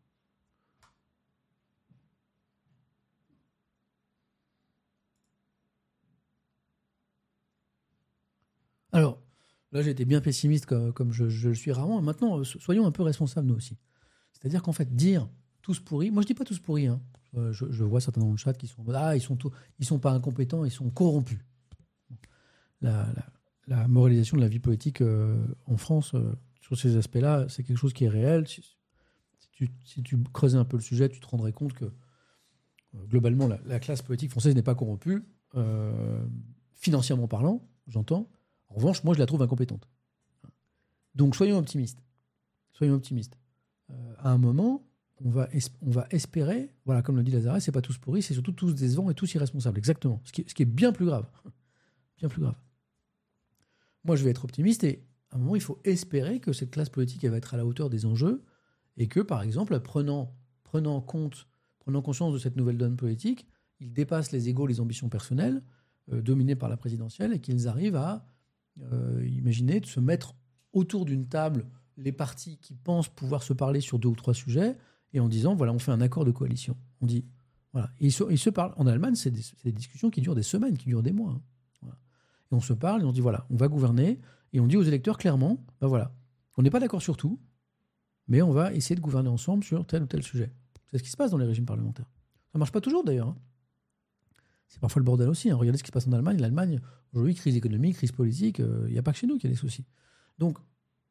Alors, là, j'ai été bien pessimiste comme, comme je, je le suis rarement. Maintenant, soyons un peu responsables, nous aussi. C'est-à-dire qu'en fait, dire tous pourris, moi je dis pas tous pourris, hein. je, je vois certains dans le chat qui sont ah, ils sont, tout, ils sont pas incompétents, ils sont corrompus. La, la, la moralisation de la vie politique euh, en France, euh, sur ces aspects-là, c'est quelque chose qui est réel. Si, si, tu, si tu creusais un peu le sujet, tu te rendrais compte que euh, globalement, la, la classe politique française n'est pas corrompue, euh, financièrement parlant, j'entends. En revanche, moi, je la trouve incompétente. Donc, soyons optimistes. Soyons optimistes. Euh, à un moment, on va, es- on va espérer, voilà, comme le dit Lazare, c'est pas tous pourris, c'est surtout tous décevants et tous irresponsables. Exactement. Ce qui, ce qui est bien plus grave. Bien plus grave. Moi, je vais être optimiste et à un moment, il faut espérer que cette classe politique elle va être à la hauteur des enjeux et que, par exemple, prenant, prenant compte, prenant conscience de cette nouvelle donne politique, ils dépassent les égos, les ambitions personnelles euh, dominées par la présidentielle et qu'ils arrivent à euh, imaginer de se mettre autour d'une table les partis qui pensent pouvoir se parler sur deux ou trois sujets et en disant, voilà, on fait un accord de coalition. On dit, voilà. Et ils se, ils se parlent. En Allemagne, c'est des, c'est des discussions qui durent des semaines, qui durent des mois. Hein. Voilà. Et on se parle et on dit, voilà, on va gouverner. Et on dit aux électeurs clairement, ben voilà, on n'est pas d'accord sur tout, mais on va essayer de gouverner ensemble sur tel ou tel sujet. C'est ce qui se passe dans les régimes parlementaires. Ça ne marche pas toujours d'ailleurs. Hein. C'est parfois le bordel aussi. Hein. Regardez ce qui se passe en Allemagne. L'Allemagne, aujourd'hui, crise économique, crise politique, il euh, n'y a pas que chez nous qu'il y a des soucis. Donc,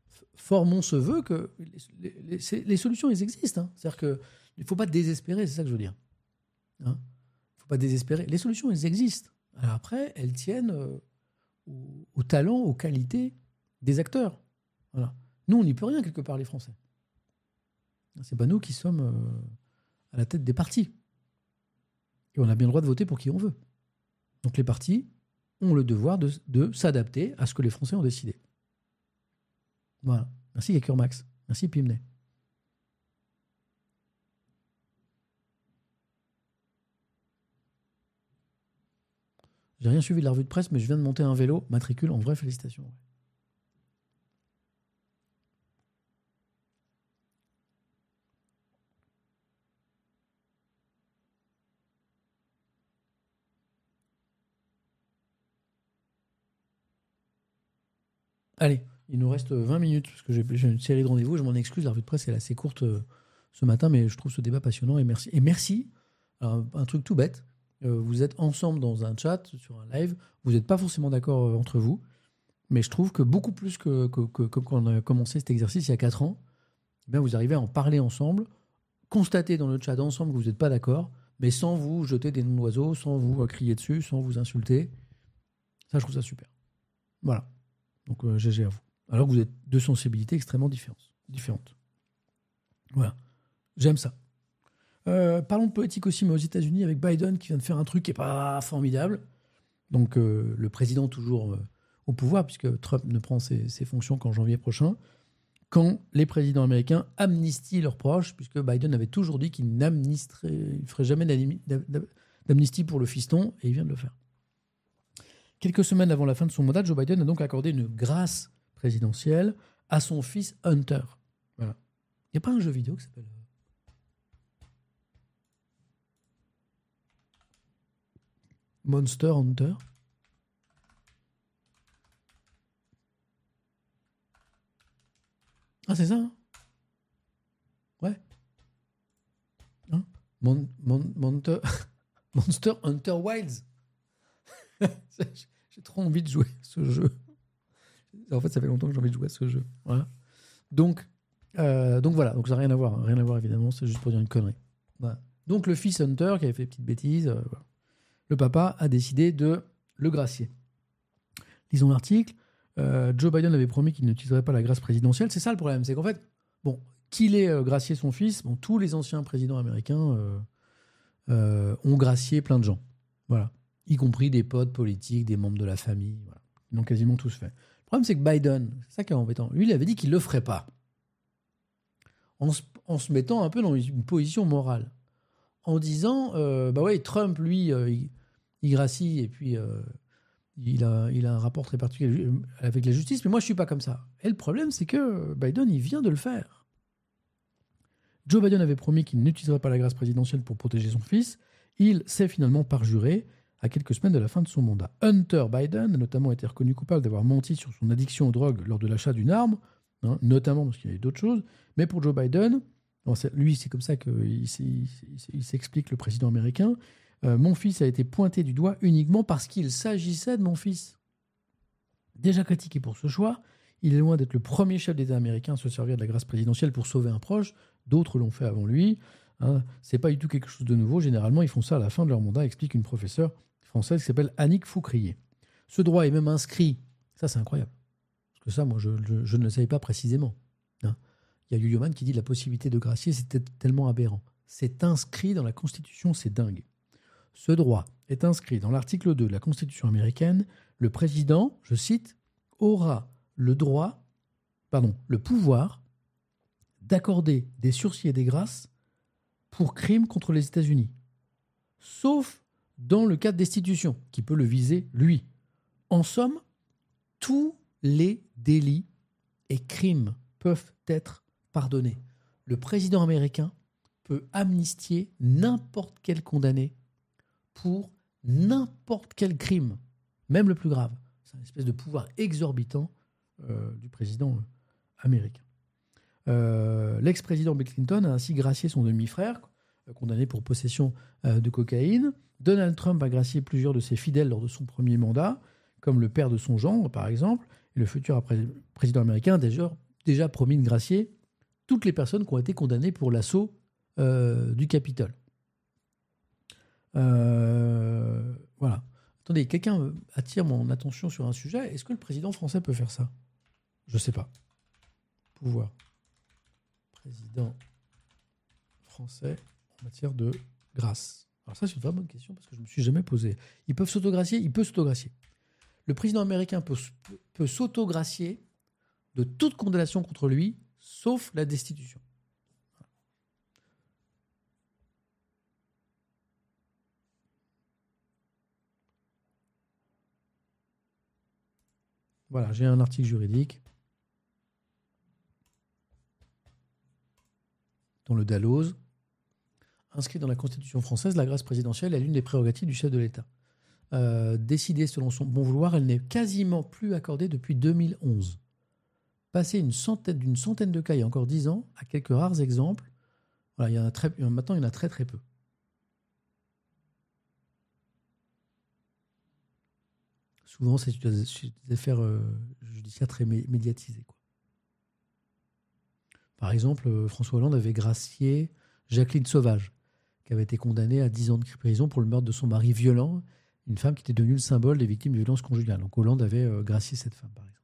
formons ce vœu que les, les, les, les solutions, elles existent. Hein. C'est-à-dire qu'il ne faut pas désespérer, c'est ça que je veux dire. Il hein ne faut pas désespérer. Les solutions, elles existent. Alors après, elles tiennent euh, au, au talent, aux qualités des acteurs. Voilà. Nous, on n'y peut rien quelque part, les Français. C'est pas nous qui sommes euh, à la tête des partis. Et on a bien le droit de voter pour qui on veut. Donc les partis ont le devoir de, de s'adapter à ce que les Français ont décidé. Voilà. Merci Gekurmax. Merci Pimney. J'ai rien suivi de la revue de presse, mais je viens de monter un vélo, matricule, en vrai, félicitations. Allez, il nous reste vingt minutes, parce que j'ai, j'ai une série de rendez-vous, je m'en excuse, la revue de presse est assez courte euh, ce matin, mais je trouve ce débat passionnant, et merci. Et merci, alors, un truc tout bête, euh, vous êtes ensemble dans un chat, sur un live, vous n'êtes pas forcément d'accord euh, entre vous, mais je trouve que beaucoup plus que, que, que, que quand on a commencé cet exercice il y a quatre ans, eh bien vous arrivez à en parler ensemble, constater dans le chat ensemble que vous n'êtes pas d'accord, mais sans vous jeter des noms d'oiseaux, sans vous euh, crier dessus, sans vous insulter. Ça, je trouve ça super. Voilà. Donc, euh, G G à vous. Alors que vous êtes deux sensibilités extrêmement différentes. différentes. Voilà. J'aime ça. Euh, parlons de politique aussi, mais aux États-Unis, avec Biden qui vient de faire un truc qui n'est pas formidable. Donc, euh, le président toujours euh, au pouvoir, puisque Trump ne prend ses, ses fonctions qu'en janvier prochain, quand les présidents américains amnistient leurs proches, puisque Biden avait toujours dit qu'il ne ferait jamais d'amnistie pour le fiston, et il vient de le faire. Quelques semaines avant la fin de son mandat, Joe Biden a donc accordé une grâce présidentielle à son fils Hunter. Voilà. Il n'y a pas un jeu vidéo qui s'appelle Monster Hunter? Ah, c'est ça, hein? Ouais. Hein? Mon, mon, Monster, Monster Hunter Wilds. J'ai trop envie de jouer à ce jeu. En fait, ça fait longtemps que j'ai envie de jouer à ce jeu. Voilà. Donc, euh, donc voilà. Donc ça n'a rien à voir. Rien à voir, évidemment. C'est juste pour dire une connerie. Voilà. Donc le fils Hunter, qui avait fait des petites bêtises, euh, voilà. Le papa a décidé de le gracier. Lisons l'article. Euh, Joe Biden avait promis qu'il n'utiliserait pas la grâce présidentielle. C'est ça le problème. C'est qu'en fait, bon, qu'il ait euh, gracié son fils, bon, tous les anciens présidents américains euh, euh, ont gracié plein de gens. Voilà. Y compris des potes politiques, des membres de la famille. Voilà. Ils l'ont quasiment tous fait. Le problème, c'est que Biden, c'est ça qui est embêtant, lui, il avait dit qu'il ne le ferait pas. En se, en se mettant un peu dans une position morale. En disant, euh, bah ouais, Trump, lui, euh, il, il gracie et puis euh, il, a, il a un rapport très particulier avec la justice, mais moi, je ne suis pas comme ça. Et le problème, c'est que Biden, il vient de le faire. Joe Biden avait promis qu'il n'utiliserait pas la grâce présidentielle pour protéger son fils. Il s'est finalement parjuré à quelques semaines de la fin de son mandat. Hunter Biden a notamment été reconnu coupable d'avoir menti sur son addiction aux drogues lors de l'achat d'une arme, hein, notamment parce qu'il y avait d'autres choses. Mais pour Joe Biden, alors c'est, lui, c'est comme ça qu'il il, il s'explique, le président américain, euh, mon fils a été pointé du doigt uniquement parce qu'il s'agissait de mon fils. Déjà critiqué pour ce choix, il est loin d'être le premier chef d'État américain à se servir de la grâce présidentielle pour sauver un proche. D'autres l'ont fait avant lui. Hein, c'est pas du tout quelque chose de nouveau. Généralement, ils font ça à la fin de leur mandat, explique une professeure française qui s'appelle Annick Foucrier. Ce droit est même inscrit, ça c'est incroyable, parce que ça, moi, je, je, je ne le savais pas précisément. Hein. Il y a Yoyoman qui dit la possibilité de gracier, c'était tellement aberrant. C'est inscrit dans la Constitution, c'est dingue. Ce droit est inscrit dans l'article deux de la Constitution américaine. Le président, je cite, aura le droit, pardon, le pouvoir d'accorder des sursis et des grâces pour crimes contre les États-Unis, sauf dans le cas de destitution, qui peut le viser lui. En somme, tous les délits et crimes peuvent être pardonnés. Le président américain peut amnistier n'importe quel condamné pour n'importe quel crime, même le plus grave. C'est une espèce de pouvoir exorbitant euh, du président américain. Euh, l'ex-président Bill Clinton a ainsi gracié son demi-frère, euh, condamné pour possession euh, de cocaïne. Donald Trump a gracié plusieurs de ses fidèles lors de son premier mandat, comme le père de son gendre, par exemple. Et le futur président américain a d'ailleurs, déjà promis de gracier toutes les personnes qui ont été condamnées pour l'assaut euh, du Capitole. Euh, voilà. Attendez, quelqu'un attire mon attention sur un sujet. Est-ce que le président français peut faire ça? Je ne sais pas. Pouvoir. Président français en matière de grâce. Alors ça, c'est une vraie bonne question parce que je ne me suis jamais posé. Ils peuvent s'autogracier? Il peut s'autogracier. Le président américain peut, peut s'autogracier de toute condamnation contre lui, sauf la destitution. Voilà, j'ai un article juridique dans le Dalloz. Inscrit dans la Constitution française, la grâce présidentielle est l'une des prérogatives du chef de l'État. Euh, décidée selon son bon vouloir, elle n'est quasiment plus accordée depuis deux mille onze. Passé une centaine, d'une centaine de cas il y a encore dix ans, à quelques rares exemples, voilà, il y en a très, maintenant il y en a très très peu. Souvent, c'est des affaires euh, judiciaires très mé- médiatisées, quoi. Par exemple, euh, François Hollande avait gracié Jacqueline Sauvage, qui avait été condamnée à dix ans de prison pour le meurtre de son mari violent, une femme qui était devenue le symbole des victimes de violences conjugales. Donc Hollande avait euh, gracié cette femme, par exemple.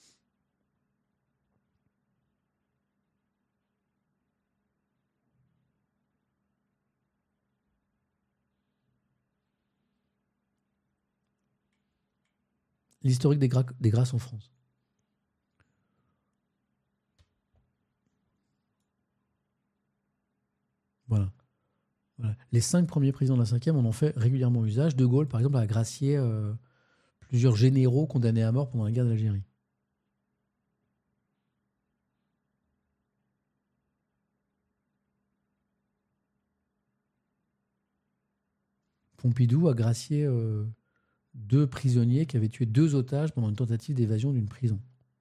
L'historique des, gra- des grâces en France. Voilà. Voilà. Les cinq premiers présidents de la cinquième en ont fait régulièrement usage. De Gaulle, par exemple, a gracié euh, plusieurs généraux condamnés à mort pendant la guerre d'Algérie. Pompidou a gracié euh, deux prisonniers qui avaient tué deux otages pendant une tentative d'évasion d'une prison.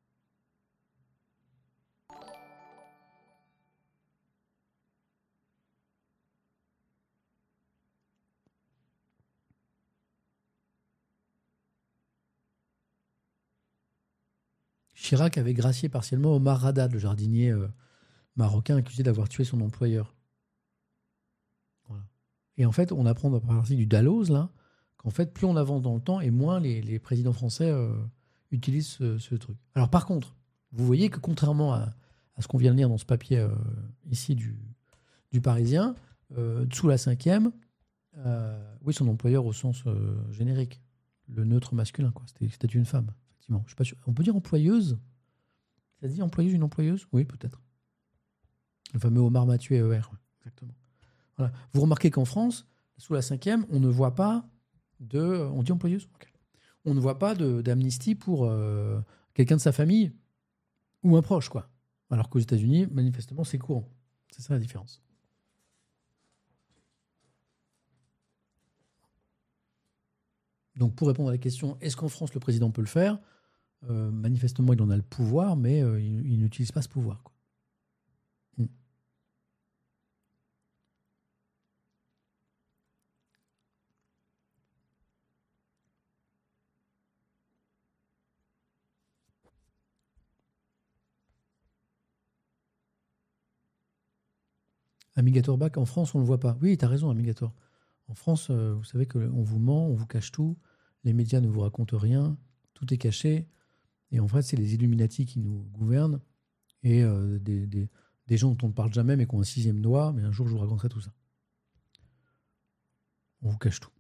Chirac avait gracié partiellement Omar Haddad, le jardinier euh, marocain accusé d'avoir tué son employeur. Voilà. Et en fait, on apprend à partir du Dalloz, là, qu'en fait, plus on avance dans le temps et moins les, les présidents français euh, utilisent ce, ce truc. Alors par contre, vous voyez que contrairement à, à ce qu'on vient de lire dans ce papier euh, ici du, du Parisien, euh, sous la cinquième, euh, oui, son employeur au sens euh, générique, le neutre masculin, quoi. C'était, c'était une femme, effectivement. Je suis pas sûr. On peut dire employeuse? Ça se dit employeuse, une employeuse? Oui, peut-être. Le fameux Omar Mathieu E R, exactement. Voilà. Vous remarquez qu'en France, sous la cinquième, on ne voit pas de... On dit employeuse? Okay. On ne voit pas de, d'amnistie pour euh, quelqu'un de sa famille ou un proche, quoi. Alors qu'aux États-Unis, manifestement, c'est courant. C'est ça la différence. Donc, pour répondre à la question, est-ce qu'en France, le président peut le faire? euh, Manifestement, il en a le pouvoir, mais euh, il, il n'utilise pas ce pouvoir, quoi. Hmm. Amigator Back, en France, on ne le voit pas. Oui, tu as raison, Amigator. En France, euh, vous savez qu'on vous ment, on vous cache tout, les médias ne vous racontent rien, tout est caché. Et en fait, c'est les Illuminati qui nous gouvernent et euh, des, des, des gens dont on ne parle jamais mais qui ont un sixième doigt. Mais un jour, je vous raconterai tout ça. On vous cache tout.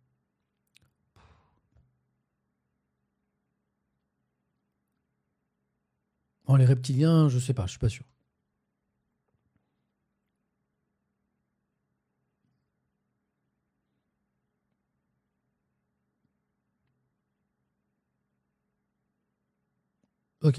Oh, les reptiliens, je sais pas, je suis pas sûr. Ok.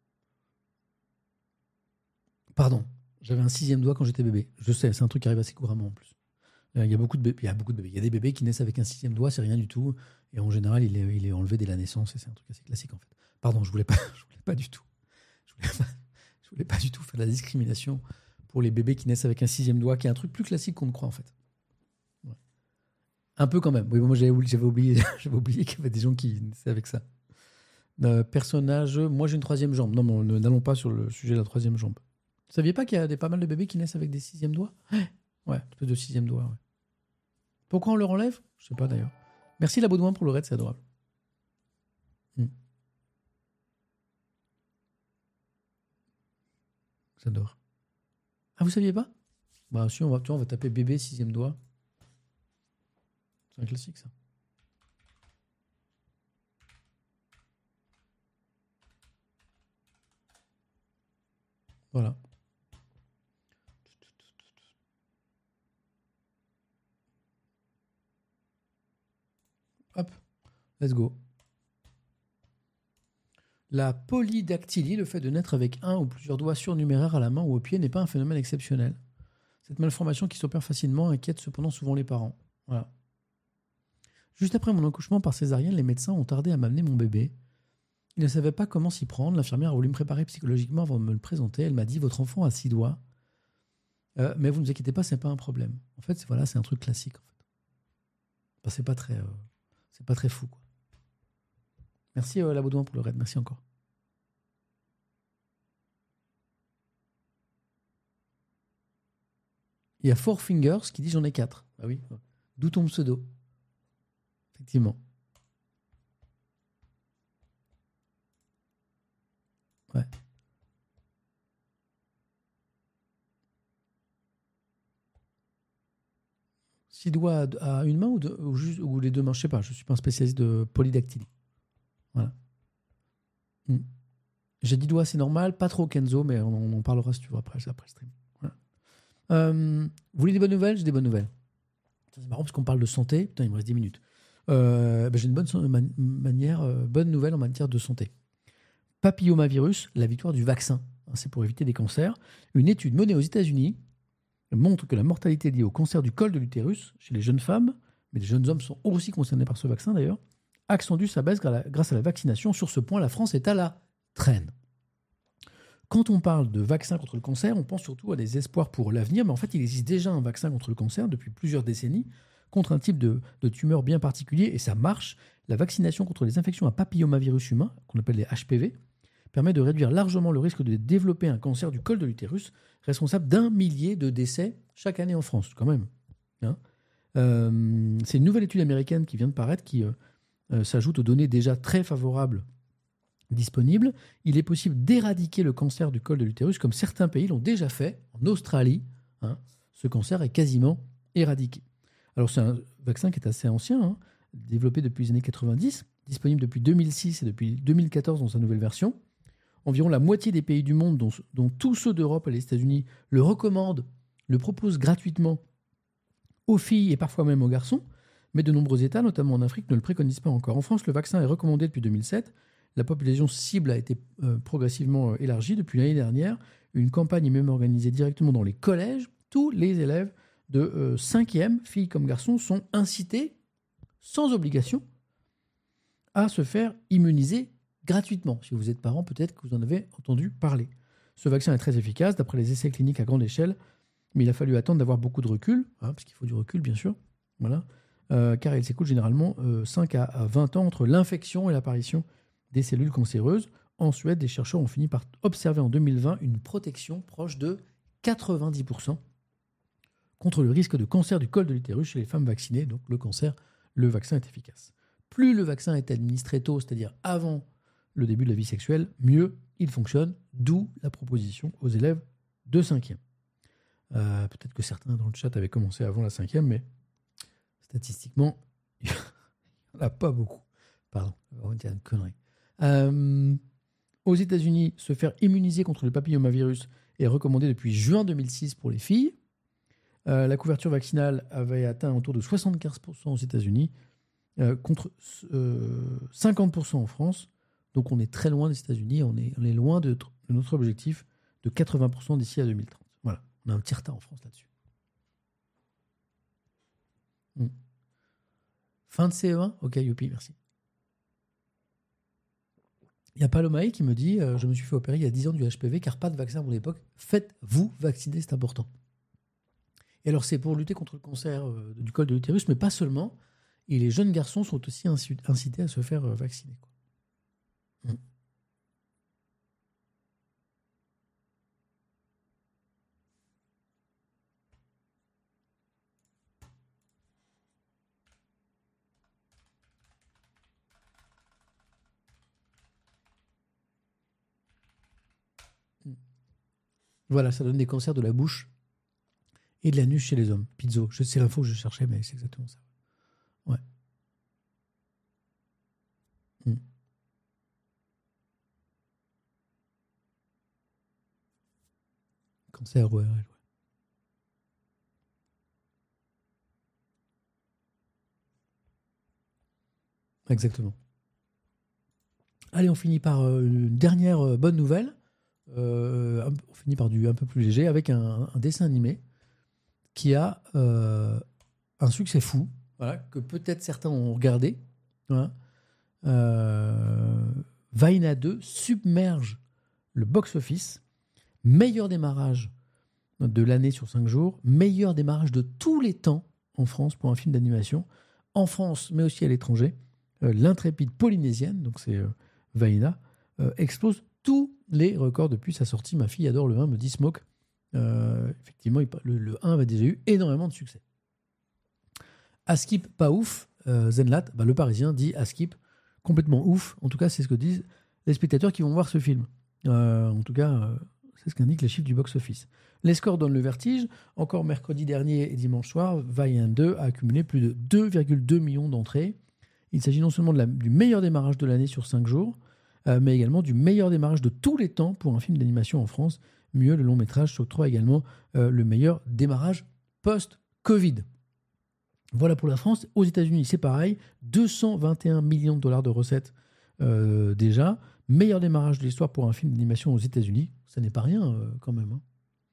Pardon. J'avais un sixième doigt quand j'étais bébé. Je sais, c'est un truc qui arrive assez couramment en plus. Euh, Il y a beaucoup de bébés. Il y a beaucoup de bébés. Il y a des bébés qui naissent avec un sixième doigt, c'est rien du tout. Et en général, il est, il est enlevé dès la naissance. Et c'est un truc assez classique en fait. Pardon, je voulais pas, je voulais pas du tout. Je voulais pas, je voulais pas du tout faire de la discrimination pour les bébés qui naissent avec un sixième doigt, qui est un truc plus classique qu'on ne croit en fait. Ouais. Un peu quand même. Oui, moi j'avais oublié, j'avais oublié, j'avais oublié qu'il y avait des gens qui naissaient avec ça. Euh, personnage, moi j'ai une troisième jambe. Non, mais ne- n'allons pas sur le sujet de la troisième jambe. Vous saviez pas qu'il y a des, pas mal de bébés qui naissent avec des sixièmes doigts? Ouais, un peu de sixième doigt, ouais. Pourquoi on leur enlève? Je sais pas d'ailleurs. Merci la Baudouin pour le raid, c'est adorable. Hmm. J'adore. Ah, vous saviez pas? Bah si, on va, tu vois, on va taper bébé sixième doigt. C'est un classique ça. Voilà. Hop, let's go. La polydactylie, le fait de naître avec un ou plusieurs doigts surnuméraires à la main ou au pied, n'est pas un phénomène exceptionnel. Cette malformation qui s'opère facilement inquiète cependant souvent les parents. Voilà. Juste après mon accouchement par césarienne, les médecins ont tardé à m'amener mon bébé. Ils ne savaient pas comment s'y prendre. L'infirmière a voulu me préparer psychologiquement avant de me le présenter. Elle m'a dit « Votre enfant a six doigts. Euh, mais vous ne vous inquiétez pas, c'est pas un problème. » En fait, c'est, voilà, c'est un truc classique. En fait. Enfin, c'est pas très, euh, c'est pas très fou, quoi. Merci euh, la Baudouin pour le raid. Merci encore. Il y a Four Fingers qui dit j'en ai quatre. Ah oui. D'où ton pseudo. Effectivement. Ouais. Six doigts à une main ou, de, ou, juste, ou les deux mains, je sais pas. Je suis pas un spécialiste de polydactylie. Voilà. Hmm. J'ai dix doigts, c'est normal. Pas trop Kenzo, mais on, on en parlera si tu veux après, après le stream. Voilà. Euh, vous voulez des bonnes nouvelles? J'ai des bonnes nouvelles. C'est marrant parce qu'on parle de santé. Putain, il me reste dix minutes. Euh, ben j'ai une bonne, man- manière, euh, bonne nouvelle en matière de santé. Papillomavirus, la victoire du vaccin. C'est pour éviter des cancers. Une étude menée aux États-Unis montre que la mortalité liée au cancer du col de l'utérus chez les jeunes femmes, mais les jeunes hommes sont aussi concernés par ce vaccin d'ailleurs, accentue sa baisse grâce à la vaccination. Sur ce point, la France est à la traîne. Quand on parle de vaccin contre le cancer, on pense surtout à des espoirs pour l'avenir, mais en fait, il existe déjà un vaccin contre le cancer depuis plusieurs décennies, contre un type de, de tumeur bien particulier, et ça marche. La vaccination contre les infections à papillomavirus humain, qu'on appelle les H P V, permet de réduire largement le risque de développer un cancer du col de l'utérus, responsable d'un millier de décès chaque année en France, quand même. Hein euh, c'est une nouvelle étude américaine qui vient de paraître, qui euh, euh, s'ajoute aux données déjà très favorables disponibles. Il est possible d'éradiquer le cancer du col de l'utérus, comme certains pays l'ont déjà fait. En Australie, hein, ce cancer est quasiment éradiqué. Alors c'est un vaccin qui est assez ancien, hein, développé depuis les années quatre-vingt-dix, disponible depuis deux mille six et depuis deux mille quatorze dans sa nouvelle version. Environ la moitié des pays du monde, dont, dont tous ceux d'Europe et les États-Unis, le recommandent, le proposent gratuitement aux filles et parfois même aux garçons, mais de nombreux États, notamment en Afrique, ne le préconisent pas encore. En France, le vaccin est recommandé depuis deux mille sept. La population cible a été euh, progressivement euh, élargie. Depuis l'année dernière, une campagne est même organisée directement dans les collèges. Tous les élèves de euh, cinquième, filles comme garçons, sont incités, sans obligation, à se faire immuniser gratuitement. Si vous êtes parent, peut-être que vous en avez entendu parler. Ce vaccin est très efficace, d'après les essais cliniques à grande échelle, mais il a fallu attendre d'avoir beaucoup de recul, hein, parce qu'il faut du recul, bien sûr, voilà, euh, car il s'écoule généralement euh, cinq à vingt ans entre l'infection et l'apparition des cellules cancéreuses. En Suède, des chercheurs ont fini par observer en deux mille vingt une protection proche de quatre-vingt-dix pour cent contre le risque de cancer du col de l'utérus chez les femmes vaccinées. Donc le cancer, le vaccin est efficace. Plus le vaccin est administré tôt, c'est-à-dire avant le début de la vie sexuelle, mieux il fonctionne, d'où la proposition aux élèves de cinquième. Euh, peut-être que certains dans le chat avaient commencé avant la cinquième, mais statistiquement, il n'y en a pas beaucoup. Pardon, on va dire une connerie. Euh, aux États-Unis, se faire immuniser contre le papillomavirus est recommandé depuis juin deux mille six pour les filles. Euh, la couverture vaccinale avait atteint autour de soixante-quinze pour cent aux États-Unis, euh, contre euh, cinquante pour cent en France. Donc on est très loin des États-Unis, on est, on est loin de, de notre objectif de quatre-vingts pour cent d'ici à deux mille trente. Voilà, on a un petit retard en France là-dessus. Hmm. Fin de C E un? Ok, youpi, merci. Il y a Palomae qui me dit euh, je me suis fait opérer il y a dix ans du H P V car pas de vaccin pour l'époque. Faites-vous vacciner, c'est important. Et alors c'est pour lutter contre le cancer euh, du col de l'utérus, mais pas seulement. Et les jeunes garçons sont aussi incités à se faire euh, vacciner, quoi. Mm. Voilà, ça donne des cancers de la bouche et de l'anus chez les hommes. Pizzo, je sais l'info que je cherchais, mais c'est exactement ça. Ouais. Mm. Cancer O R L, ouais. Exactement. Allez, on finit par euh, une dernière euh, bonne nouvelle. Euh, un- on finit par du un peu plus léger avec un, un dessin animé qui a euh, un succès fou, voilà, que peut-être certains ont regardé. Voilà. Euh, Vaina deux submerge le box-office. Meilleur démarrage de l'année sur cinq jours. Meilleur démarrage de tous les temps en France pour un film d'animation. En France, mais aussi à l'étranger. Euh, L'intrépide polynésienne, donc c'est euh, Vaina, euh, explose tous les records depuis sa sortie. Ma fille adore le un, me dit Smoke. Euh, effectivement, il- le, le un avait déjà eu énormément de succès. Askip, pas ouf. Euh, Zenlat, bah, le Parisien, dit Askip, complètement ouf. En tout cas, c'est ce que disent les spectateurs qui vont voir ce film. Euh, en tout cas, euh, c'est ce qu'indiquent les chiffres du box-office. Les scores donnent le vertige. Encore mercredi dernier et dimanche soir, Vaina deux a accumulé plus de deux virgule deux millions d'entrées. Il s'agit non seulement de la- du meilleur démarrage de l'année sur cinq jours, euh, mais également du meilleur démarrage de tous les temps pour un film d'animation en France. Mieux, le long métrage s'octroie également euh, le meilleur démarrage post-Covid. Voilà pour la France. Aux États-Unis, c'est pareil. deux cent vingt et un millions de dollars de recettes euh, déjà. Meilleur démarrage de l'histoire pour un film d'animation aux États-Unis. Ça n'est pas rien euh, quand même. Hein.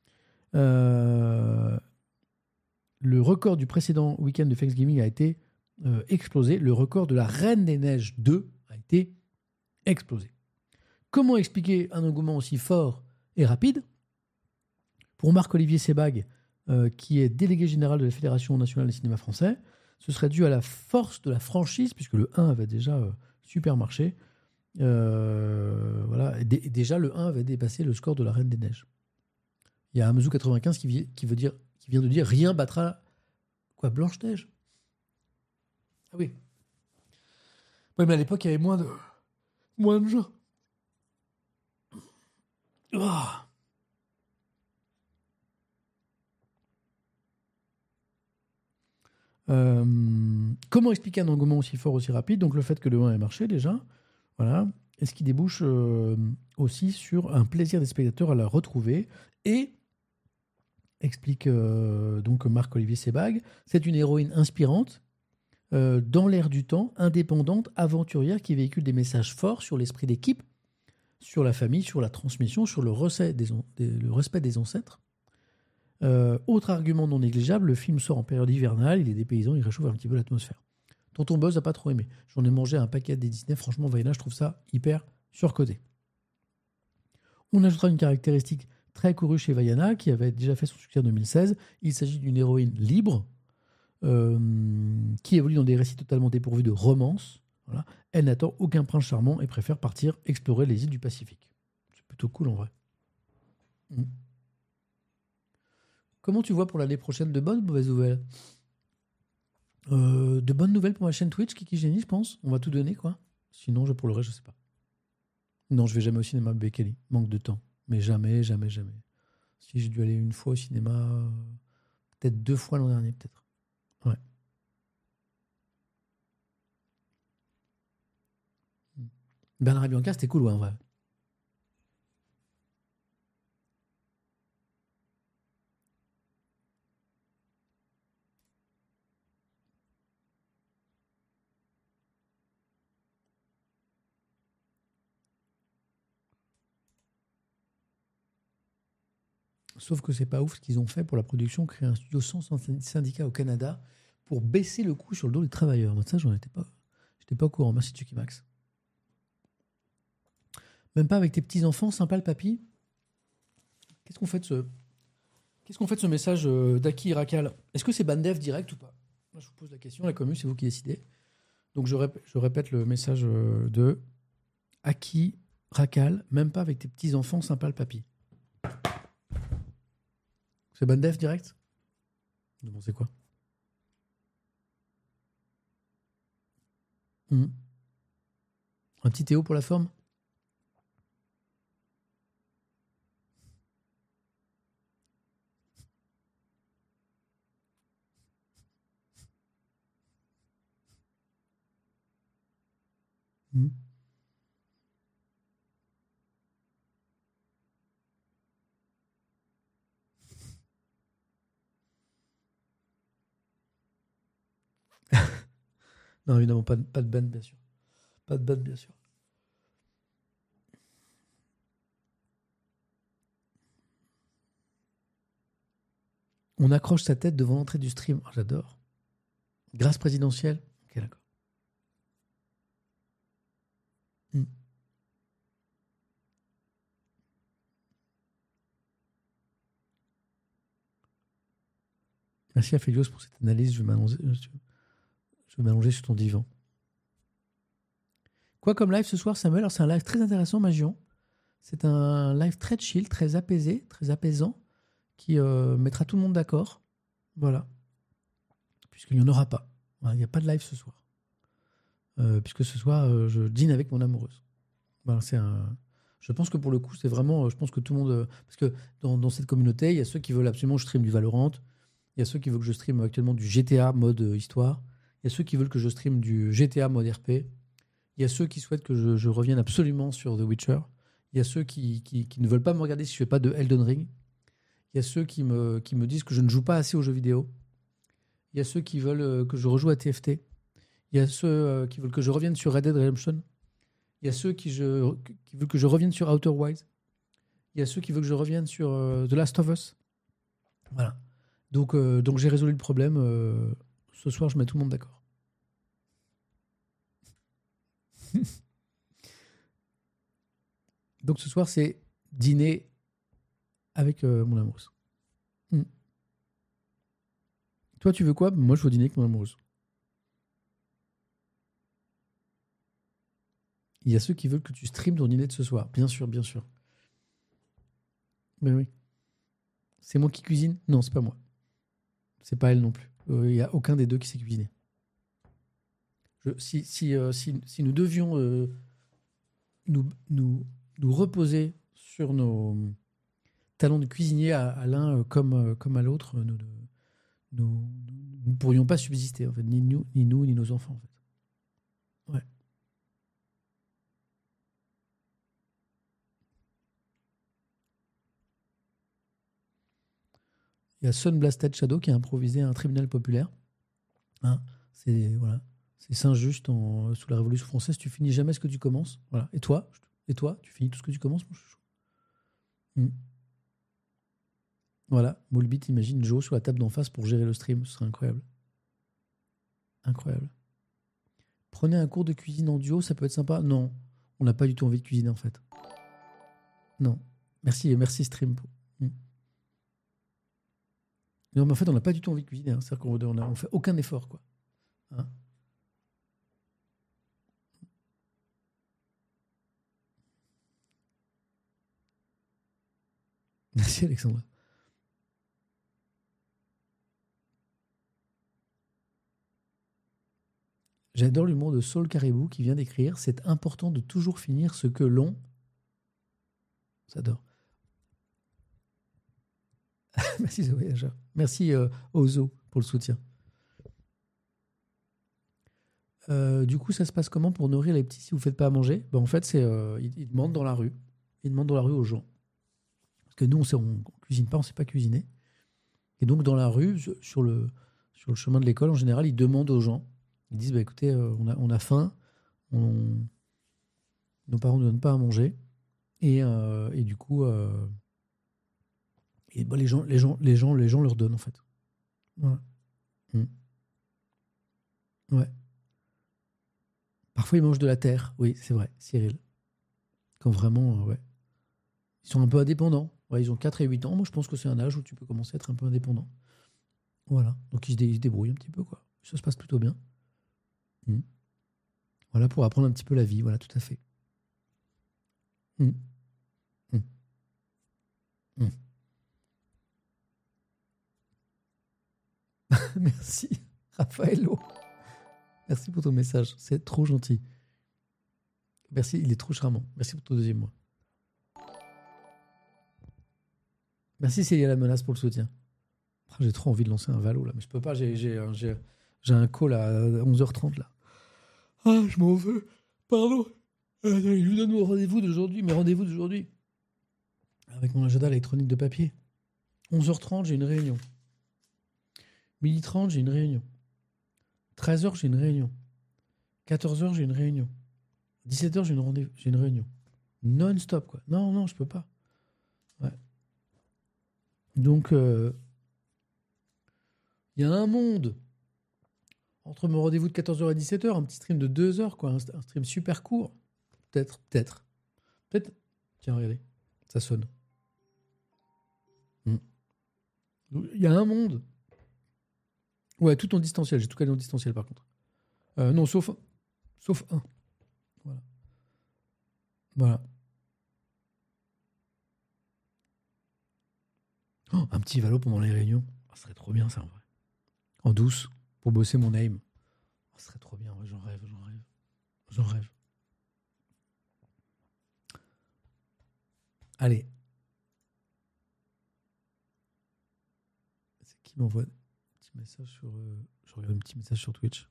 Euh, le record du précédent week-end de Thanksgiving a été euh, explosé. Le record de la Reine des Neiges deux a été explosé. Comment expliquer un engouement aussi fort et rapide ? Pour Marc-Olivier Sebag, euh, qui est délégué général de la Fédération nationale du cinéma français, ce serait dû à la force de la franchise, puisque le un avait déjà euh, super marché. Euh, voilà. Et dé- et déjà, le un avait dépassé le score de la Reine des Neiges. Il y a Amazou quatre-vingt-quinze qui, vi- qui, veut dire, qui vient de dire rien battra quoi, Blanche-Neige. Ah oui. Oui, mais à l'époque, il y avait moins de, moins de gens. Ah. Euh, comment expliquer un engouement aussi fort, aussi rapide ? Donc le fait que le un ait marché déjà, voilà. Et ce qui débouche euh, aussi sur un plaisir des spectateurs à la retrouver. Et, explique euh, donc Marc-Olivier Sebag, c'est une héroïne inspirante, euh, dans l'air du temps, indépendante, aventurière, qui véhicule des messages forts sur l'esprit d'équipe, sur la famille, sur la transmission, sur le respect des, an- des- le respect des ancêtres. Euh, autre argument non négligeable, le film sort en période hivernale, il est dépaysant, il réchauffe un petit peu l'atmosphère. Tonton Buzz n'a pas trop aimé. J'en ai mangé un paquet des Disney, franchement, Vaina, je trouve ça hyper surcoté. On ajoutera une caractéristique très courue chez Vaiana, qui avait déjà fait son succès en deux mille seize. Il s'agit d'une héroïne libre, euh, qui évolue dans des récits totalement dépourvus de romance. Voilà. Elle n'attend aucun prince charmant et préfère partir explorer les îles du Pacifique. C'est plutôt cool en vrai. Mm. Comment tu vois pour l'année prochaine, de bonnes ou de mauvaises nouvelles ? Euh, De bonnes nouvelles pour ma chaîne Twitch, Kiki Génie, je pense. On va tout donner, quoi. Sinon, je, pour le reste, je sais pas. Non, je vais jamais au cinéma, Bekele. Manque de temps. Mais jamais, jamais, jamais. Si j'ai dû aller une fois au cinéma, euh, peut-être deux fois l'an dernier, peut-être. Ouais. Bernard et Bianca, c'était cool, ouais, en vrai. Sauf que c'est pas ouf ce qu'ils ont fait pour la production, créer un studio sans syndicat au Canada pour baisser le coût sur le dos des travailleurs. Moi, ça, j'en étais pas, j'étais pas au courant. Merci, Chucky Max. Même pas avec tes petits-enfants, sympa le papy. Qu'est-ce qu'on fait de ce, qu'est-ce qu'on fait de ce message euh, d'Aki Irakal ? Est-ce que c'est Bandev direct ou pas ? Moi, je vous pose la question, la commune, c'est vous qui décidez. Donc, je répète, je répète le message euh, de À qui racal, même pas avec tes petits-enfants, sympa le papy. C'est bonne def direct? Bon, c'est quoi? Mmh. Un petit Théo pour la forme? Mmh. Non, évidemment, pas de, pas de ban, bien sûr. Pas de ban, bien sûr. On accroche sa tête devant l'entrée du stream. Oh, j'adore. Grâce présidentielle. Ok, d'accord. Hmm. Merci à Félios pour cette analyse. Je vais m'allonger, je vais m'allonger sur ton divan. Quoi comme live ce soir, Samuel? Alors, c'est un live très intéressant, Magion. C'est un live très chill, très apaisé, très apaisant, qui euh, mettra tout le monde d'accord. Voilà. Puisqu'il n'y en aura pas. Voilà, il n'y a pas de live ce soir. Euh, puisque ce soir, euh, je dîne avec mon amoureuse. Voilà, c'est un... Je pense que pour le coup, c'est vraiment... Je pense que tout le monde... euh, Parce que dans, dans cette communauté, il y a ceux qui veulent absolument que je stream du Valorant. Il y a ceux qui veulent que je stream actuellement du G T A mode euh, histoire. Il y a ceux qui veulent que je stream du G T A mode R P. Il y a ceux qui souhaitent que je, je revienne absolument sur The Witcher. Il y a ceux qui, qui, qui ne veulent pas me regarder si je fais pas de Elden Ring. Il y a ceux qui me, qui me disent que je ne joue pas assez aux jeux vidéo. Il y a ceux qui veulent euh, que je rejoue à T F T. Il y a ceux euh, qui veulent que je revienne sur Red Dead Redemption. Il y a ceux qui, je, qui veulent que je revienne sur Outer Wilds. Il y a ceux qui veulent que je revienne sur euh, The Last of Us. Voilà. Donc, euh, donc j'ai résolu le problème. Euh, ce soir, je mets tout le monde d'accord. Donc ce soir, c'est dîner avec euh, mon amoureuse. Mm. Toi, tu veux quoi? Moi, je veux dîner avec mon amoureuse. Il y a ceux qui veulent que tu streames ton dîner de ce soir. Bien sûr, bien sûr. Mais oui. C'est moi qui cuisine? Non, c'est pas moi. C'est pas elle non plus. Euh, Il n'y a aucun des deux qui sait cuisiner. Je, si, si, euh, si, si nous devions euh, nous, nous, nous reposer sur nos talents de cuisinier à, à l'un euh, comme, euh, comme à l'autre, nous ne nous, nous pourrions pas subsister, en fait, ni nous, ni nous, ni nos enfants. En fait. Ouais. Il y a Sunblasted Shadow qui a improvisé un tribunal populaire. Hein, c'est voilà, c'est Saint-Just en, sous la Révolution française. Tu finis jamais ce que tu commences. Voilà. Et toi, et toi, tu finis tout ce que tu commences, mon chouchou. Hmm. Voilà. Moulbit imagine Joe sur la table d'en face pour gérer le stream. Ce serait incroyable. Incroyable. Prenez un cours de cuisine en duo, ça peut être sympa. Non, on n'a pas du tout envie de cuisiner en fait. Non. Merci, merci stream. Hmm. Non, mais en fait, on n'a pas du tout envie de cuisiner. Hein. C'est-à-dire qu'on on a- on fait aucun effort, quoi. Hein. Merci Alexandra. J'adore l'humour de Saul Caribou qui vient d'écrire: c'est important de toujours finir ce que l'on. J'adore. Merci The Voyageur. Merci euh, Ozo pour le soutien. Euh, du coup, ça se passe comment pour nourrir les petits si vous ne faites pas à manger? Ben, en fait, c'est euh, ils, ils demandent dans la rue. Ils demandent dans la rue aux gens. Parce que nous, on ne cuisine pas, on ne sait pas cuisiner. Et donc, dans la rue, sur le, sur le chemin de l'école, en général, ils demandent aux gens. Ils disent, bah, écoutez, euh, on, a, on a faim, on, nos parents ne donnent pas à manger. Et, euh, et du coup, euh, et, bah, les, gens, les, gens, les, gens, les gens leur donnent, en fait. Voilà. Mm. Ouais. Parfois, ils mangent de la terre. Oui, c'est vrai, Cyril. Quand vraiment, euh, ouais. Ils sont un peu indépendants. Ouais, ils ont quatre et huit ans. Moi, je pense que c'est un âge où tu peux commencer à être un peu indépendant. Voilà. Donc, ils se, dé- ils se débrouillent un petit peu, quoi. Ça se passe plutôt bien. Mm. Voilà, pour apprendre un petit peu la vie. Voilà, tout à fait. Mm. Mm. Mm. Merci, Raffaello. Merci pour ton message. C'est trop gentil. Merci, il est trop charmant. Merci pour ton deuxième mois. Merci Célia la menace pour le soutien. Ah, j'ai trop envie de lancer un Valo là, mais je peux pas. J'ai, j'ai, un- j'ai, j'ai un call à onze heures trente là. Ah, je m'en veux. Pardon. Euh, je vous donne mon rendez-vous d'aujourd'hui, mes rendez-vous d'aujourd'hui. Avec mon agenda électronique de papier. onze heures trente, j'ai une réunion. midi trente, j'ai une réunion. treize heures, j'ai une réunion. quatorze heures, j'ai une réunion. dix-sept heures, j'ai une, rendez- j'ai une réunion. Non-stop, quoi. Non, non, je peux pas. Ouais. Donc, il euh, y a un monde entre mon rendez-vous de quatorze heures et dix-sept heures, un petit stream de deux heures, quoi. Un, st- un stream super court. Peut-être, peut-être. Peut-être. Tiens, regardez. Ça sonne. Il hmm. y a un monde. Ouais, tout en distanciel. J'ai tout calé en distanciel, par contre. Euh, non, sauf, sauf un. Voilà. Voilà. Oh, un petit Valo pendant les réunions. Oh, ce serait trop bien, ça, en vrai. En douce, pour bosser mon aim. Oh, ce serait trop bien, ouais, j'en rêve, j'en rêve. J'en rêve. Allez. C'est qui m'envoie un petit message sur... Euh, je regarde un petit message sur Twitch.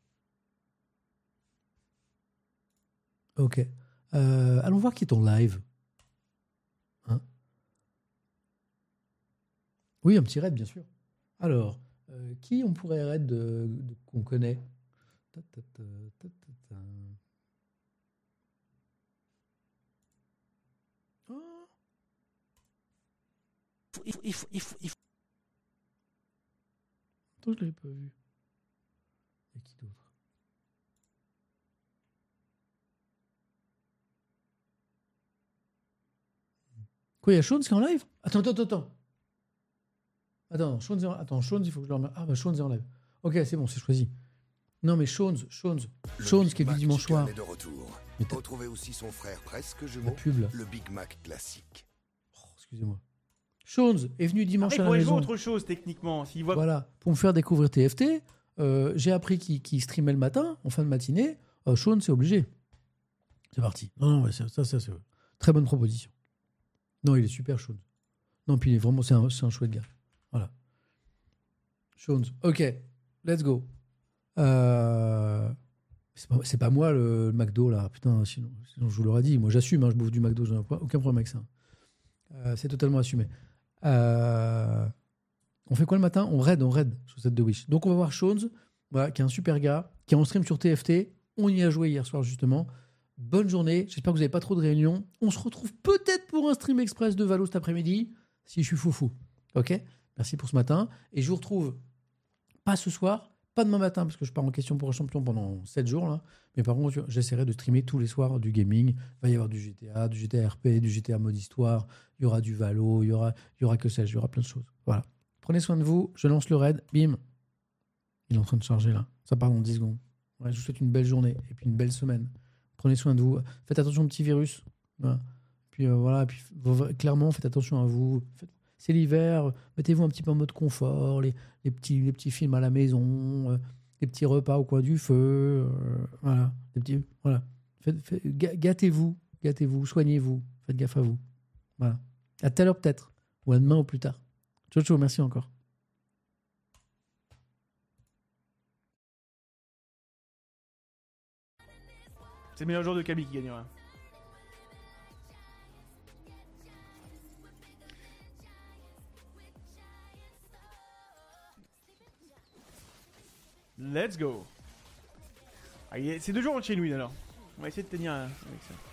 Ok. Euh, allons voir qui est en live. Hein? Oui, un petit raid, bien sûr. Alors, euh, qui on pourrait raid de, de- qu'on connaît? Ta, ta, ta, ta, ta, ta. Oh, Il faut, il faut, il faut, il faut. attends, je l'avais pas vu. Et qui d'autre? Quoi, il y a Shones qui est en live? Attends, attends, attends, attends. Attends, Shones est en... Attends, Shones, il faut que je le remette. Ah, bah, Shones est en live. Ok, c'est bon, c'est choisi. Non, mais Shones, Shones, Le Shones Big qui est du Mac dimanche Chicken soir. est de retour. Mais t'as- Retrouvez aussi son frère presque La jumeau, pub, là. le Big Mac classique. Oh, excusez-moi. Shones est venu dimanche Après, à il la pourrait jouer maison. autre chose techniquement. S'il voit Voilà, pour me faire découvrir T F T. Euh, j'ai appris qu'il qu'il streamait le matin, en fin de matinée. Euh, Sean, c'est obligé. C'est parti. Non, non, ouais, ça, ça, ça, c'est très bonne proposition. Non, il est super, Sean. Non, puis il est vraiment, c'est un, c'est un chouette gars. Voilà. Sean, ok, let's go. Euh, c'est, pas, c'est pas moi le, le McDo là, putain, sinon, sinon je vous l'aurais dit. Moi, j'assume, hein, je bouffe du McDo, j'ai aucun problème avec ça. Euh, c'est totalement assumé. Euh, On fait quoi le matin? On raid, on raid, chaussette de Wish. Donc on va voir Shones, voilà, qui est un super gars, qui est en stream sur T F T. On y a joué hier soir justement. Bonne journée. J'espère que vous n'avez pas trop de réunions. On se retrouve peut-être pour un stream express de Valo cet après-midi, si je suis foufou. Ok? Merci pour ce matin. Et je vous retrouve pas ce soir, pas demain matin, parce que je pars en question pour un champion pendant sept jours. Là. Mais par contre, j'essaierai de streamer tous les soirs du gaming. Il va y avoir du G T A, du G T A R P, du G T A mode histoire. Il y aura du Valo, il y aura, il y aura que sais-je, il y aura plein de choses. Voilà. Prenez soin de vous. Je lance le raid. Bim. Il est en train de charger là. Ça part dans dix secondes. Ouais, je vous souhaite une belle journée et puis une belle semaine. Prenez soin de vous. Faites attention au petit virus. Voilà. Puis euh, voilà. Puis, v- clairement, faites attention à vous. Faites- C'est l'hiver. Mettez-vous un petit peu en mode confort. Les, les, petits, les petits films à la maison. euh, les petits repas au coin du feu. euh, voilà. Les petits, voilà. Faites- faites- ga- gâtez-vous. Gâtez-vous. Soignez-vous. Faites gaffe à vous. Voilà. À tout à l'heure peut-être. Ou à demain ou plus tard. Ciao, ciao, merci encore. c'est le meilleur joueur de Kaby qui gagnera. Let's go. Ah, il est- c'est deux jours chez lui alors. On va essayer de tenir euh, avec ça.